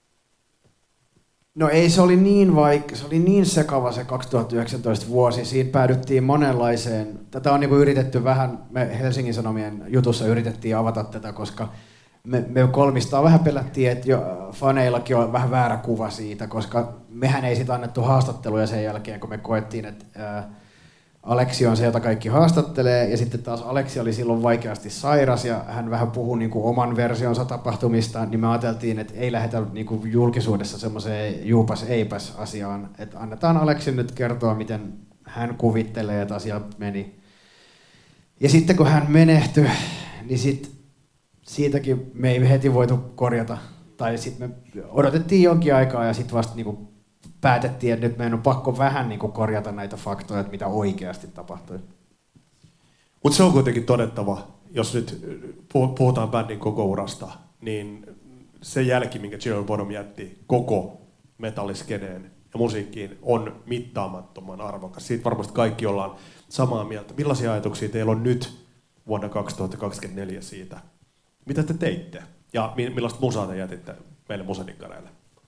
No ei, se oli niin vaik- se oli niin sekava se kaksituhattayhdeksäntoista vuosi. Siinä päädyttiin monenlaiseen. Tätä on niinku yritetty vähän, me Helsingin Sanomien jutussa yritettiin avata tätä, koska me, me kolmistaan vähän pelättiin, että jo faneillakin on vähän väärä kuva siitä, koska mehän ei siitä annettu haastatteluja sen jälkeen, kun me koettiin, että ää, Aleksi on se, jota kaikki haastattelee, ja sitten taas Aleksi oli silloin vaikeasti sairas, ja hän vähän puhui niin kuin oman versionsa tapahtumista, niin me ajateltiin, että ei lähdetä niin kuin julkisuudessa semmoiseen juupas-eipäs-asiaan, että annetaan Aleksi nyt kertoa, miten hän kuvittelee, että asia meni. Ja sitten kun hän menehtyi, niin sit siitäkin me ei heti voitu korjata. Tai sitten me odotettiin jonkin aikaa ja sitten vasta niinku päätettiin, että nyt meidän on pakko vähän niinku korjata näitä faktoja, että mitä oikeasti tapahtui. Mutta se on kuitenkin todettava, jos nyt puhutaan bändin koko urasta, niin se jälki, minkä Children of Bodom jätti koko metalliskeneen ja musiikkiin, on mittaamattoman arvokas. Siitä varmasti kaikki ollaan samaa mieltä. Millaisia ajatuksia teillä on nyt vuonna kaksituhattakaksikymmentäneljä siitä? Mitä te teitte? Ja millaista musaa te jätitte meille musadikkareille?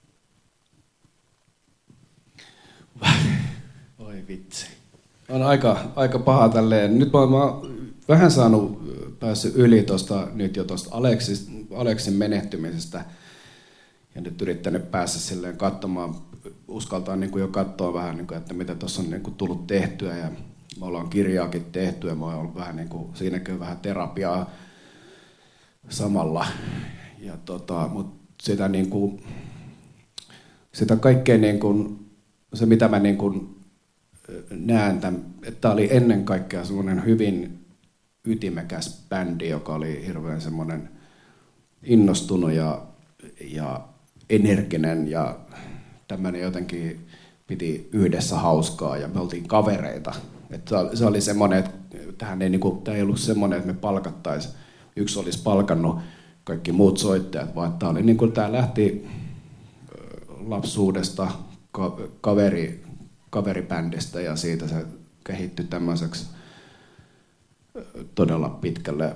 Oi vitsi. On aika, aika paha tälleen. Nyt mä oon vähän saanut päässyt yli tosta, nyt jo tuosta Aleksin menehtymisestä. Ja nyt yrittänyt päästä silleen katsomaan, uskaltaa niin kuin jo katsoa vähän, niin kuin, että mitä tuossa on niin kuin tullut tehtyä. Ja me ollaan kirjaakin tehty ja mä oon ollut vähän niin kuin, siinäkin vähän terapiaa samalla. Ja tota, mut sitä, niin kuin, sitä kaikkea, niin kuin, se mitä mä niin kuin näen, tämän, että tämä oli ennen kaikkea semmoinen hyvin ytimekäs bändi, joka oli hirveän semmoinen innostunut ja, ja energinen ja tämmöinen jotenkin piti yhdessä hauskaa ja me oltiin kavereita. Että se oli semmoinen, että tähän ei, niinku, tämä ei ollut semmoinen, että me palkattaisiin, yksi olisi palkannut kaikki muut soittajat, vaan tämä, oli, niinku, tämä lähti lapsuudesta, kaveri, kaveribändistä ja siitä se kehittyi tämmöiseksi todella pitkälle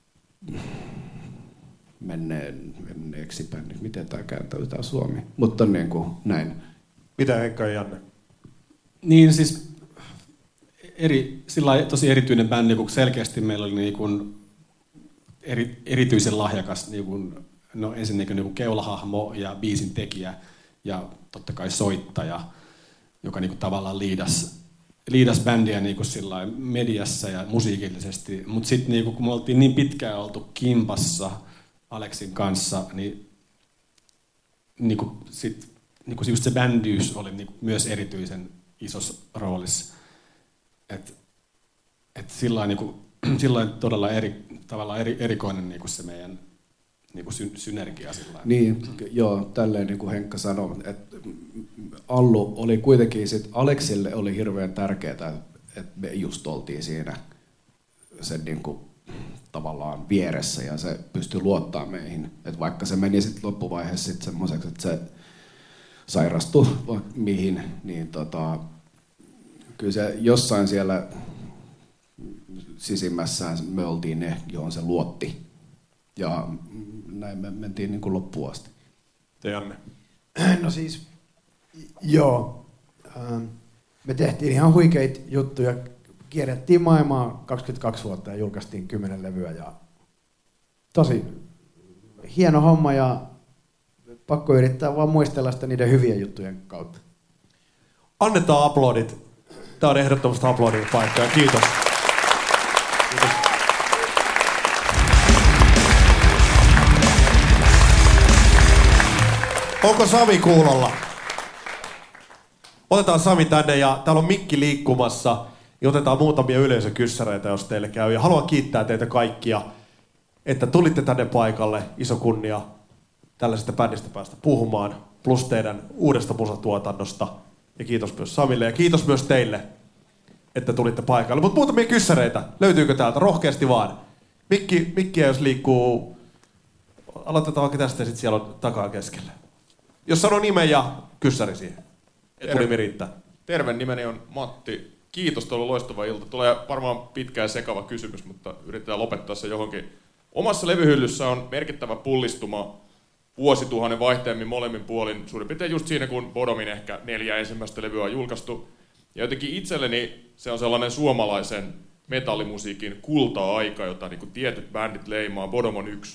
menneen, menneeksi bändiksi. Miten tämä kääntäytää Suomi? Mutta niin kuin näin. Mitä Henkka ja Janne? Niin siis eri, sillä tosi erityinen bändi, kun selkeästi meillä oli niin kuin eri, erityisen lahjakas niin kuin, no ensinnäkin niin kuin keulahahmo ja biisin tekijä ja totta kai soittaja, joka niin kuin tavallaan liidas, liidas bändiä niin kuin sillä mediassa ja musiikillisesti. Mutta sitten niin kun me oltiin niin pitkään oltu kimpassa Aleksin kanssa, niin, niin kuin sit, niin kuin just se bändyys oli niin kuin myös erityisen isossa roolissa. Et, et sillain, niin kuin, sillain todella eri, tavallaan eri, erikoinen niin kuin se meidän niin kuin sy- synergia. Sillain. Niin, joo, tälleen niin kuin Henkka sanoi, että Allu oli kuitenkin, sit Aleksille oli hirveän tärkeää, että me just oltiin siinä sen niin kuin tavallaan vieressä ja se pystyi luottaa meihin. Et vaikka se meni sitten loppuvaiheessa sit semmoiseksi, että se sairastui mihin, niin tota, kyllä se jossain siellä sisimmässään me oltiin ne, johon se luotti. Ja näin me mentiin niin kuin loppuun asti. Te Janne? No siis, joo. Me tehtiin ihan huikeita juttuja. Kierrettiin maailmaa kaksikymmentäkaksi vuotta ja julkaistiin kymmenen levyä. Ja tosi hieno homma ja pakko yrittää vaan muistella sitä niiden hyvien juttujen kautta. Annetaan aplodit. Tämä on ehdottomasti aplodin paikka ja kiitos. Kiitos. Onko Sami kuulolla? Otetaan Sami tänne ja täällä on mikki liikkumassa. Ja otetaan muutamia yleisökyssäreitä, jos teille käy. Ja haluan kiittää teitä kaikkia, että tulitte tänne paikalle. Iso kunnia tällaisesta bändistä päästä puhumaan. Plus teidän uudesta musatuotannosta. Ja kiitos myös Samille ja kiitos myös teille, että tulitte paikalle. Mutta muutamia kyssäreitä. Löytyykö täältä? Rohkeasti vaan. Mikki, mikkiä jos liikkuu. Aloitetaan vaikka tästä ja sitten siellä on takaa keskellä. Jos sanoo nimen ja kyssäri siihen. Etuni riittää. Terve, nimeni on Matti. Kiitos, tuolla on loistava ilta. Tulee varmaan pitkä ja sekava kysymys, mutta yritetään lopettaa se johonkin. Omassa levyhyllyssä on merkittävä pullistuma vuosituhannen vaihteemmin molemmin puolin. Suurin piirtein just siinä, kun Bodomin ehkä neljä ensimmäistä levyä on julkaistu. Ja jotenkin itselleni se on sellainen suomalaisen metallimusiikin kulta-aika, jota niin kuin tietyt bändit leimaa. Bodom on yksi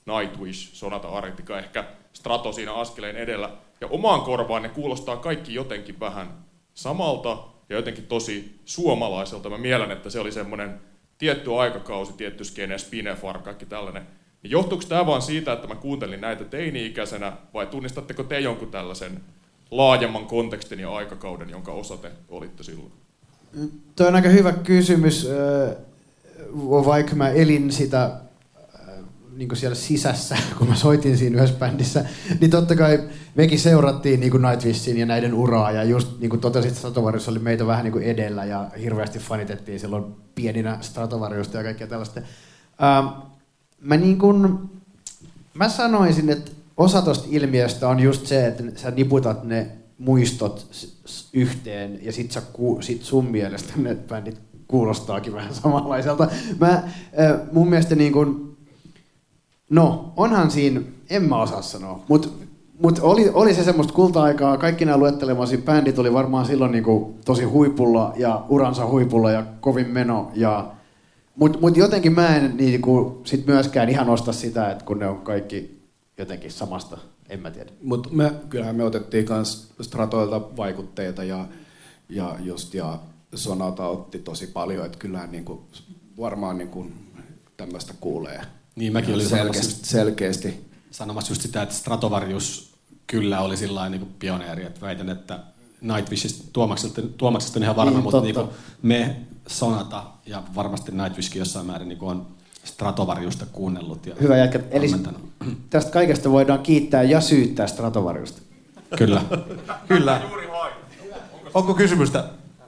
Nightwish, Sonata Arctica, ehkä Strato siinä askeleen edellä. Ja omaan korvaan ne kuulostaa kaikki jotenkin vähän samalta ja jotenkin tosi suomalaiselta. Mä mielen, että se oli semmoinen tietty aikakausi, tietty skene, Spinefar, kaikki tällainen. Niin johtuuko tämä vaan siitä, että mä kuuntelin näitä teini-ikäisenä, vai tunnistatteko te jonkun tällaisen laajemman kontekstin ja aikakauden, jonka osa te olitte silloin? Tuo on aika hyvä kysymys, vaikka mä elin sitä niin kuin siellä sisässä, kun mä soitin siinä yhdessä bändissä, niin totta kai mekin seurattiin niin kuin Nightwishin ja näiden uraa, ja just niin kuin totesit, Stratovarius oli meitä vähän niin kuin edellä, ja hirveästi fanitettiin silloin pieninä Stratovariusta ja kaikkea tällaista. Ähm, mä, niin kuin, mä sanoisin, että osa tosta ilmiöstä on just se, että sä niputat ne muistot yhteen, ja sit, sä, sit sun mielestä ne bändit kuulostaakin vähän samanlaiselta. Mä, äh, mun mielestä niin kuin, no, onhan siinä, en mä osaa sanoa, mutta mut oli, oli se semmoista kulta-aikaa, kaikki nämä luettelemasi bändit oli varmaan silloin niinku tosi huipulla ja uransa huipulla ja kovin meno. Ja, mutta mut jotenkin mä en niinku sit myöskään ihan osta sitä, että kun ne on kaikki jotenkin samasta, en mä tiedä. Mutta me, kyllähän me otettiin myös Stratoilta vaikutteita ja, ja just ja Sonata otti tosi paljon, että kyllähän niinku, varmaan niinku tämmöistä kuulee. Niin, mäkin olin selkeästi, selkeästi sanomassa just sitä, että Stratovarius kyllä oli sillain niin pioneeri, että väitän, että Nightwishista, Tuomaksesta, Tuomaksesta on ihan varma, niin, mutta niin kuin me, Sonata ja varmasti Nightwishkin jossain määrin niin on Stratovariusta kuunnellut ja hyvä jätkä. Eli tästä kaikesta voidaan kiittää ja syyttää Stratovariusta. Kyllä. Kyllä. Onko kysymystä?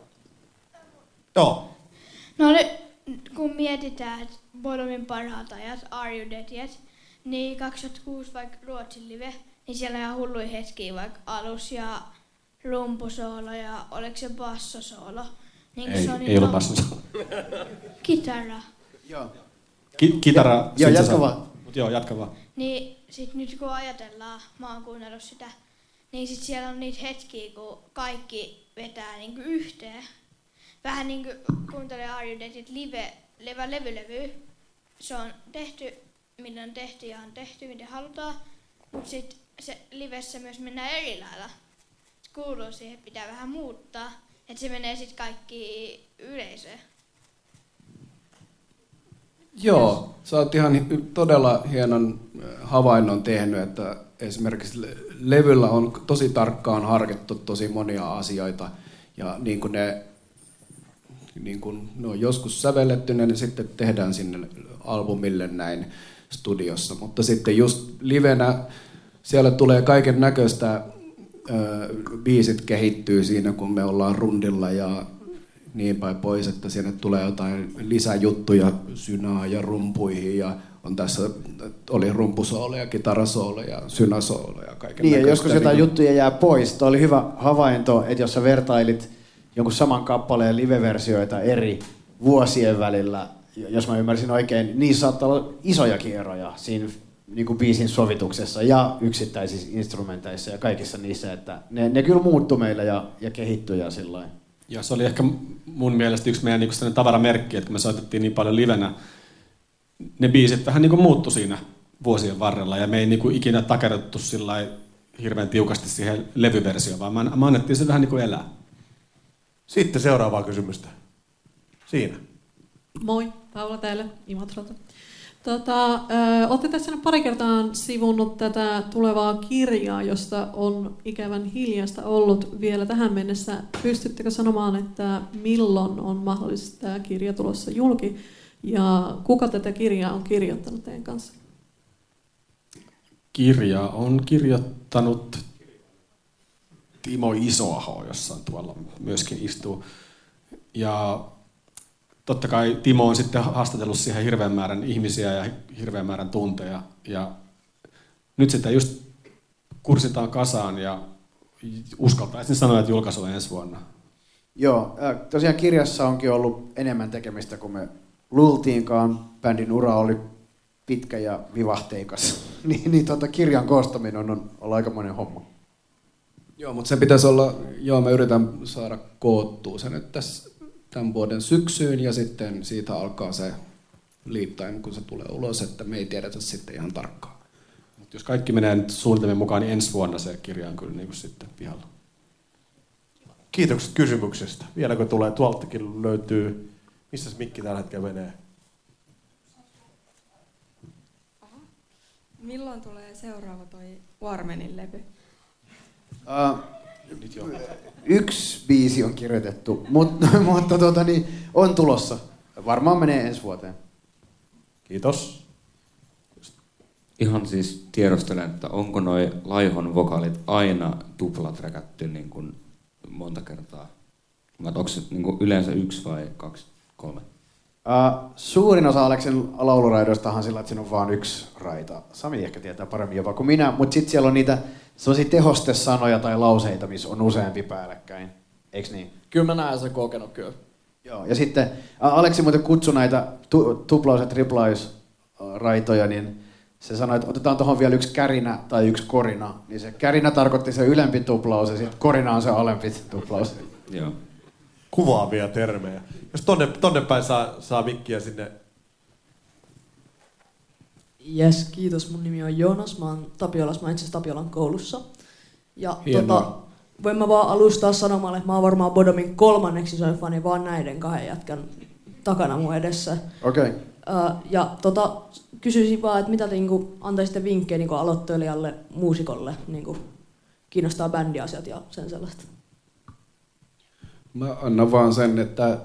Joo. No nyt kun mietitään, että Bodomin parhaat ajat, Are You Dead Yet, niin kaksituhattakuusi vaikka Ruotsin live, niin siellä on ihan hulluja hetkiä, vaikka alus ja rumpusoolo ja oliko se bassosoolo? Niin ei, se on ei ollut bassosoolo. Kitara. Joo. Ki- kitara. Joo, jatka vaan. Mut joo, jatka vaan. Niin sit nyt kun ajatellaan, mä oon kuunnellut sitä, niin sit siellä on niitä hetkiä, kun kaikki vetää niinku yhteen. Vähän niinku kuuntelee Are You Dead Yet live, levä levylevy. Se on tehty, millä on tehty ja on tehty, miten halutaan. Mutta sitten se livessä myös mennään eri lailla. Kuuluu siihen, pitää vähän muuttaa. Että se menee sitten kaikki yleisöön. Joo, sä oot ihan todella hienon havainnon tehnyt, että esimerkiksi levyllä on tosi tarkkaan harkittu tosi monia asioita. Ja niin kuin ne, niin kuin ne on joskus sävelletty, niin sitten tehdään sinne albumille näin studiossa. Mutta sitten just livenä siellä tulee kaiken näköistä, biisit kehittyy siinä, kun me ollaan rundilla ja niin päin pois, että sinne tulee jotain lisäjuttuja synaa ja rumpuihin ja on tässä, oli rumpusoolo ja kitarasoolo ja synäsoolo ja kaiken niin, näköistä. Ja joskus jotain niin juttuja jää pois. Tuo oli hyvä havainto, että jos sä vertailit jonkun saman kappaleen live-versioita eri vuosien välillä, jos mä ymmärsin oikein, niin saattaa olla isojakin eroja siinä niin kuin biisin sovituksessa ja yksittäisissä instrumenteissa ja kaikissa niissä, että ne, ne kyllä muuttui meillä ja, ja kehittyi ja sillain. Ja se oli ehkä mun mielestä yksi meidän niin tavaramerkki, että kun me soitettiin niin paljon livenä, ne biisit vähän niin kuin muuttui siinä vuosien varrella ja me ei niin kuin ikinä takerrettu sillai hirveän tiukasti siihen levyversioon, vaan me annettiin se vähän niin kuin elää. Sitten seuraavaa kysymystä. Siinä. Moi, Paula täällä Imatralta. Tota, olette tässä nyt pari kertaa sivunnut tätä tulevaa kirjaa, josta on ikävän hiljaista ollut vielä tähän mennessä. Pystyttekö sanomaan, että milloin on mahdollisesti tämä kirja tulossa julki ja kuka tätä kirjaa on kirjoittanut teidän kanssa? Kirja on kirjoittanut Timo Isoaho, jossa tuolla myöskin istuu. Ja totta kai Timo on sitten haastatellut siihen hirveän määrän ihmisiä ja hirveän määrän tunteja. Ja nyt sitä just kurssitaan kasaan ja uskaltaisin sanoa, että julkaisu on ensi vuonna. Joo, tosiaan kirjassa onkin ollut enemmän tekemistä kuin me luultiinkaan. Bändin ura oli pitkä ja vivahteikas. niin niin tota, kirjan koostaminen on, on ollut aikamoinen homma. Joo, mutta se pitäisi olla, joo mä yritän saada koottua sen nyt tässä tämän vuoden syksyyn ja sitten siitä alkaa se lead time, kun se tulee ulos, että me ei tiedetä sitten ihan tarkkaan. Mut jos kaikki menee nyt suunnitelmien mukaan, niin ensi vuonna se kirja on kyllä niin kuin sitten pihalla. Kiitokset kysymyksestä. Vieläkö tulee? Tuoltakin löytyy. Missäs mikki tällä hetkellä menee? Milloin tulee seuraava toi Warmenin levy? Uh, yksi biisi on kirjoitettu, mutta, mutta tuota, niin, on tulossa. Varmaan menee ensi vuoteen. Kiitos. Ihan siis tiedostelen, että onko noi Laihon vokaalit aina tuplaträkätty niin kuin monta kertaa? Vai onko se niin kuin yleensä yksi vai kaksi, kolme? Uh, suurin osa Aleksin lauluraidoistahan sillä, että siinä on vain yksi raita. Sami ehkä tietää paremmin jopa kuin minä, mutta sitten siellä on niitä sellaisia tehostesanoja tai lauseita, missä on useampi päällekkäin. Eiks niin? Kyllä mä näen sen kokenut kyllä. Joo, ja sitten Aleksi muuten kutsui näitä tu- tuplaus- ja triplaus-raitoja, niin se sanoi, että otetaan tuohon vielä yksi kärinä tai yksi korina. Niin se kärinä tarkoitti se ylempi tuplaus ja sitten korina on se alempi tuplaus. Joo. Kuvaavia termejä. Jos tonne, tonne päin saa, saa mikkiä sinne. Jes, kiitos. Mun nimi on Joonas. Mä oon Tapiolassa. Mä itse asiassa Tapiolan koulussa. Ja tota, voin mä vaan alustaa sanomaan, että mä oon varmaan Bodomin kolmanneksi isoin fani vaan näiden kahden jätkän takana mun edessä. Okei. Okay. Uh, ja tota, kysyisin vaan, että mitä te niinku antaisitte vinkkejä niinku aloittelijalle, muusikolle, niinku kiinnostaa bändiasiat ja sen sellaista? Mä annan vaan sen, että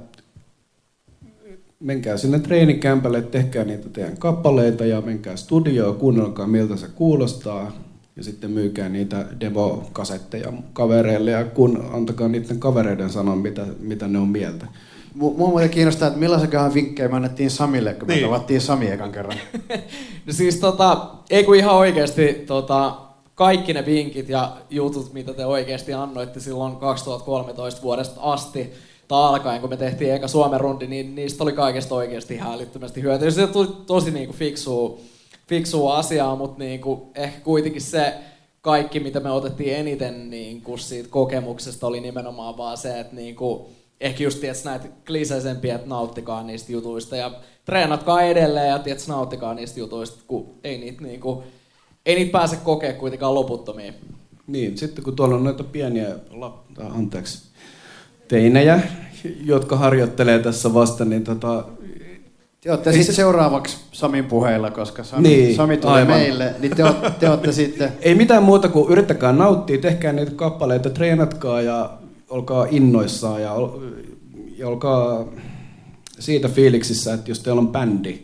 menkää sinne treenikämpälle, tehkää niitä teidän kappaleita ja menkää studioon, kuunnelkaa miltä se kuulostaa. Ja sitten myykää niitä demo-kasetteja kavereille ja kun antakaa niiden kavereiden sanoa, mitä, mitä ne on mieltä. Mua muuten kiinnostaa, että millaisiakaan vinkkejä me annettiin Samille, kun niin. me tavattiin Sami ekan kerran. No siis tota, ei kun ihan oikeesti tota, kaikki ne vinkit ja jutut, mitä te oikeesti annoitte silloin kaksituhattakolmetoista vuodesta asti tai alkaen, kun me tehtiin eka Suomen rundi, niin niistä oli kaikesta oikeesti ihan älyttömästi hyötyä. Se tuli tosi niinku fiksua, fiksua asiaa, mutta niinku, ehkä kuitenkin se kaikki, mitä me otettiin eniten niinku siitä kokemuksesta, oli nimenomaan vaan se, että niinku, ehkä just tiets, näitä kliseisempiä, että nauttikaa niistä jutuista ja treenatkaa edelleen ja tiets, nauttikaa niistä jutuista, kun ei niitä, niinku, ei niitä pääse kokea kuitenkaan loputtomiin. Niin, sitten kun tuolla on noita pieniä anteeksi, teinejä, jotka harjoittelee tässä vasta, niin tota... Te olette sitten se... seuraavaksi Samin puheilla, koska Sami, niin, Sami tulee meille, niin te, te olette sitten... Ei mitään muuta kuin yrittäkää nauttia, tehkää niitä kappaleita, treenatkaa ja olkaa innoissaan ja, ol, ja olkaa siitä fiiliksissä, että jos teillä on bändi,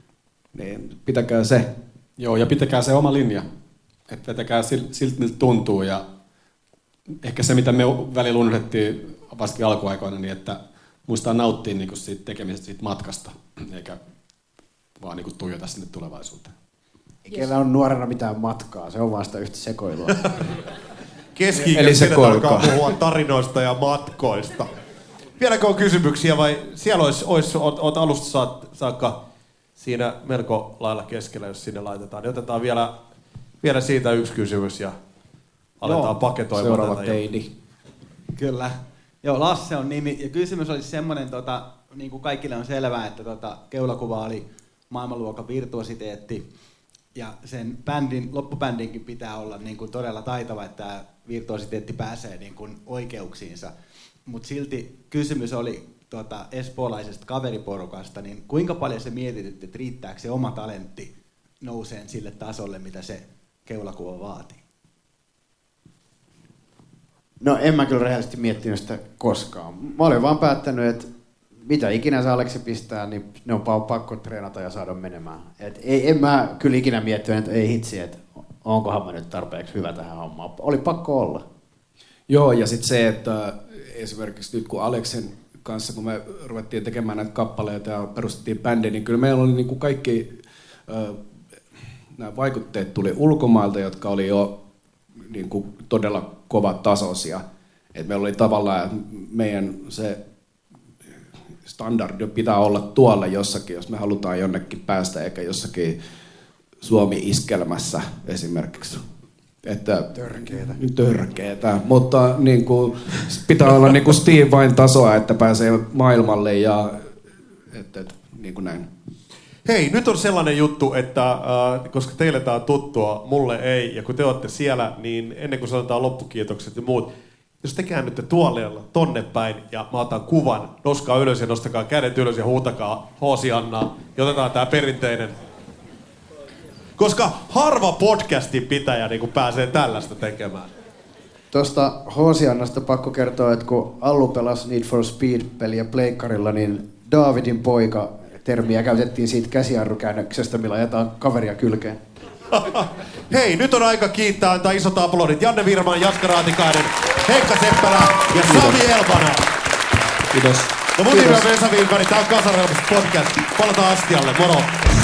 niin pitäkää se. Joo, ja pitäkää se oma linja. Että vetäkää siltä, miltä tuntuu. Ja ehkä se, mitä me välillä unohdettiin varsinkin alkuaikoina, niin että muistaa nauttia niinku siitä tekemisestä, siitä matkasta, eikä vaan niinku tuijota sinne tulevaisuuteen. Ei kellä on nuorena mitään matkaa, se on vaan sitä yhtä sekoilua. Keski-ikäiset alkaa puhua tarinoista ja matkoista. Vieläkö on kysymyksiä vai siellä olisi, olisi oot, oot alusta saakka siinä melko lailla keskellä, jos sinne laitetaan. Niin otetaan vielä, vielä siitä yksi kysymys ja aletaan Joo, paketoimaan tätä. Teini. Kyllä. Joo, Lasse on nimi. Ja kysymys olisi semmoinen, tota, niin kuin kaikille on selvää, että tota, Keulakuva oli maailmanluokan virtuositeetti. Ja sen bändin, loppubändinkin pitää olla niin kuin todella taitava, että tämä virtuositeetti pääsee niin kuin oikeuksiinsa. Mutta silti kysymys oli tuota, espoolaisesta kaveriporukasta, niin kuinka paljon se mietitytti, että riittääkö se oma talentti nouseen sille tasolle, mitä se Keulakuva vaatii? No en mä kyllä rehellisesti miettinyt sitä koskaan. Mä olin vaan päättänyt, että mitä ikinä se Aleksi pistää, niin ne on pakko treenata ja saada menemään. Et ei, en mä kyllä ikinä miettinyt, että ei hitsi, että onkohan mä nyt tarpeeksi hyvä tähän hommaan. Oli pakko olla. Joo, ja sitten se, että esimerkiksi nyt kun Aleksin kanssa, kun me ruvettiin tekemään näitä kappaleita ja perustettiin bändi, niin kyllä meillä oli niin kuin kaikki äh, nämä vaikutteet tuli ulkomailta, jotka oli jo niin kuin todella kovatasoisia. Et meillä oli tavallaan meidän se standardi pitää olla tuolla jossakin, jos me halutaan jonnekin päästä, eikä jossakin Suomi-iskelmässä esimerkiksi. Että, törkeetä. Törkeetä, mutta niin kuin, pitää olla niin kuin Steve Vain tasoa, että pääsee maailmalle ja et, et, niin kuin näin. Hei, nyt on sellainen juttu, että äh, koska teille tää on tuttua, mulle ei, ja kun te olette siellä, niin ennen kuin sanotaan loppukiitokset ja muut, jos te käännytte tuolella tonne päin ja mä otan kuvan, noskaa ylös ja nostakaa kädet ylös ja huutakaa Hoosiannaa ja otetaan tää perinteinen. Koska harva podcastin pitäjä niin kun pääsee tällaista tekemään. Tuosta Hoosiannasta pakko kertoa, että kun Allu pelasi Need for Speed-peliä pleikkarilla, niin Davidin poika termiä käytettiin siitä käsijarrukäännöksestä, millä ajetaan kaveria kylkeen. Hei, nyt on aika kiittää, antaa isot aplodit Janne Virman, Jaska Raatikainen, Heikka Seppälä ja Sami Elpanen. Kiitos. No mun nimi on Vesa Wihlberg, tää on Kasanrelmasta podcast. Palataan astialle, moro!